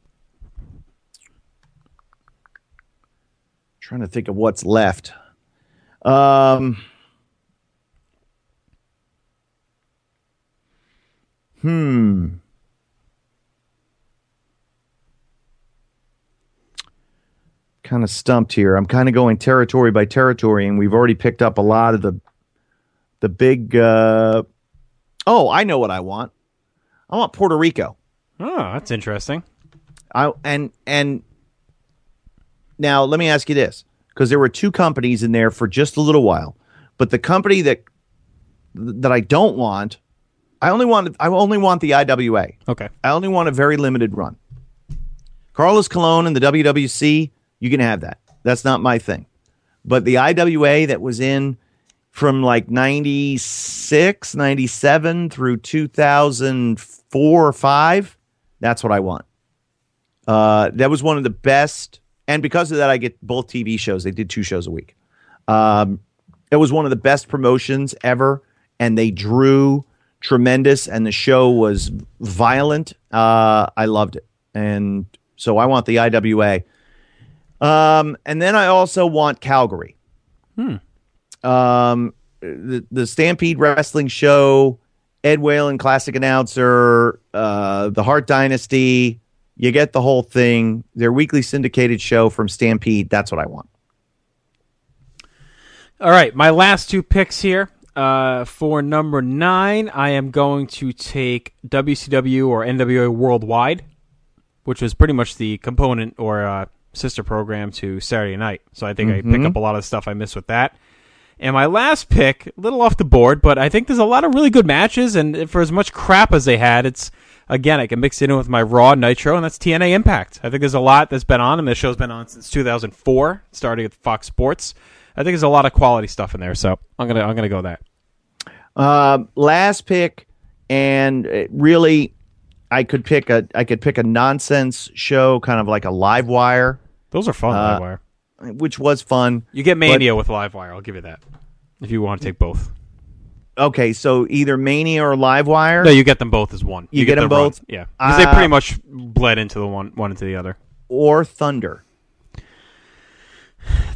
trying to think of what's left. Um, hmm. Kind of stumped here. I'm kind of going territory by territory, and we've already picked up a lot of the the big. Uh, oh, I know what I want. I want Puerto Rico. Oh, that's interesting. I and and now let me ask you this, because there were two companies in there for just a little while, but the company that that I don't want, I only want I only want the I W A. Okay. I only want a very limited run. Carlos Colon and the W W C, you can have that. That's not my thing. But the I W A that was in from like ninety-six, ninety-seven through two thousand four or five, that's what I want. Uh, that was one of the best. And because of that, I get both T V shows. They did two shows a week. Um, it was one of the best promotions ever. And they drew tremendous. And the show was violent. Uh, I loved it. And so I want the I W A. Um, and then I also want Calgary. Hmm. Um, the, the Stampede Wrestling Show, Ed Whalen, classic announcer, uh, the Hart Dynasty. You get the whole thing. Their weekly syndicated show from Stampede. That's what I want. All right, my last two picks here. Uh, for number nine, I am going to take W C W or N W A Worldwide, which was pretty much the component or uh, sister program to Saturday Night. So I think Mm-hmm. I pick up a lot of the stuff I missed with that. And my last pick, a little off the board, but I think there's a lot of really good matches, and for as much crap as they had, it's, again, I can mix it in with my Raw Nitro, and that's T N A Impact. I think there's a lot that's been on, and this show's been on since two thousand four, starting at Fox Sports. I think there's a lot of quality stuff in there, so I'm gonna I'm gonna go that. Uh, last pick, and it really, I could pick a I could pick a nonsense show, kind of like a Live Wire. Those are fun, uh, Live Wire. Which was fun. You get Mania with Live Wire, I'll give you that, if you want to take both. Okay, so either Mania or Live Wire? No, you get them both as one. You, get, them the run. both? Yeah, because Uh, they pretty much bled into the one one into the other. Or Thunder.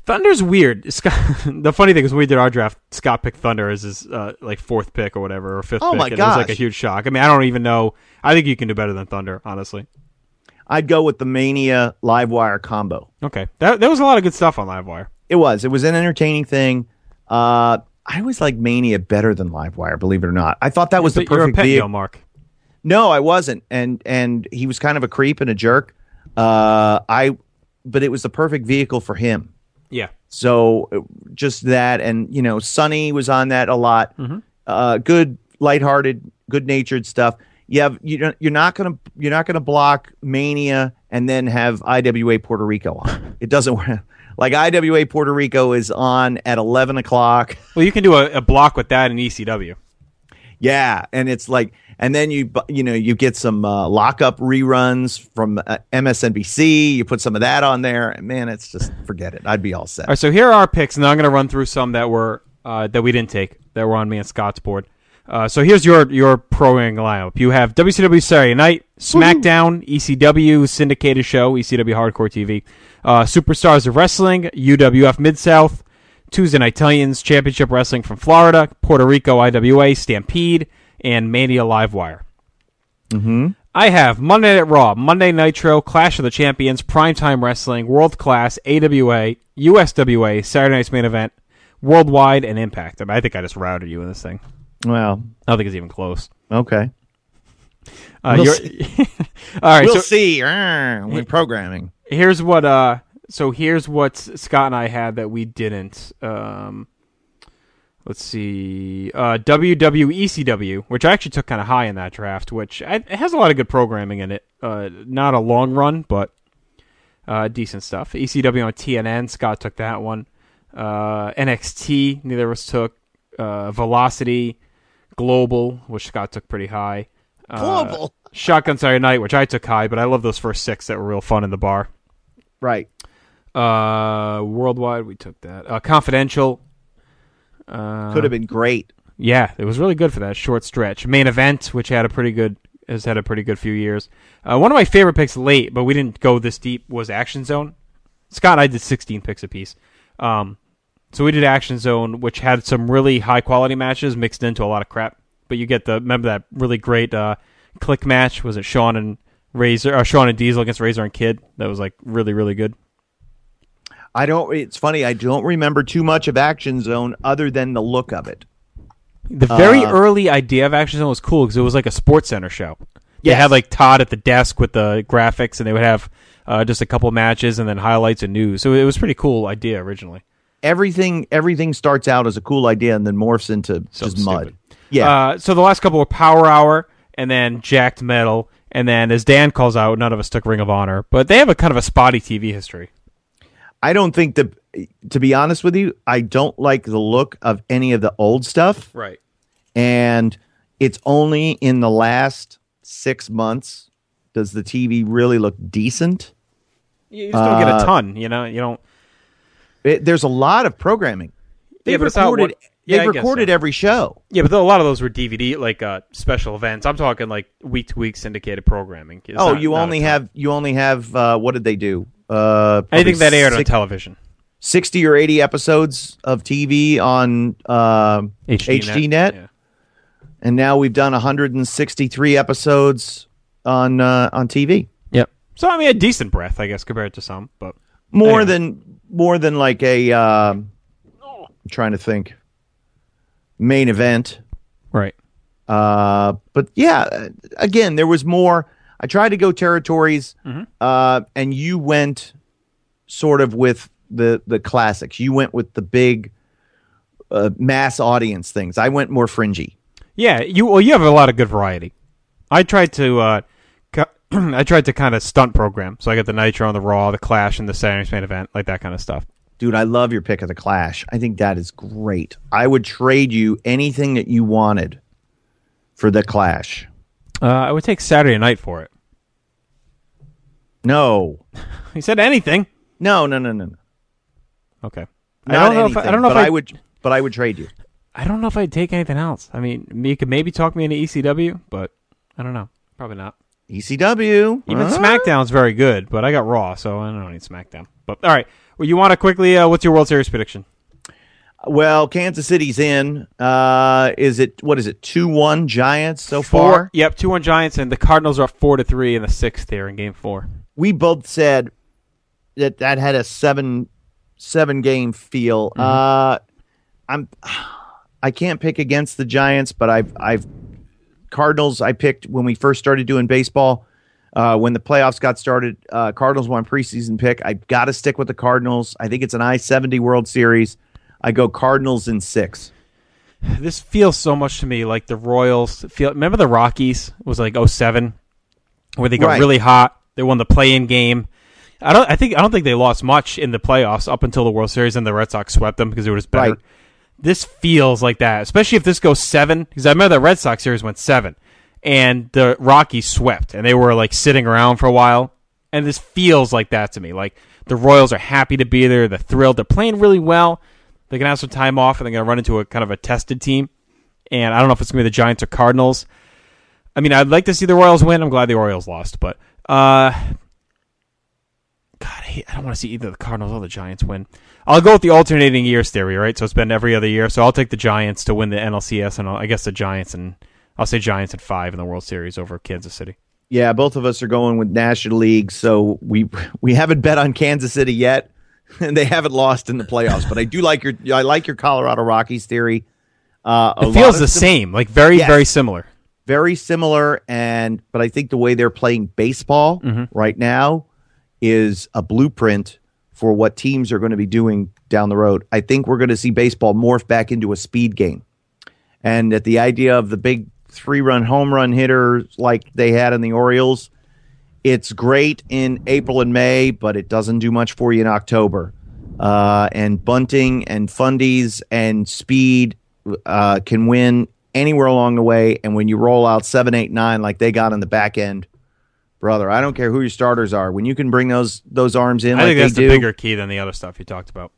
Thunder's weird. Scott, the funny thing is, when we did our draft, Scott picked Thunder as his uh, like fourth pick or whatever, or fifth oh pick. my and gosh. It was like a huge shock. I mean, I don't even know. I think you can do better than Thunder, honestly. I'd go with the Mania Livewire combo. Okay. That, there was a lot of good stuff on Livewire. It was. It was an entertaining thing. Uh, I always like Mania better than Livewire, believe it or not. I thought that was But the you're a perfect pet, vehicle. Yo, Mark. No, I wasn't. And and he was kind of a creep and a jerk. Uh, I, but it was the perfect vehicle for him. Yeah. So just that, and you know, Sonny was on that a lot. Mm-hmm. Uh, good, lighthearted, good-natured stuff. You have you don't, you're not gonna you're not gonna block Mania and then have I W A Puerto Rico on. It doesn't work. Like I W A Puerto Rico is on at eleven o'clock. Well, you can do a, a block with that in E C W. Yeah, and it's like, and then you you know you get some uh, lockup reruns from uh, M S N B C. You put some of that on there, and man, it's just forget it. I'd be all set. All right, so here are our picks, and I'm going to run through some that were uh, that we didn't take that were on me and Scott's board. Uh, so here's your your programming lineup. You have W C W Saturday Night, SmackDown, Woo-hoo. E C W syndicated show, E C W Hardcore T V, uh, Superstars of Wrestling, U W F Mid South, Tuesday Night Titans, Championship Wrestling from Florida, Puerto Rico I W A, Stampede, and Mania Livewire. Mm-hmm. I have Monday Night Raw, Monday Nitro, Clash of the Champions, Primetime Wrestling, World Class, A W A, U S W A, Saturday Night's Main Event, Worldwide, and Impact. I, mean, I think I just routed you in this thing. Well, I don't think it's even close. Okay. Uh, we'll you're, see. all right. We'll so, see. We're programming. Here's what. Uh, so here's what Scott and I had that we didn't. Um, let's see. Uh, W W E C W, which I actually took kind of high in that draft, which I, it has a lot of good programming in it. Uh, not a long run, but uh, decent stuff. E C W on T N N. Scott took that one. Uh, N X T. Neither of us took. Uh, Velocity, Global, which Scott took pretty high. Uh, Global. Shotgun Saturday Night, which I took high, but I love those first six that were real fun in the bar. Right. Uh, Worldwide, we took that. Uh, Confidential. Uh, Could have been great. Yeah, it was really good for that short stretch. Main Event, which had a pretty good has had a pretty good few years. Uh, one of my favorite picks late, but we didn't go this deep, was Action Zone. Scott and I did sixteen picks apiece. Um, So we did Action Zone, which had some really high-quality matches mixed into a lot of crap. But you get the, remember that really great uh, click match? Was it Shawn and Razor, or Shawn and Diesel against Razor and Kid? That was like really, really good. I don't, it's funny, I don't remember too much of Action Zone other than the look of it. The very Uh, early idea of Action Zone was cool because it was like a Sports Center show. They Yes. had like Todd at the desk with the graphics, and they would have uh, just a couple matches and then highlights and news. So it was a pretty cool idea originally. Everything everything starts out as a cool idea and then morphs into Something just mud. stupid. Yeah. Uh, so the last couple were Power Hour and then Jacked Metal. And then as Dan calls out, none of us took Ring of Honor. But they have a kind of a spotty T V history. I don't think that, to be honest with you, I don't like the look of any of the old stuff. Right. And it's only in the last six months does the T V really look decent. You just don't get a Uh, ton, you know? You don't. It, there's a lot of programming. They've Yeah, but it's not recorded, one- yeah, they've I guess recorded so. every show. Yeah, but a lot of those were D V D, like uh, special events. I'm talking like week to week syndicated programming. It's oh, not- you not a only ton. have you only have uh, what did they do? Uh, Anything probably that aired on six- television. sixty or eighty episodes of T V on uh, H D H D Net, Yeah. and now we've done one hundred sixty-three episodes on uh, on T V. Yep. So I mean, a decent breadth, I guess, compared to some, but More anyway. than more than like a. Uh, I'm trying to think. Main Event. Right. Uh, but yeah, again, there was more. I tried to go territories, Mhm. uh, and you went sort of with the the classics. You went with the big uh, mass audience things. I went more fringy. Yeah, you well, you have a lot of good variety. I tried to, uh, cu- I tried to kind of stunt program, so I got the Nitro and the Raw, the Clash, and the Saturday's Main Event, like that kind of stuff. Dude, I love your pick of the Clash. I think that is great. I would trade you anything that you wanted for the Clash. Uh, I would take Saturday Night for it. No, He said anything. no, no, no, no, no. Okay. I Not don't know. anything, If, I don't know but if I I'd- would. But I would trade you. I don't know if I'd take anything else. I mean, you could maybe talk me into E C W, but I don't know. Probably not. E C W. Even huh? SmackDown's very good, but I got Raw, so I don't need SmackDown. But all right, Well, you want to quickly, uh, what's your World Series prediction? Well, Kansas City's in. Uh, is it, what is it, two one Giants so Four, far? Yep, two one Giants, and the Cardinals are up four to three in the sixth here in game four. We both said that that had a seven seven game feel. Mm-hmm. Uh, I'm I can't pick against the Giants, but I've I've Cardinals I picked when we first started doing baseball. Uh, when the playoffs got started, uh, Cardinals won preseason pick. I've got to stick with the Cardinals. I think it's an I seventy World Series. I go Cardinals in six. This feels so much to me like the Royals. Feel remember the Rockies? It was like oh seven, where they got right. really hot. They won the play-in game. I don't. I think. I don't think they lost much in the playoffs up until the World Series, and the Red Sox swept them because it was better. Right. This feels like that, especially if this goes seven. Because I remember the Red Sox series went seven, and the Rockies swept, and they were like sitting around for a while. And this feels like that to me. Like the Royals are happy to be there. They're thrilled. They're playing really well. They're gonna have some time off, and they're gonna run into a kind of a tested team. And I don't know if it's gonna be the Giants or Cardinals. I mean, I'd like to see the Royals win. I'm glad the Orioles lost, but uh, God, I, hate, I don't want to see either the Cardinals or the Giants win. I'll go with the alternating years theory, right? So it's been every other year. So I'll take the Giants to win the N L C S, and I'll, I guess the Giants, and I'll say Giants at five in the World Series over Kansas City. Yeah, both of us are going with National League, so we we haven't bet on Kansas City yet, and they haven't lost in the playoffs. But I do like your I like your Colorado Rockies theory. Uh, it feels the sim- same, like very yes, very similar, very similar. And but I think the way they're playing baseball mm-hmm. right now is a blueprint for what teams are going to be doing down the road. I think we're going to see baseball morph back into a speed game, and that the idea of the big three-run home run hitters like they had in the Orioles, it's great in April and May, but it doesn't do much for you in October. Uh, and bunting and fundies and speed uh, can win anywhere along the way. And when you roll out seven, eight, nine like they got in the back end, brother, I don't care who your starters are. When you can bring those those arms in I like think that's they the do, bigger key than the other stuff you talked about.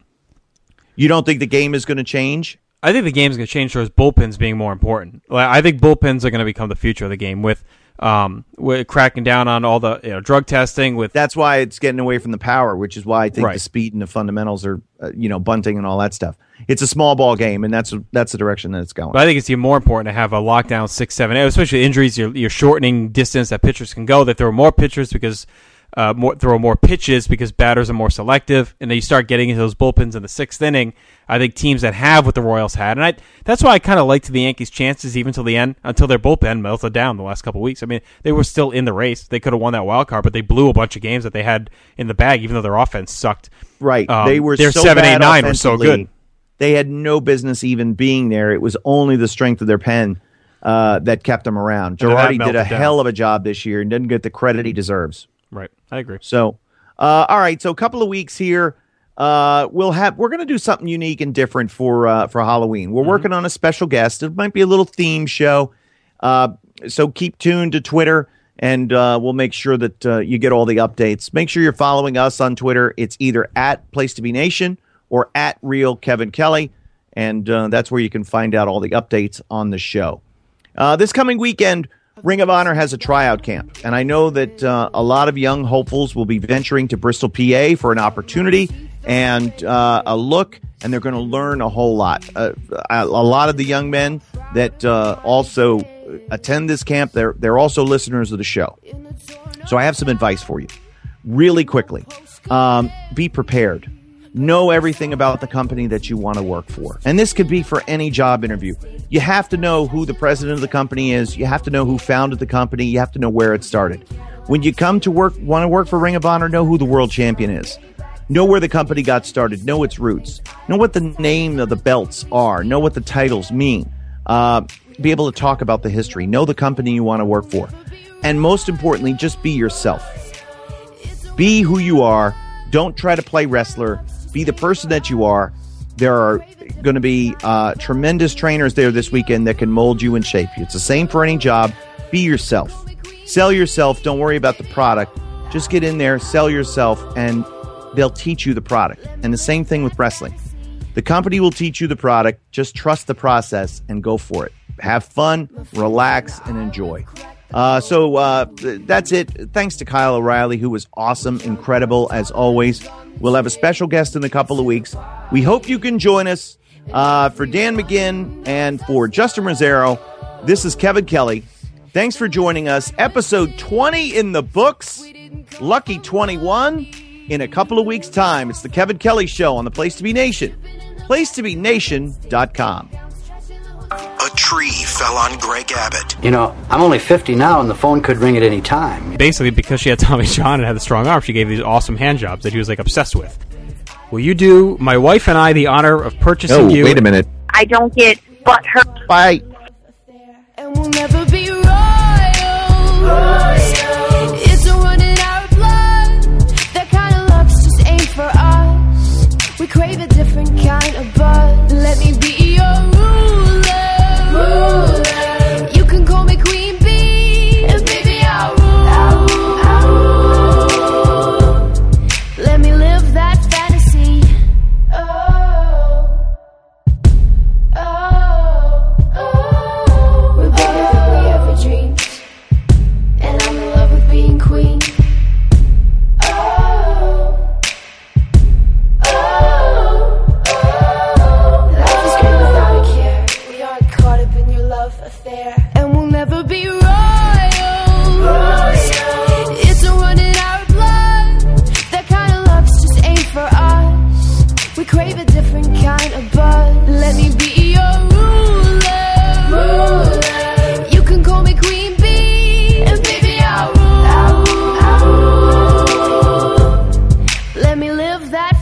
You don't think the game is going to change? I think the game's going to change towards bullpens being more important. Like, I think bullpens are going to become the future of the game with, um, with cracking down on all the you know, drug testing. With that's why it's getting away from the power, which is why I think right. the speed and the fundamentals are, uh, you know, bunting and all that stuff. It's a small ball game, and that's that's the direction that it's going. But I think it's even more important to have a lockdown six, seven, eight, especially injuries. You're, you're shortening distance that pitchers can go. They throw more pitchers because. Uh, more, throw more pitches because batters are more selective, and then you start getting into those bullpens in the sixth inning. I think teams that have what the Royals had, and I that's why I kind of liked the Yankees' chances even till the end, until their bullpen melted down the last couple of weeks. I mean, they were still in the race; they could have won that wild card, but they blew a bunch of games that they had in the bag, even though their offense sucked. Right, um, they were their so seven, bad eight, nine were so good. They had no business even being there. It was only the strength of their pen uh, that kept them around. Girardi did a down. hell of a job this year and didn't get the credit he deserves. Right, I agree. So. Uh, all right, so a couple of weeks here, uh, we'll have we're going to do something unique and different for uh, for Halloween. We're mm-hmm. working on a special guest. It might be a little theme show, uh, so keep tuned to Twitter, and uh, we'll make sure that uh, you get all the updates. Make sure you're following us on Twitter. It's either at Place to Be Nation or at Real Kevin Kelly, and uh, that's where you can find out all the updates on the show. Uh, this coming weekend, Ring of Honor has a tryout camp, and I know that uh, a lot of young hopefuls will be venturing to Bristol, P A for an opportunity and uh, a look, and they're going to learn a whole lot. Uh, a, a lot of the young men that uh, also attend this camp, they're, they're also listeners of the show. So I have some advice for you. Really quickly, um, be prepared. Know everything about the company that you want to work for. And this could be for any job interview. You have to know who the president of the company is. You have to know who founded the company. You have to know where it started. When you come to work, want to work for Ring of Honor, know who the world champion is. Know where the company got started. Know its roots. Know what the name of the belts are. Know what the titles mean. Uh, be able to talk about the history. Know the company you want to work for. And most importantly, just be yourself. Be who you are. Don't try to play wrestler. Be the person that you are. There are going to be uh, tremendous trainers there this weekend that can mold you and shape you. It's the same for any job. Be yourself. Sell yourself. Don't worry about the product. Just get in there, sell yourself, and they'll teach you the product. And the same thing with wrestling. The company will teach you the product. Just trust the process and go for it. Have fun, relax, and enjoy. Uh, so uh, that's it. Thanks to Kyle O'Reilly, who was awesome, incredible, as always. We'll have a special guest in a couple of weeks. We hope you can join us. Uh, for Dan McGinn and for Justin Rozzero, this is Kevin Kelly. Thanks for joining us. Episode twenty in the books. Lucky twenty-one in a couple of weeks' time. It's the Kevin Kelly Show on the Place to Be Nation. place to be nation dot com. A tree fell on Greg Abbott. You know, I'm only fifty now, and the phone could ring at any time. Basically, because she had Tommy John and had the strong arm, she gave these awesome hand jobs that he was like obsessed with. Will you do my wife and I the honor of purchasing oh, you? Wait a minute. I don't get butt hurt. Bye. And we'll never be royal. royal. It's a run in our blood. That kind of love just ain't for us. We crave a different kind of buzz. Let me be your ruler. ruler. You can call me Queen Bee, and baby I'll rule. I'll rule. Let me live that fantasy. Oh, oh, oh. We're bigger than we ever dreamed, and I'm in love with being queen. Oh, oh, oh. Life is great without a care. We aren't caught up in your love affair, and we'll never be royal. royal. It's a run in our blood. That kind of love just ain't for us. We crave a different kind of buzz. Let me be your ruler. ruler. You can call me Queen Bee, and baby I'll rule. I'll rule. Let me live that